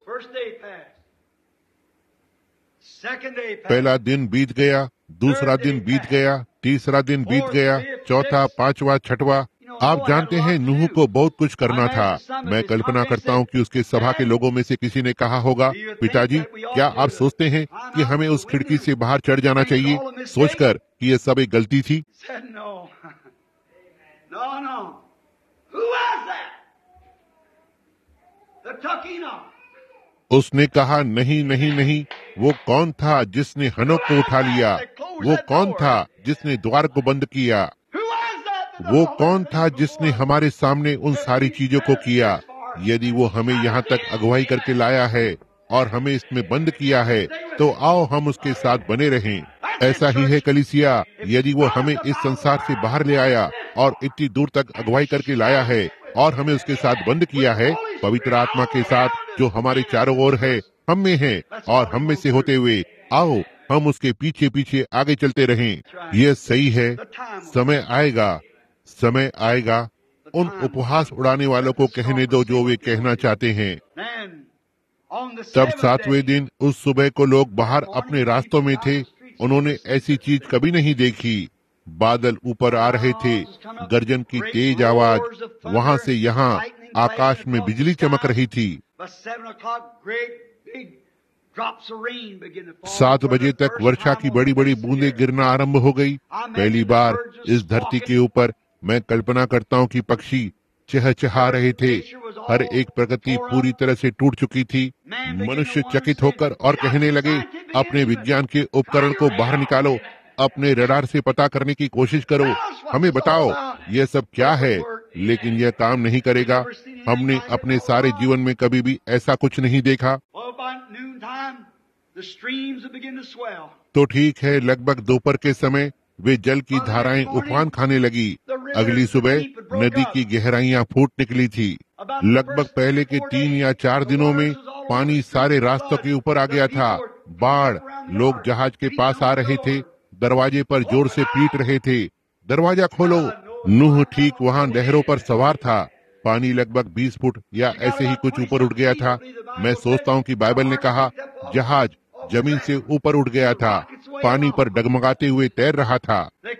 पहला दिन बीत गया, दूसरा दिन बीत गया, तीसरा दिन बीत गया, चौथा, 5वां, 6वां। आप जानते हैं नूह को बहुत कुछ करना था। मैं कल्पना करता हूँ कि उसके सभा के लोगों में से किसी ने कहा होगा, पिताजी क्या आप सोचते हैं कि हमें उस खिड़की से बाहर चढ़ जाना चाहिए, सोचकर कि यह सब एक गलती थी? उसने कहा, नहीं नहीं नहीं, वो कौन था जिसने हनोक को उठा लिया? वो कौन था जिसने द्वार को बंद किया? वो कौन था जिसने हमारे सामने उन सारी चीजों को किया? यदि वो हमें यहाँ तक अगुवाई करके लाया है और हमें इसमें बंद किया है, तो आओ हम उसके साथ बने रहें। ऐसा ही है कलीसिया, यदि वो हमें इस संसार से बाहर ले आया और इतनी दूर तक अगुवाई करके लाया है और हमें उसके साथ बंद किया है, पवित्र आत्मा के साथ जो हमारे चारों ओर है, हम में है और हम में से होते हुए, आओ हम उसके पीछे पीछे आगे चलते रहें। यह सही है। समय आएगा, समय आएगा। उन उपहास उड़ाने वालों को कहने दो जो वे कहना चाहते हैं। तब 7वें दिन उस सुबह को लोग बाहर अपने रास्तों में थे। उन्होंने ऐसी चीज कभी नहीं देखी। बादल ऊपर आ रहे थे, गर्जन की तेज आवाज, वहां से यहाँ आकाश में बिजली चमक रही थी। 7 बजे तक वर्षा की बड़ी बड़ी बूंदें गिरना आरंभ हो गई। पहली बार इस धरती के ऊपर मैं कल्पना करता हूँ कि पक्षी चहचहा रहे थे। हर एक प्रकृति पूरी तरह से टूट चुकी थी। मनुष्य चकित होकर और कहने लगे, अपने विज्ञान के उपकरण को बाहर निकालो, अपने रडार से पता करने की कोशिश करो, हमें बताओ यह सब क्या है। लेकिन यह काम नहीं करेगा। हमने अपने सारे जीवन में कभी भी ऐसा कुछ नहीं देखा। तो ठीक है, लगभग दोपहर के समय वे जल की धाराएं उफान खाने लगी। अगली सुबह नदी की गहराइयां फूट निकली थी। लगभग पहले के 3 या 4 दिनों में पानी सारे रास्तों के ऊपर आ गया था। बाढ़, लोग जहाज के पास आ रहे थे, दरवाजे पर जोर से पीट रहे थे, दरवाजा खोलो। नूह ठीक वहां लहरों पर सवार था। पानी लगभग 20 फुट या ऐसे ही कुछ ऊपर उठ गया था। मैं सोचता हूँ कि बाइबल ने कहा जहाज जमीन से ऊपर उठ गया था, पानी पर डगमगाते हुए तैर रहा था।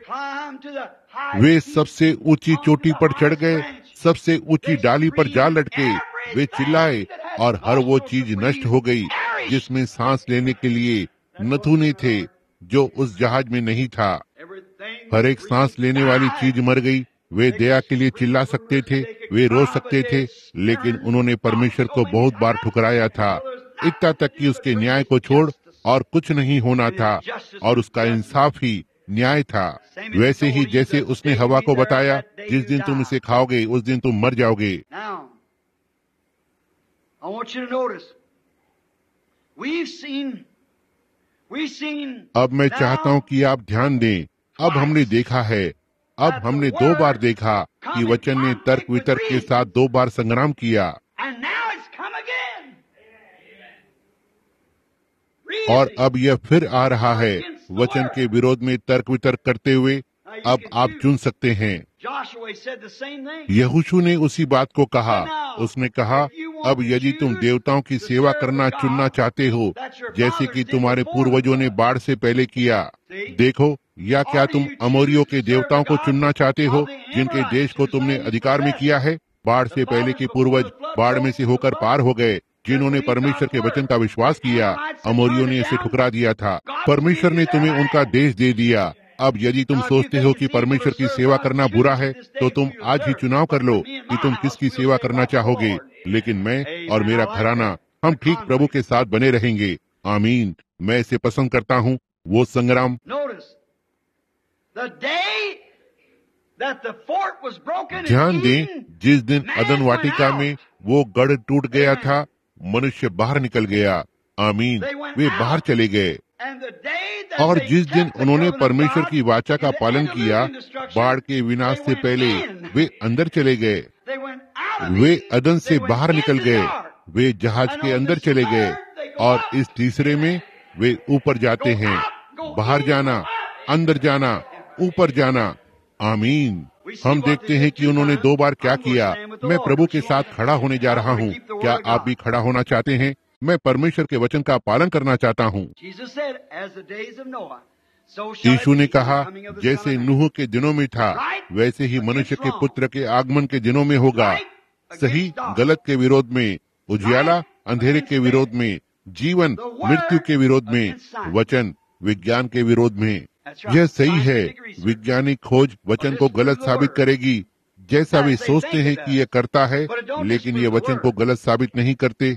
वे सबसे ऊंची चोटी पर चढ़ गए, सबसे ऊंची डाली पर जा लटके। वे चिल्लाए और हर वो चीज नष्ट हो गई जिसमें सांस लेने के लिए नथुने थे, जो उस जहाज में नहीं था। हर एक सांस लेने वाली चीज मर गई। वे दया के लिए चिल्ला सकते थे, वे रो सकते थे, लेकिन उन्होंने परमेश्वर को बहुत बार ठुकराया था, इतना तक कि उसके न्याय को छोड़ और कुछ नहीं होना था, और उसका इंसाफ ही न्याय था। वैसे ही जैसे उसने हवा को बताया, जिस दिन तुम इसे खाओगे उस दिन तुम मर जाओगे। अब मैं चाहता हूँ कि आप ध्यान दें। अब हमने देखा है, अब हमने 2 बार देखा कि वचन ने तर्क वितर्क के साथ 2 बार संग्राम किया, और अब यह फिर आ रहा है वचन के विरोध में तर्क वितर्क करते हुए। अब आप चुन सकते हैं। यहोशू ने उसी बात को कहा। उसने कहा, अब यदि तुम देवताओं की सेवा करना चुनना चाहते हो, जैसे कि तुम्हारे पूर्वजों ने बाढ़ से पहले किया, देखो, या क्या तुम अमोरियों के देवताओं को चुनना चाहते हो, जिनके देश को तुमने अधिकार में किया है? बाढ़ से पहले के पूर्वज बाढ़ में से होकर पार हो गए, जिन्होंने परमेश्वर के वचन का विश्वास किया। अमोरियों ने इसे ठुकरा दिया था। परमेश्वर ने तुम्हें उनका देश दे दिया। अब यदि तुम सोचते हो कि परमेश्वर की सेवा करना बुरा है, तो तुम आज ही चुनाव कर लो कि तुम किसकी सेवा करना चाहोगे। लेकिन मैं और मेरा घराना, हम ठीक प्रभु के साथ बने रहेंगे। आमीन। मैं इसे पसंद करता हूँ, वो संग्राम। ध्यान दें, जिस दिन अदन वाटिका में वो गढ़ टूट गया था, मनुष्य बाहर निकल गया। आमीन। वे बाहर चले गए। और जिस दिन उन्होंने परमेश्वर की वाचा का पालन किया, बाढ़ के विनाश से पहले वे अंदर चले गए। वे अदन से बाहर निकल गए, वे जहाज के अंदर चले गए। और इस तीसरे में वे ऊपर जाते हैं। बाहर जाना, अंदर जाना, ऊपर जाना। आमीन। हम देखते हैं कि उन्होंने 2 बार क्या किया। मैं प्रभु के साथ खड़ा होने जा रहा हूँ। क्या आप भी खड़ा होना चाहते हैं? मैं परमेश्वर के वचन का पालन करना चाहता हूँ। यीशु ने कहा, जैसे नूह के दिनों में था, वैसे ही मनुष्य के पुत्र के आगमन के दिनों में होगा। सही गलत के विरोध में, उजियाला अंधेरे के विरोध में, जीवन मृत्यु के विरोध में, वचन विज्ञान के विरोध में। यह सही है। वैज्ञानिक खोज वचन को गलत साबित करेगी, जैसा वे सोचते हैं कि यह करता है, लेकिन ये वचन को गलत साबित नहीं करते।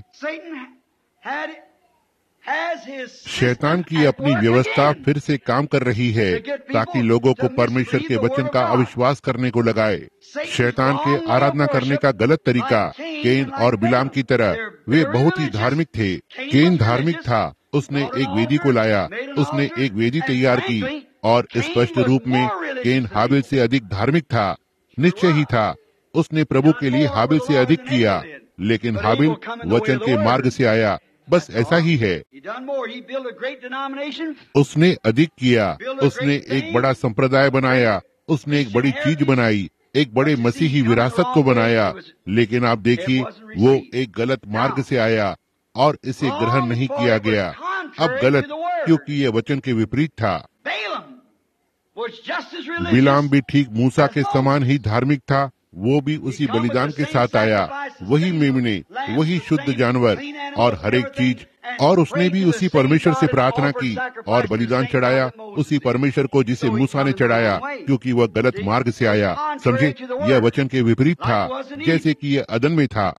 शैतान की अपनी व्यवस्था फिर से काम कर रही है, ताकि लोगों को परमेश्वर के वचन का अविश्वास करने को लगाए। शैतान के आराधना करने का गलत तरीका, केन और बिलाम की तरह, वे बहुत ही धार्मिक थे। केन धार्मिक था, उसने एक वेदी को लाया, उसने एक वेदी तैयार की, और स्पष्ट रूप में केन हाबिल से अधिक धार्मिक था। निश्चय ही था, उसने प्रभु के लिए हाबिल से अधिक किया, लेकिन हाबिल वचन के मार्ग से आया। बस ऐसा ही है। उसने अधिक किया, उसने एक बड़ा संप्रदाय बनाया, उसने एक बड़ी चीज बनाई, एक बड़े मसीही विरासत को बनाया। लेकिन आप देखिए, वो एक गलत मार्ग से आया और इसे ग्रहण नहीं किया गया। अब गलत, क्योंकि ये वचन के विपरीत था। बिलाम भी ठीक मूसा के समान ही धार्मिक था। वो भी उसी बलिदान के साथ आया, वही मेमने, वही शुद्ध जानवर और हर एक चीज। और उसने भी उसी परमेश्वर से प्रार्थना की और बलिदान चढ़ाया, उसी परमेश्वर को जिसे मूसा ने चढ़ाया, क्योंकि वह गलत मार्ग से आया। समझे, यह वचन के विपरीत था, जैसे कि यह अदन में था।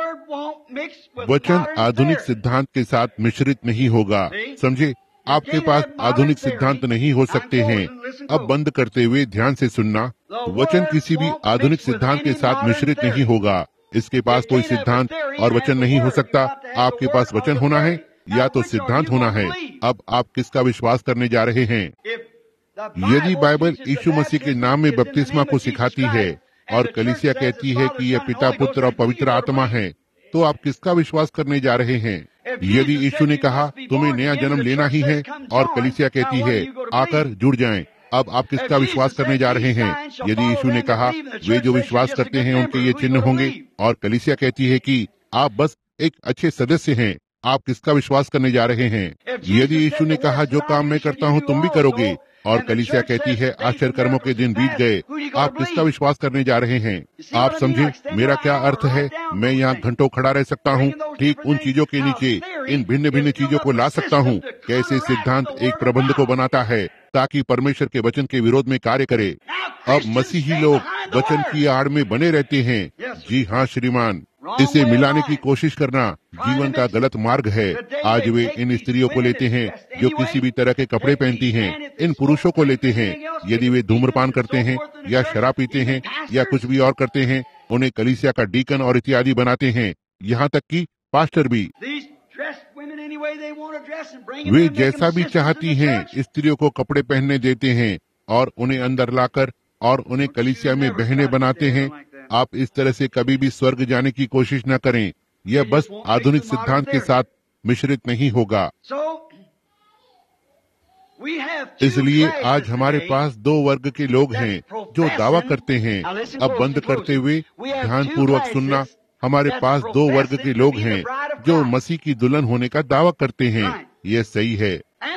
वचन आधुनिक सिद्धांत के साथ मिश्रित नहीं होगा। समझे, आपके पास आधुनिक सिद्धांत नहीं हो सकते हैं। अब बंद करते हुए ध्यान से सुनना, वचन किसी भी आधुनिक सिद्धांत के साथ मिश्रित नहीं होगा। इसके पास कोई सिद्धांत और वचन नहीं हो सकता। आपके पास वचन होना है या तो सिद्धांत होना है। अब आप किसका विश्वास करने जा रहे हैं? यदि बाइबल यीशु मसीह के नाम में बपतिस्मा को सिखाती है और कलीसिया कहती है कि यह पिता, पुत्र और पवित्र आत्मा है, तो आप किसका विश्वास करने जा रहे हैं? यदि यीशु ने कहा तुम्हें नया जन्म लेना ही है और कलीसिया कहती है आकर जुड़ जाएं, अब आप किसका विश्वास करने जा रहे हैं? यदि यीशु ने कहा वे जो विश्वास करते हैं उनके ये चिन्ह होंगे और कलीसिया कहती है कि आप बस एक अच्छे सदस्य हैं, आप किसका विश्वास करने जा रहे हैं? यदि यीशु ने कहा जो काम मैं करता हूँ तुम भी करोगे और कलीसिया कहती है आश्चर्य कर्मों के दिन बीत गए, आप किसका विश्वास करने जा रहे हैं? आप समझे मेरा क्या अर्थ है? मैं यहाँ घंटों खड़ा रह सकता हूँ ठीक उन चीजों के नीचे, इन भिन्न भिन्न चीजों को ला सकता हूँ। कैसे सिद्धांत एक प्रबंध को बनाता है ताकि परमेश्वर के वचन के विरोध में कार्य करे। अब मसीही लोग वचन की आड़ में बने रहते हैं। जी हाँ श्रीमान, इसे मिलाने की कोशिश करना जीवन का गलत मार्ग है। आज वे इन स्त्रियों को लेते हैं जो किसी भी तरह के कपड़े पहनती हैं, इन पुरुषों को लेते हैं यदि वे धूम्रपान करते हैं या शराब पीते हैं या कुछ भी और करते हैं, उन्हें कलीसिया का डीकन और इत्यादि बनाते हैं, यहाँ तक कि पास्टर भी। वे जैसा भी चाहती हैं स्त्रियों को कपड़े पहनने देते हैं और उन्हें अंदर लाकर और उन्हें कलीसिया में बहने बनाते हैं। आप इस तरह से कभी भी स्वर्ग जाने की कोशिश न करें, यह बस आधुनिक सिद्धांत के साथ मिश्रित नहीं होगा। इसलिए आज हमारे पास दो वर्ग के लोग हैं जो दावा करते हैं। अब बंद करते हुए ध्यानपूर्वक सुनना, हमारे पास दो वर्ग के लोग हैं जो मसीह की दुल्हन होने का दावा करते हैं। यह सही है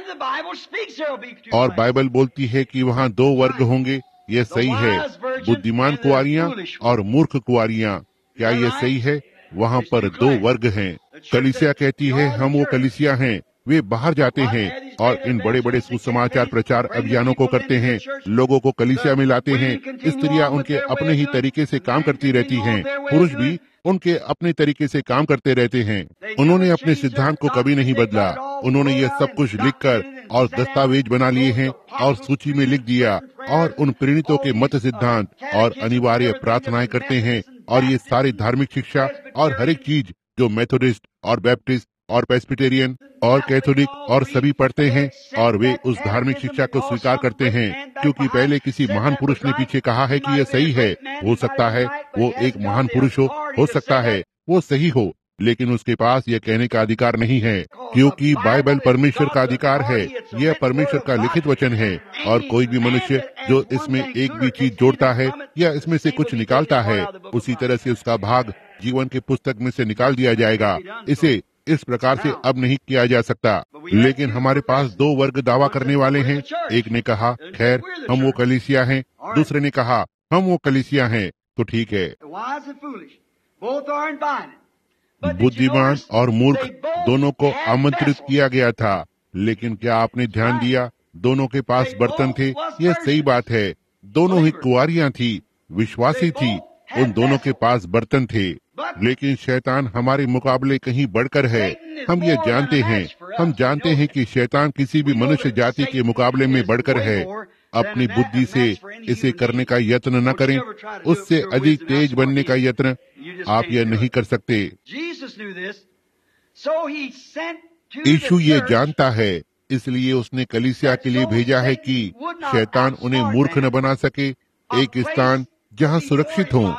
और बाइबल बोलती है कि वहाँ दो वर्ग होंगे। यह सही है, बुद्धिमान कुंवारियां और मूर्ख कुंवारियां। क्या यह सही है? वहाँ पर दो वर्ग हैं। कलीसिया कहती है हम वो कलीसिया हैं। वे बाहर जाते हैं और इन बड़े बड़े सुसमाचार प्रचार अभियानों को करते हैं, लोगों को कलीसिया में लाते हैं। स्त्रियां उनके अपने ही तरीके से काम करती रहती हैं, पुरुष भी उनके अपने तरीके से काम करते रहते हैं। उन्होंने अपने सिद्धांत को कभी नहीं बदला। उन्होंने ये सब कुछ लिखकर और दस्तावेज बना लिए हैं और सूची में लिख दिया और उन प्रेरितों के मत सिद्धांत और अनिवार्य प्रार्थनाएं करते हैं और ये सारी धार्मिक शिक्षा और हर एक चीज जो मेथोडिस्ट और बैप्टिस्ट और प्रेस्बिटेरियन और कैथोलिक और सभी पढ़ते हैं और वे उस धार्मिक शिक्षा को स्वीकार करते हैं क्योंकि पहले किसी महान पुरुष ने पीछे कहा है कि यह सही है। हो सकता है वो एक महान पुरुष हो सकता है वो सही हो, लेकिन उसके पास यह कहने का अधिकार नहीं है क्योंकि बाइबल परमेश्वर का अधिकार है। यह परमेश्वर का लिखित वचन है और कोई भी मनुष्य जो इसमें एक भी चीज जोड़ता है या इसमें से कुछ निकालता है, उसी तरह से उसका भाग जीवन के पुस्तक में से निकाल दिया जाएगा। इसे इस प्रकार से अब नहीं किया जा सकता। लेकिन हमारे पास दो वर्ग दावा करने वाले हैं। एक ने कहा खैर हम वो कलीसिया हैं, दूसरे ने कहा हम वो कलीसिया हैं। तो ठीक है, बुद्धिमान और मूर्ख दोनों को आमंत्रित किया गया था, लेकिन क्या आपने ध्यान दिया दोनों के पास बर्तन थे? यह सही बात है, दोनों ही कुंवारियां थी, विश्वासी थी, उन दोनों के पास बर्तन थे। लेकिन शैतान हमारे मुकाबले कहीं बढ़कर है। हम ये जानते हैं, हम जानते हैं कि शैतान किसी भी मनुष्य जाति के मुकाबले में बढ़कर है। अपनी बुद्धि से इसे करने का यत्न न करें, उससे अधिक तेज बनने का यत्न आप यह नहीं कर सकते। यीशु ये जानता है, इसलिए उसने कलीसिया के लिए भेजा है कि शैतान उन्हें मूर्ख न बना सके। एक स्थान जहाँ सुरक्षित हो,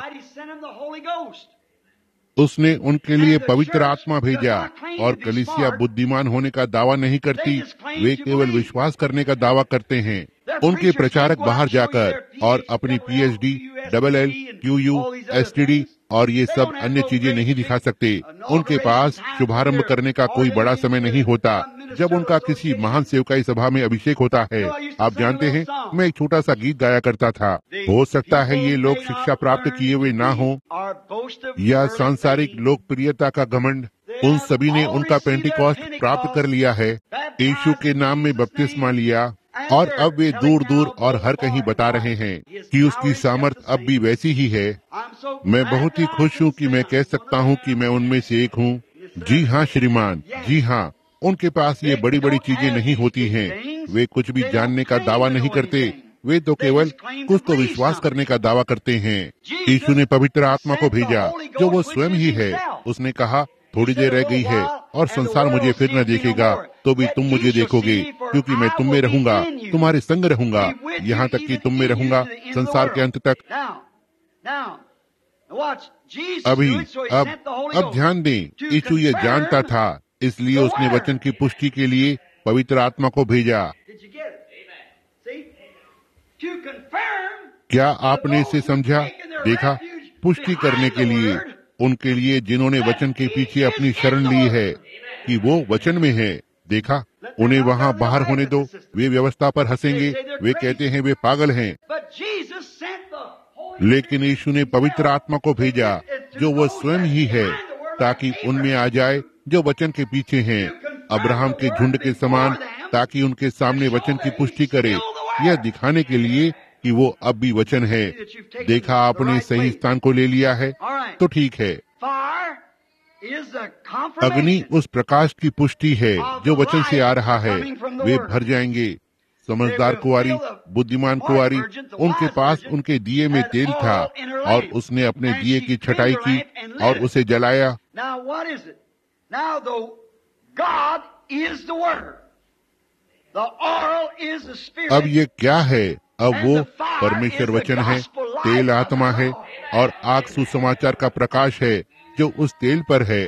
उसने उनके लिए पवित्र आत्मा भेजा। और कलीसिया बुद्धिमान होने का दावा नहीं करती, वे केवल विश्वास करने का दावा करते हैं। उनके प्रचारक बाहर जाकर और अपनी PhD, LL, QU, STD और ये सब अन्य चीजें नहीं दिखा सकते। उनके पास शुभारंभ करने का कोई बड़ा समय नहीं होता जब उनका किसी महान सेवकाई सभा में अभिषेक होता है। आप जानते हैं, मैं एक छोटा सा गीत गाया करता था। हो सकता है ये लोग शिक्षा प्राप्त किए हुए ना हो या सांसारिक लोकप्रियता का घमंड, उन सभी ने उनका पेंटिकॉस्ट प्राप्त कर लिया है, यीशु के नाम में बपतिस्मा लिया और अब वे दूर दूर और हर कहीं बता रहे हैं कि उसकी सामर्थ अब भी वैसी ही है। मैं बहुत ही खुश हूँ कि मैं कह सकता हूँ कि मैं उनमें से एक हूँ। जी हाँ श्रीमान, जी हाँ, उनके पास ये बड़ी बड़ी चीजें नहीं होती हैं। वे कुछ भी जानने का दावा नहीं करते, वे तो केवल कुछ तो विश्वास करने का दावा करते हैं। यीशु ने पवित्र आत्मा को भेजा जो वो स्वयं ही है। उसने कहा थोड़ी देर रह गई है और संसार मुझे फिर न देखेगा, तो भी तुम मुझे देखोगे क्योंकि मैं तुम में रहूंगा, तुम्हारे संग रहूंगा, यहाँ तक कि तुम में रहूंगा संसार के अंत तक। अभी अब ध्यान दें, यीशु ये जानता था, इसलिए उसने वचन की पुष्टि के लिए पवित्र आत्मा को भेजा। क्या आपने इसे समझा? देखा, पुष्टि करने के लिए, उनके लिए जिन्होंने वचन के पीछे अपनी शरण ली है कि वो वचन में है। देखा, उन्हें वहाँ बाहर होने दो, वे व्यवस्था पर हंसेंगे, वे कहते हैं वे पागल हैं, लेकिन यीशु ने पवित्र आत्मा को भेजा जो वो स्वयं ही है, ताकि उनमें आ जाए जो वचन के पीछे हैं, अब्राहम के झुंड के समान, ताकि उनके सामने वचन की पुष्टि करे, यह दिखाने के लिए कि वो अब भी वचन है। देखा, आपने सही स्थान को ले लिया है, तो ठीक है। अग्नि उस प्रकाश की पुष्टि है जो वचन से आ रहा है। वे भर जाएंगे। समझदार कुंवारी, बुद्धिमान कुंवारी, उनके पास उनके दिए में तेल था और उसने अपने दिए की छटाई की और उसे जलाया। अब ये क्या है? अब वो परमेश्वर वचन है, तेल आत्मा है और आग सुसमाचार का प्रकाश है जो उस तेल पर है।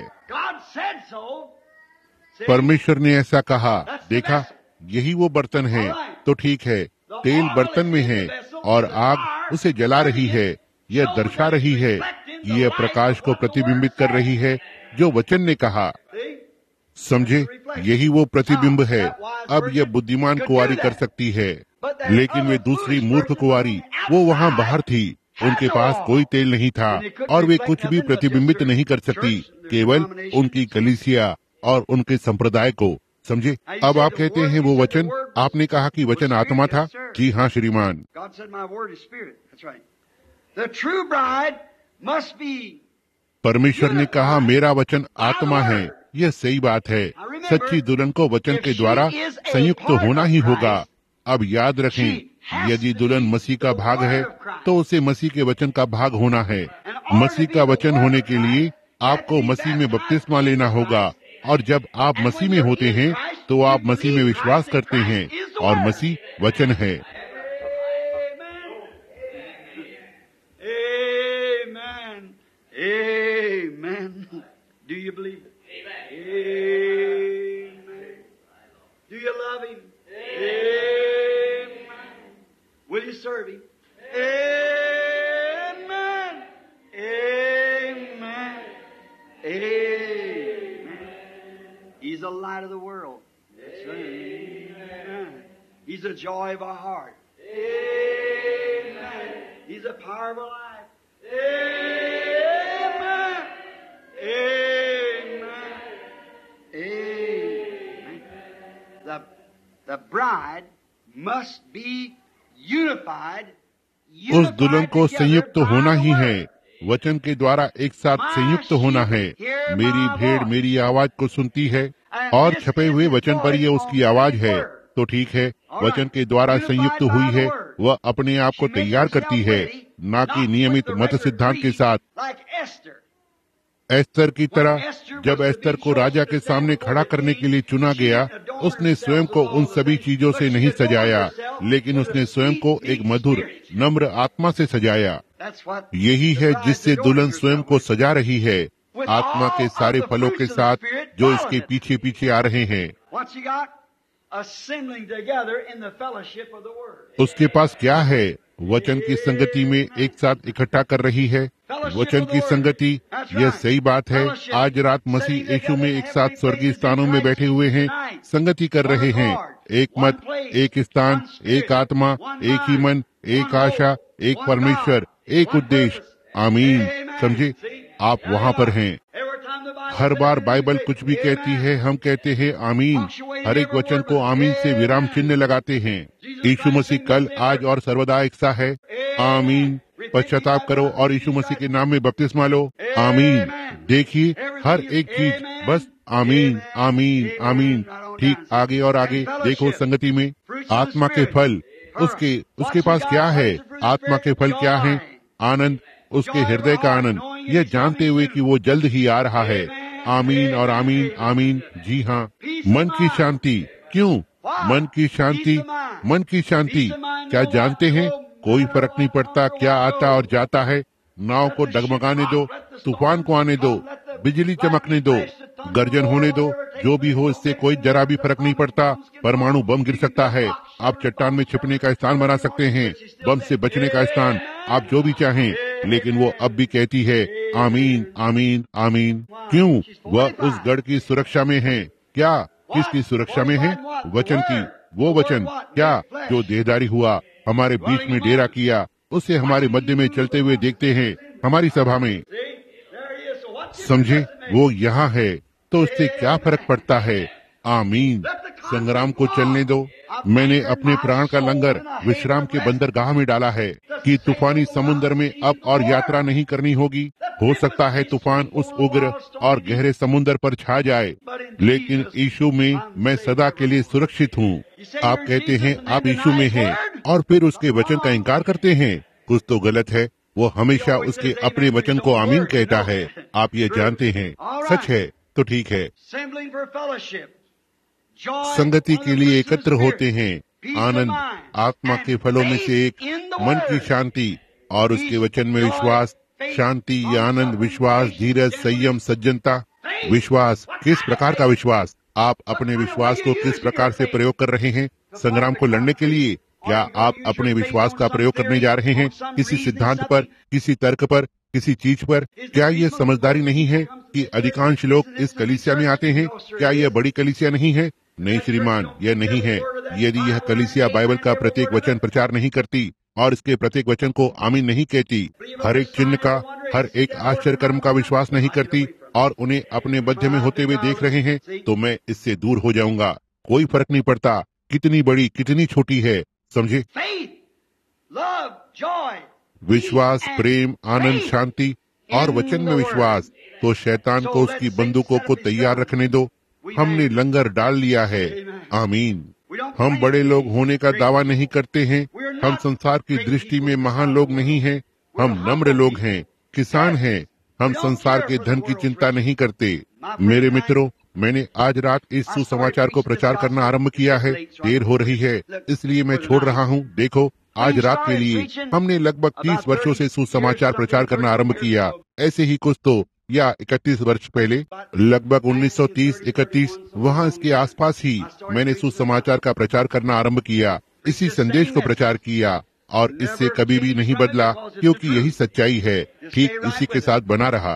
परमेश्वर ने ऐसा कहा। देखा, यही वो बर्तन है। तो ठीक है, तेल बर्तन में है और आग उसे जला रही है। यह दर्शा रही है कि यह प्रकाश को प्रतिबिंबित कर रही है जो वचन ने कहा। समझे, यही वो प्रतिबिंब है। अब यह बुद्धिमान कुंवारी कर सकती है, लेकिन वे दूसरी मूर्ख कुंवारी, वो वहाँ बाहर थी, उनके पास कोई तेल नहीं था और वे कुछ भी प्रतिबिंबित नहीं कर सकती, केवल उनकी कलीसिया और उनके संप्रदाय को। समझे? अब आप कहते हैं वो वचन, आपने कहा कि वचन आत्मा था। जी हाँ श्रीमान। परमेश्वर ने कहा मेरा वचन आत्मा है। यह सही बात है। सच्ची दुल्हन को वचन के द्वारा संयुक्त होना ही होगा। अब याद रखें, यदि दुल्हन मसीह का भाग है तो उसे मसीह के वचन का भाग होना है। मसीह का वचन होने के लिए आपको मसीह में बपतिस्मा लेना होगा, और जब आप मसीह में होते हैं तो आप मसीह में विश्वास करते हैं और मसीह वचन है। Amen. Do you believe it? Amen. Do you love Him? Amen. Will you serve Him? Amen. Amen. Amen. He's the light of the world. That's right. Amen. He's the joy of our heart. Amen. He's the power of our life. Amen. Amen. Amen. The bride must be unified. उस दुल्हन को संयुक्त होना ही है, वचन के द्वारा एक साथ संयुक्त होना है। मेरी भेड़ मेरी आवाज को सुनती है, और छपे हुए वचन पर यह उसकी आवाज है। तो ठीक है, वचन के द्वारा संयुक्त हुई है, वह अपने आप को तैयार करती है, न कि नियमित मत सिद्धांत के साथ। एस्तर की तरह, जब एस्तर को राजा के सामने खड़ा करने के लिए चुना गया, उसने स्वयं को उन सभी चीजों से नहीं सजाया, लेकिन उसने स्वयं को एक मधुर नम्र आत्मा से सजाया। यही है जिससे दुल्हन स्वयं को सजा रही है, आत्मा के सारे फलों के साथ जो इसके पीछे पीछे आ रहे हैं। उसके पास क्या है? वचन की संगति में एक साथ इकट्ठा कर रही है। वचन की संगति, यह सही बात है। आज रात मसीह यीशु में एक साथ स्वर्गीय स्थानों में बैठे हुए हैं, संगति कर रहे हैं। एक मत, एक स्थान, एक आत्मा, एक ही मन, एक आशा, एक परमेश्वर, एक उद्देश्य। आमीन। समझे? आप वहाँ पर हैं। हर बार बाइबल कुछ भी कहती है, हम कहते हैं आमीन। हर एक वचन को आमीन से विराम चिन्ह लगाते हैं। यीशु मसीह कल, आज और सर्वदा एक सा है। आमीन। पश्चाताप करो और यीशु मसीह के नाम में बपतिस्मा लो। आमीन। देखिए, हर एक चीज बस आमीन, आमीन, आमीन। ठीक आगे और आगे देखो। संगति में आत्मा के फल, उसके पास क्या है? आत्मा के फल क्या हैं? आनंद, उसके हृदय का आनंद, यह जानते हुए कि वो जल्द ही आ रहा है। आमीन और आमीन, आमीन। जी हाँ। मन की शांति। क्यों? मन की शांति, मन की शांति। क्या जानते हैं, कोई फर्क नहीं पड़ता क्या आता और जाता है। नाव को डगमगाने दो, तूफान को आने दो, बिजली चमकने दो, गर्जन होने दो, जो भी हो इससे कोई जरा भी फर्क नहीं पड़ता। परमाणु बम गिर सकता है, आप चट्टान में छिपने का स्थान बना सकते हैं, बम से बचने का स्थान, आप जो भी चाहें, लेकिन वो अब भी कहती है आमीन आमीन आमीन। क्यों? वह उस गढ़ की सुरक्षा में है। क्या? किसकी सुरक्षा में है? वचन की। वो वचन क्या जो देहधारी हुआ, हमारे बीच में डेरा किया, उसे हमारे मध्य में चलते हुए देखते हैं हमारी सभा में। समझे? वो यहाँ है, तो उससे क्या फर्क पड़ता है? आमीन। संग्राम को चलने दो। मैंने अपने प्राण का लंगर विश्राम के बंदरगाह में डाला है कि तूफानी समुद्र में अब और यात्रा नहीं करनी होगी। हो सकता है तूफान उस उग्र और गहरे समुद्र पर छा जाए, लेकिन यीशु में मैं सदा के लिए सुरक्षित हूँ। आप कहते हैं आप यीशु में हैं और फिर उसके वचन का इनकार करते हैं। कुछ तो गलत है। वो हमेशा उसके अपने वचन को आमीन कहता है। आप ये जानते हैं, सच है तो ठीक है। संगति के लिए एकत्र होते हैं, आनंद, आत्मा के फलों में से एक, मन की शांति और उसके वचन में विश्वास, शांति, आनंद, विश्वास, धीरज, संयम, सज्जनता। विश्वास, किस प्रकार का विश्वास? आप अपने विश्वास को किस प्रकार से प्रयोग कर रहे हैं संग्राम को लड़ने के लिए? क्या आप अपने विश्वास का प्रयोग करने जा रहे हैं किसी सिद्धांत पर, किसी तर्क पर, किसी चीज पर? क्या ये समझदारी नहीं है कि अधिकांश लोग इस कलीसिया में आते हैं? क्या यह बड़ी कलीसिया नहीं है? नहीं श्रीमान, यह नहीं है। यदि यह कलीसिया बाइबल का प्रत्येक वचन प्रचार नहीं करती और इसके प्रत्येक वचन को आमीन नहीं कहती, हर एक चिन्ह का, हर एक आश्चर्य कर्म का विश्वास नहीं करती और उन्हें अपने मध्य में होते हुए देख रहे हैं, तो मैं इससे दूर हो जाऊंगा। कोई फर्क नहीं पड़ता कितनी बड़ी कितनी छोटी है। समझे? विश्वास, प्रेम, आनंद, शांति और वचन में विश्वास। तो शैतान को उसकी बंदूकों को तैयार रखने दो। हमने लंगर डाल लिया है। आमीन। हम बड़े लोग होने का दावा नहीं करते हैं। हम संसार की दृष्टि में महान लोग नहीं हैं। हम नम्र लोग हैं, किसान हैं। हम संसार के धन की चिंता नहीं करते। मेरे मित्रों, मैंने आज रात इस सुसमाचार को प्रचार करना आरंभ किया है। देर हो रही है, इसलिए मैं छोड़ रहा हूँ। देखो, आज रात के लिए हमने लगभग 30 वर्षों से सुसमाचार प्रचार करना आरंभ किया। ऐसे ही कुछ तो, या 31 वर्ष पहले, लगभग 1930-31, वहाँ इसके आसपास ही मैंने सुसमाचार का प्रचार करना आरंभ किया। इसी संदेश को प्रचार किया और इससे कभी भी नहीं बदला, क्योंकि यही सच्चाई है। ठीक इसी के साथ बना रहा।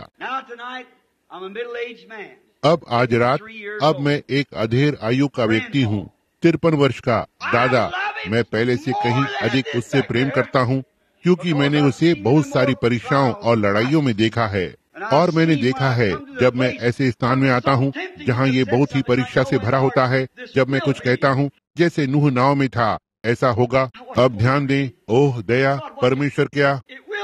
अब आज रात, अब मैं एक अधेड़ आयु का व्यक्ति हूँ, 53 वर्ष का दादा। मैं पहले से कहीं अधिक उससे प्रेम करता हूँ, क्योंकि मैंने उसे बहुत सारी परीक्षाओं और लड़ाइयों में देखा है। और मैंने देखा है जब मैं ऐसे स्थान में आता हूँ जहाँ ये बहुत ही परीक्षा से भरा होता है, जब मैं कुछ कहता हूँ जैसे नूह नाव में था, ऐसा होगा। अब ध्यान दें, ओह दया, परमेश्वर क्या,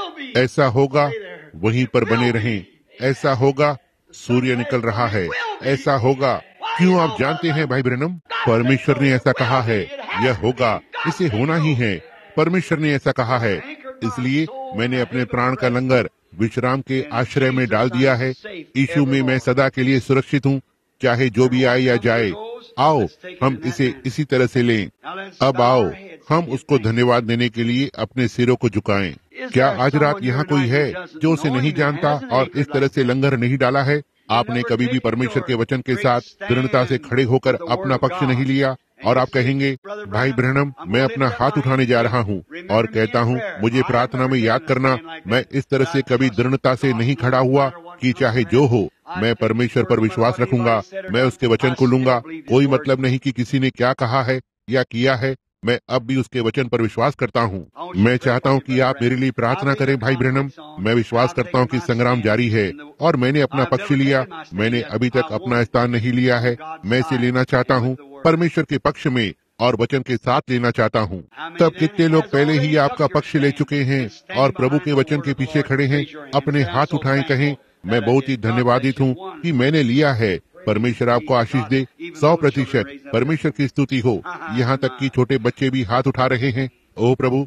ऐसा होगा, वहीं पर बने रहें। ऐसा होगा, सूर्य निकल रहा है, ऐसा होगा। क्यों? आप जानते हैं भाई ब्रैनम, परमेश्वर ने ऐसा कहा है, यह होगा, इसे होना ही है। परमेश्वर ने ऐसा कहा है, इसलिए मैंने अपने प्राण का लंगर विश्राम के आश्रय में डाल दिया है। यीशु में मैं सदा के लिए सुरक्षित हूँ, चाहे जो भी आए या जाए। आओ हम इसे इसी तरह से लें। अब आओ हम उसको धन्यवाद देने के लिए अपने सिरों को झुकाएं। क्या आज रात यहाँ कोई है जो उसे नहीं जानता और इस तरह से लंगर नहीं डाला है? आपने कभी भी परमेश्वर के वचन के साथ दृढ़ता से खड़े होकर अपना पक्ष नहीं लिया और आप कहेंगे, भाई ब्रैनम, मैं अपना हाथ उठाने जा रहा हूँ और कहता हूँ, मुझे प्रार्थना में याद करना, मैं इस तरह से कभी दृढ़ता से नहीं खड़ा हुआ कि चाहे जो हो, मैं परमेश्वर पर विश्वास रखूंगा, मैं उसके वचन को लूंगा। कोई मतलब नहीं कि किसी ने क्या कहा है या किया है, मैं अब भी उसके वचन पर विश्वास करता हूँ। मैं चाहता हूँ कि आप मेरे लिए प्रार्थना करें भाई ब्रैनम। मैं विश्वास करता हूँ कि संग्राम जारी है और मैंने अपना पक्ष लिया। मैंने अभी तक अपना स्थान नहीं लिया है, मैं इसे लेना चाहता हूँ, परमेश्वर के पक्ष में और वचन के साथ लेना चाहता हूँ। तब कितने लोग पहले ही आपका पक्ष ले चुके हैं और प्रभु के वचन के पीछे खड़े हैं? अपने हाथ उठाएं, कहें, मैं बहुत ही धन्यवादित हूँ कि मैंने लिया है। परमेश्वर आपको आशीष दे। 100% परमेश्वर की स्तुति हो। यहाँ तक कि छोटे बच्चे भी हाथ उठा रहे हैं। ओह प्रभु,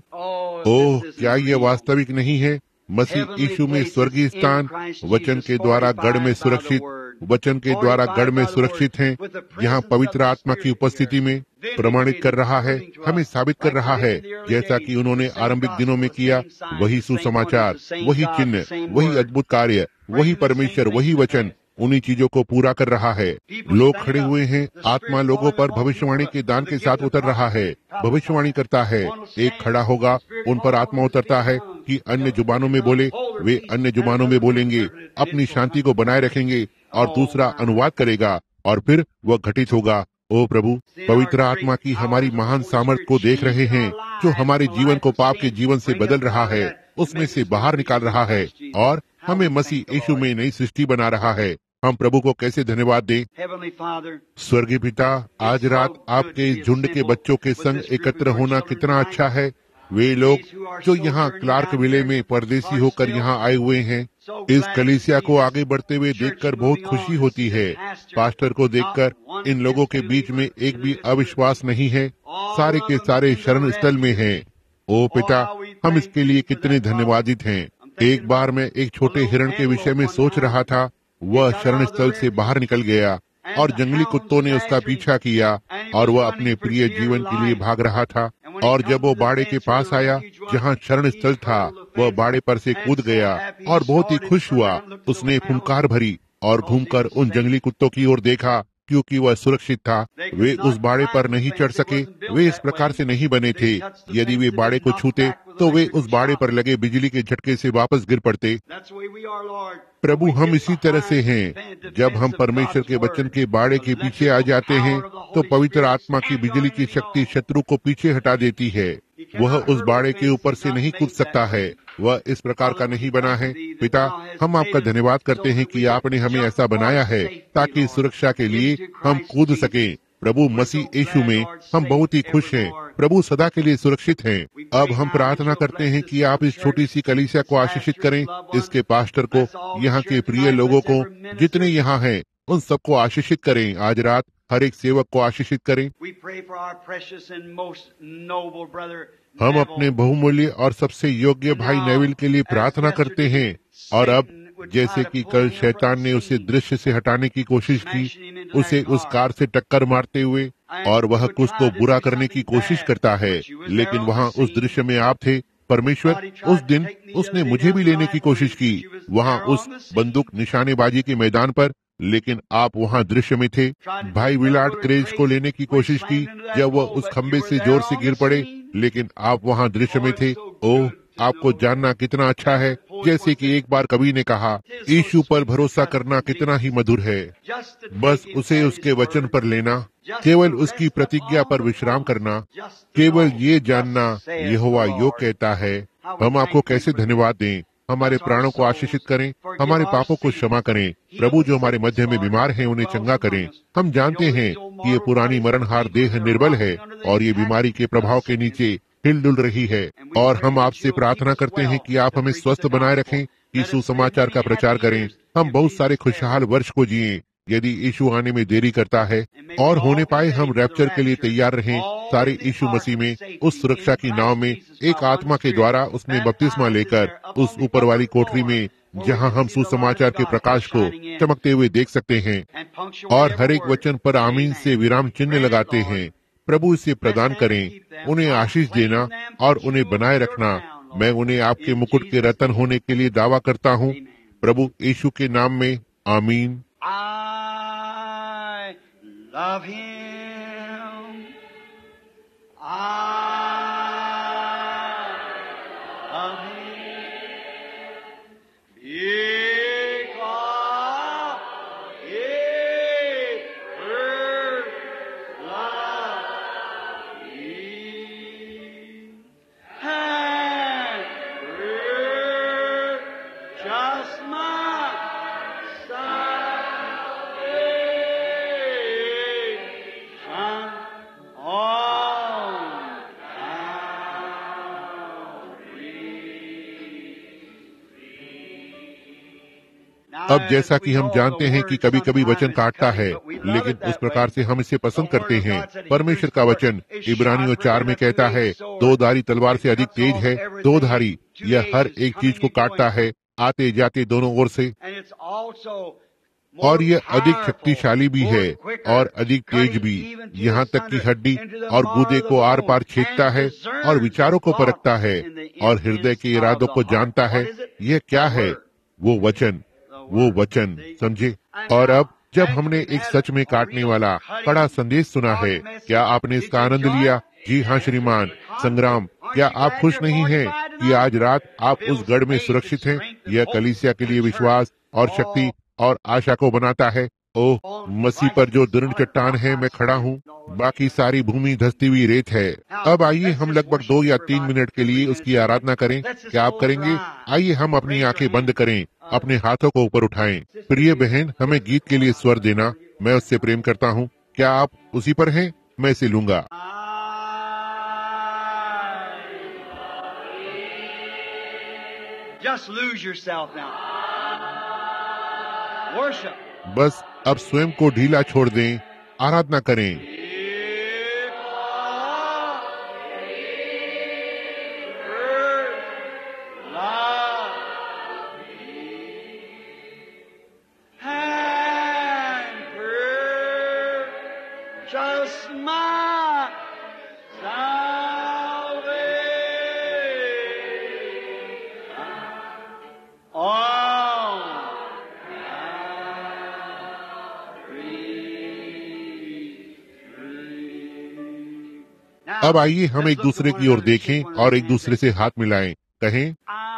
ओह क्या यह वास्तविक नहीं है? मसीह यीशु में स्वर्गीय स्थान, वचन के द्वारा गढ़ में सुरक्षित। वचन के द्वारा गढ़ में सुरक्षित हैं, यहाँ पवित्र आत्मा की उपस्थिति में प्रमाणित कर रहा है, हमें साबित कर रहा है, जैसा कि उन्होंने आरंभिक दिनों में किया। वही सुसमाचार, वही चिन्ह, वही अद्भुत कार्य, वही परमेश्वर, वही वचन उन्हीं चीजों को पूरा कर रहा है। लोग खड़े हुए हैं, आत्मा लोगों पर भविष्यवाणी के दान के साथ उतर रहा है, भविष्यवाणी करता है। एक खड़ा होगा, उन पर आत्मा उतरता है कि अन्य जुबानों में बोले, वे अन्य जुबानों में बोलेंगे, अपनी शांति को बनाए रखेंगे, और दूसरा अनुवाद करेगा और फिर वह घटित होगा। ओ प्रभु, पवित्र आत्मा की हमारी महान सामर्थ को देख रहे हैं, जो हमारे जीवन को पाप के जीवन से बदल रहा है, उसमें से बाहर निकाल रहा है और हमें मसीह यीशु में नई सृष्टि बना रहा है। हम प्रभु को कैसे धन्यवाद दें। स्वर्गीय पिता, आज रात आपके इस झुंड के बच्चों के संग एकत्र होना कितना अच्छा है। वे लोग जो यहाँ क्लार्क विले में परदेसी होकर यहाँ आए हुए हैं, इस कलीसिया को आगे बढ़ते हुए देखकर बहुत खुशी होती है। पास्टर को देखकर इन लोगों के बीच में एक भी अविश्वास नहीं है, सारे के सारे शरण स्थल में हैं। ओ पिता, हम इसके लिए कितने धन्यवादित हैं। एक बार मैं एक छोटे हिरण के विषय में सोच रहा था। वह शरण स्थल से बाहर निकल गया और जंगली कुत्तों ने उसका पीछा किया और वह अपने प्रिय जीवन के लिए भाग रहा था। और जब वो बाड़े के पास आया जहाँ शरण स्थल था, वह बाड़े पर से कूद गया और बहुत ही खुश हुआ। उसने फुंकार भरी और घूमकर उन जंगली कुत्तों की ओर देखा, क्योंकि वह सुरक्षित था। वे उस बाड़े पर नहीं चढ़ सके, वे इस प्रकार से नहीं बने थे। यदि वे बाड़े को छूते तो वे उस बाड़े पर लगे बिजली के झटके से वापस गिर पड़ते। प्रभु, हम इसी तरह से हैं। जब हम परमेश्वर के वचन के बाड़े के पीछे आ जाते हैं तो पवित्र आत्मा की बिजली की शक्ति शत्रु को पीछे हटा देती है। वह उस बाड़े के ऊपर से नहीं कूद सकता है, वह इस प्रकार का नहीं बना है। पिता, हम आपका धन्यवाद करते हैं कि आपने हमें ऐसा बनाया है ताकि सुरक्षा के लिए हम कूद सकें। प्रभु मसीह यीशु में हम बहुत ही खुश हैं। प्रभु सदा के लिए सुरक्षित हैं। अब हम प्रार्थना करते हैं कि आप इस छोटी सी कलीसिया को आशीषित करें, इसके पास्टर को, यहाँ के प्रिय लोगों को, जितने यहाँ हैं उन सबको आशीषित करें। आज रात हर एक सेवक को आशीषित करें। हम अपने बहुमूल्य और सबसे योग्य भाई नेविल के लिए प्रार्थना करते हैं। और अब जैसे कि कल शैतान ने उसे दृश्य से हटाने की कोशिश की, उसे उस कार से टक्कर मारते हुए, और वह कुछ को बुरा करने की कोशिश करता है, लेकिन वहाँ उस दृश्य में आप थे। परमेश्वर, उस दिन उसने मुझे भी लेने की कोशिश की, वहाँ उस बंदूक निशानेबाजी के मैदान पर, लेकिन आप वहाँ दृश्य में थे। भाई विलार्ड क्रेज को लेने की कोशिश की जब वह उस खंबे से जोर से गिर पड़े, लेकिन आप वहाँ दृश्य में थे। ओह, आपको जानना कितना अच्छा है। जैसे कि एक बार कवि ने कहा, यीशु पर भरोसा करना कितना ही मधुर है। बस उसे उसके वचन पर लेना, केवल उसकी प्रतिज्ञा पर विश्राम करना, केवल ये जानना यहोवा यो कहता है। हम आपको कैसे धन्यवाद दें। हमारे प्राणों को आशीषित करें, हमारे पापों को क्षमा करें। प्रभु, जो हमारे मध्य में बीमार हैं उन्हें चंगा करें। हम जानते हैं कि ये पुरानी मरणहार देह निर्बल है और ये बीमारी के प्रभाव के नीचे हिलडुल रही है, और हम आपसे प्रार्थना करते हैं कि आप हमें स्वस्थ बनाए रखें, कि सुसमाचार का प्रचार करें। हम बहुत सारे खुशहाल वर्ष को जिए। यदि यीशु आने में देरी करता है और होने पाए हम रैप्चर के लिए तैयार रहें, सारे यीशु मसीह में, उस सुरक्षा की नाव में, एक आत्मा के द्वारा उसमें बपतिस्मा लेकर उस ऊपर वाली कोठरी में, जहां हम सुसमाचार के प्रकाश को चमकते हुए देख सकते हैं और हर एक वचन पर आमीन से विराम चिन्ह लगाते हैं। प्रभु इसे प्रदान करें, उन्हें आशीष देना और उन्हें बनाए रखना। मैं उन्हें आपके मुकुट के रतन होने के लिए दावा करता हूँ, प्रभु यीशु के नाम में, आमीन। I love him. I love him. Because he first loved me and purchased my अब जैसा कि हम जानते हैं कि कभी कभी वचन काटता है, लेकिन उस प्रकार से हम इसे पसंद करते हैं। परमेश्वर का वचन इब्रानियों 4 में कहता है, 2 धारी तलवार से अधिक तेज है, 2 धारी, यह हर एक चीज को काटता है, आते जाते दोनों ओर से। और यह अधिक शक्तिशाली भी है और अधिक तेज भी, यहाँ तक कि हड्डी और गूदे को आर पार छेदता है और विचारों को परखता है और हृदय के इरादों को जानता है। यह क्या है? वो वचन, समझे। और अब जब हमने एक सच में काटने वाला कड़ा संदेश सुना है, क्या आपने इसका आनंद लिया? जी हाँ श्रीमान संग्राम, क्या आप खुश नहीं हैं कि आज रात आप उस गढ़ में सुरक्षित हैं? यह कलीसिया के लिए विश्वास और शक्ति और आशा को बनाता है। ओह, मसीह पर जो दृढ़ चट्टान है मैं खड़ा हूँ, बाकी सारी भूमि धंसती हुई रेत है। अब आइए हम लगभग 2 या 3 मिनट के लिए उसकी आराधना करें। क्या आप करेंगे? आइए हम अपनी आंखें बंद करें, अपने हाथों को ऊपर उठाएं। प्रिय बहन, हमें गीत के लिए स्वर देना, मैं उससे प्रेम करता हूँ। क्या आप उसी पर हैं? मैं इसे लूंगा। Just lose yourself now. Worship. बस अब स्वयं को ढीला छोड़ दें, आराधना करें। अब आइए हम एक दूसरे की ओर देखें और एक दूसरे से हाथ मिलाएं, कहें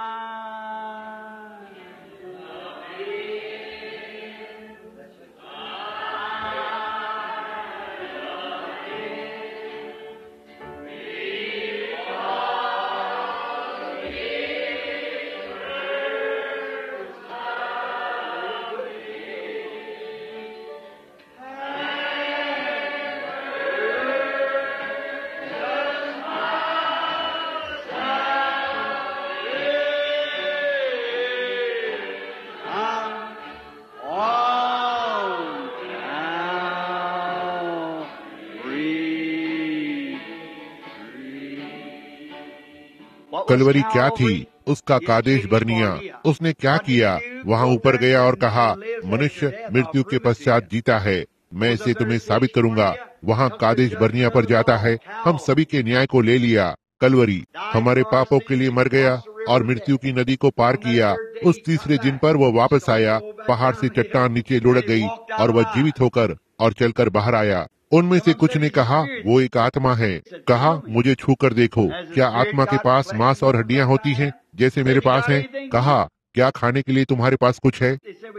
कलवरी क्या थी? उसका कादेश बर्निया। उसने क्या किया? वहाँ ऊपर गया और कहा, मनुष्य मृत्यु के पश्चात जीता है, मैं इसे तुम्हें साबित करूंगा। वहाँ कादेश बर्निया पर जाता है, हम सभी के न्याय को ले लिया। कलवरी हमारे पापों के लिए मर गया और मृत्यु की नदी को पार किया। उस तीसरे दिन पर वह वापस आया, पहाड़ से चट्टान नीचे लुढ़क गई और वह जीवित होकर और चलकर बाहर आया। उनमें से कुछ ने कहा, वो एक आत्मा है। कहा, मुझे छू कर देखो, क्या आत्मा के पास मांस और हड्डियां होती हैं जैसे मेरे पास है? कहा, क्या खाने के लिए तुम्हारे पास कुछ है?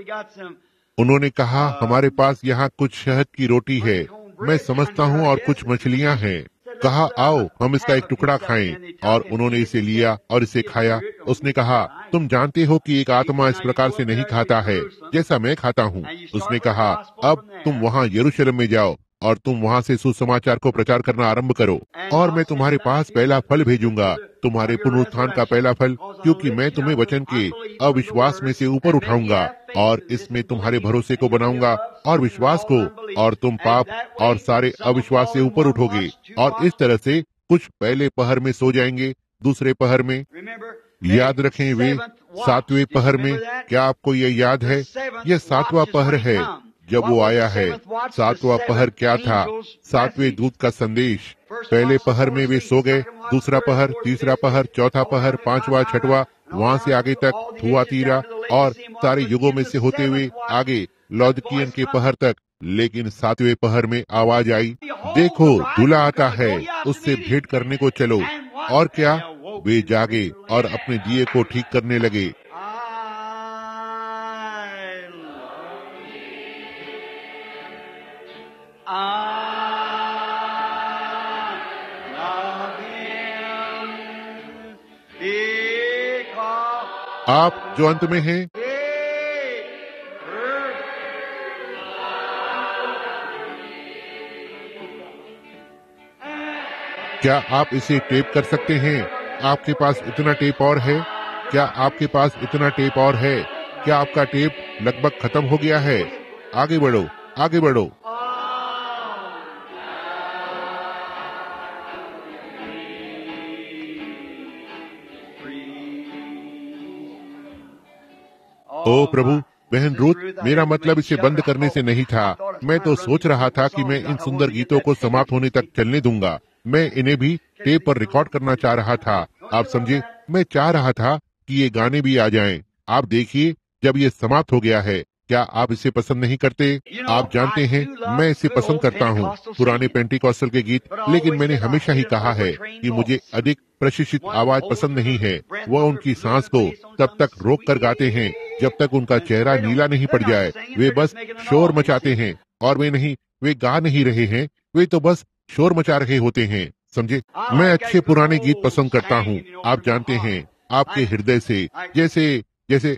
उन्होंने कहा, हमारे पास यहाँ कुछ शहद की रोटी है, मैं समझता हूँ, और कुछ मछलियाँ हैं। कहा, आओ हम इसका एक टुकड़ा खाएं। और उन्होंने इसे लिया और इसे खाया। उसने कहा, तुम जानते हो कि एक आत्मा इस प्रकार से नहीं खाता है जैसा मैं खाता हूँ। उसने कहा, अब तुम वहाँ यरूशलेम में जाओ और तुम वहाँ से सुसमाचार को प्रचार करना आरंभ करो, और मैं तुम्हारे पास पहला फल भेजूंगा, तुम्हारे पुनरुत्थान का पहला फल, क्योंकि मैं तुम्हें वचन के अविश्वास में से ऊपर उठाऊंगा और इसमें तुम्हारे भरोसे को बनाऊंगा और विश्वास को, और तुम पाप और सारे अविश्वास से ऊपर उठोगे और इस तरह से कुछ पहले पहर में सो जाएंगे, दूसरे पहर में। याद रखें, वे 7वें पहर में। क्या आपको यह याद है? यह 7वां पहर है जब वो आया है। 7वां पहर क्या था? 7वें दूत का संदेश। पहले पहर में वे सो गए, दूसरा पहर, तीसरा पहर, चौथा पहर, 5वां, 6वां, वहाँ से आगे तक थुआतीरा और सारे युगों में से होते हुए आगे लौदकियन के पहर तक। लेकिन 7वें पहर में आवाज आई, देखो दूल्हा आता है, उससे भेंट करने को चलो। और क्या? वे जागे और अपने दिए को ठीक करने लगे। आप जो अंत में हैं, क्या आप इसे टेप कर सकते हैं? आपके पास इतना टेप और है? क्या आपके पास इतना टेप और है? क्या आपका टेप लगभग खत्म हो गया है? आगे बढ़ो, आगे बढ़ो। ओ प्रभु, बहन रूथ, मेरा मतलब इसे बंद करने से नहीं था। मैं तो सोच रहा था कि मैं इन सुंदर गीतों को समाप्त होने तक चलने दूंगा। मैं इन्हें भी टेप पर रिकॉर्ड करना चाह रहा था। आप समझे, मैं चाह रहा था कि ये गाने भी आ जाएं। आप देखिए, जब ये समाप्त हो गया है, क्या आप इसे पसंद नहीं करते? आप जानते हैं, मैं इसे पसंद करता हूँ, पुराने पेंटिकॉस्टल के गीत, लेकिन मैंने हमेशा ही कहा है कि मुझे अधिक प्रशिक्षित आवाज पसंद नहीं है। वह उनकी सांस को तब तक रोक कर गाते हैं जब तक उनका चेहरा नीला नहीं पड़ जाए। वे बस शोर मचाते हैं, और वे गा नहीं रहे हैं, वे तो बस शोर मचा रहे होते हैं। समझे, मैं अच्छे पुराने गीत पसंद करता हूँ, आप जानते हैं, आपके हृदय से, जैसे जैसे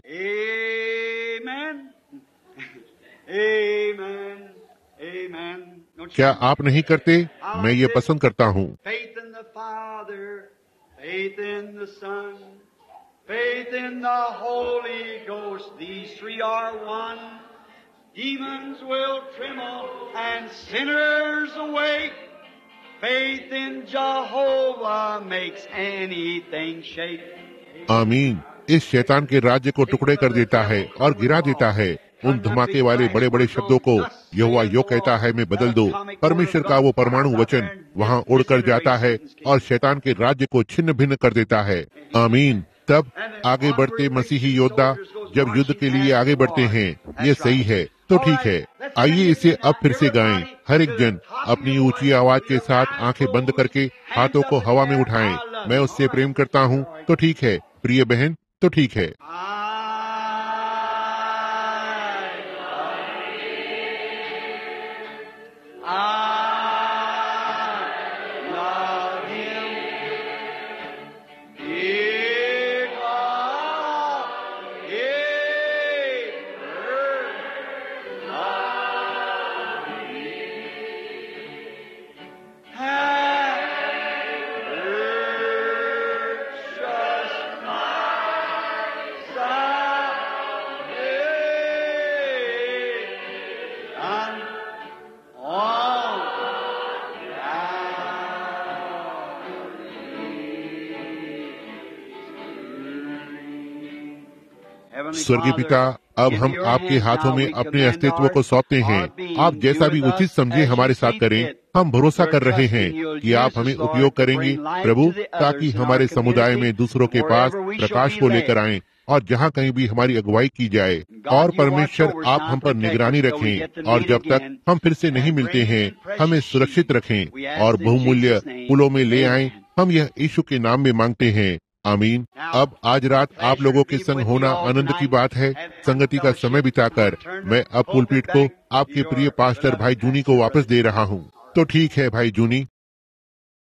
Amen. Amen. क्या आप नहीं करते? मैं ये पसंद करता हूँ। Faith in the Father, faith in the Son, faith in the Holy Ghost. These three are one. Demons will tremble and sinners awake. Faith in Jehovah makes anything shake. आमीन। इस शैतान के राज्य को टुकड़े कर देता है और गिरा देता है। उन धमाके वाले बड़े बड़े शब्दों को यहोवा यो कहता है में बदल दो। परमेश्वर का वो परमाणु वचन वहाँ उड़कर जाता है और शैतान के राज्य को छिन्न भिन्न कर देता है। आमीन। तब आगे बढ़ते मसीही योद्धा जब युद्ध के लिए आगे बढ़ते हैं, ये सही है, तो ठीक है। आइए इसे अब फिर से गाएं। हर एक जन अपनी ऊंची आवाज के साथ आंखें बंद करके हाथों को हवा में उठाएं। मैं उससे प्रेम करता हूँ, तो ठीक है। प्रिय बहन, तो ठीक है। स्वर्गीय पिता, अब हम आपके हाथों में अपने अस्तित्व को सौंपते हैं। आप जैसा भी उचित समझे हमारे साथ करें। हम भरोसा कर रहे हैं कि आप हमें उपयोग करेंगे प्रभु, ताकि हमारे समुदाय में दूसरों के पास प्रकाश को लेकर आएं और जहाँ कहीं भी हमारी अगुवाई की जाए। और परमेश्वर, आप हम पर निगरानी रखें और जब तक हम फिर से नहीं मिलते हैं, हमें सुरक्षित रखें और बहुमूल्य पुलों में ले आएं। हम यह यीशु के नाम में मांगते हैं, आमीन। अब आज रात आप लोगों के संग होना आनंद की बात है। संगति का समय बिताकर मैं अब पुलपीठ को आपके प्रिय पास्टर भाई जूनी को वापस दे रहा हूँ। तो ठीक है भाई जूनी।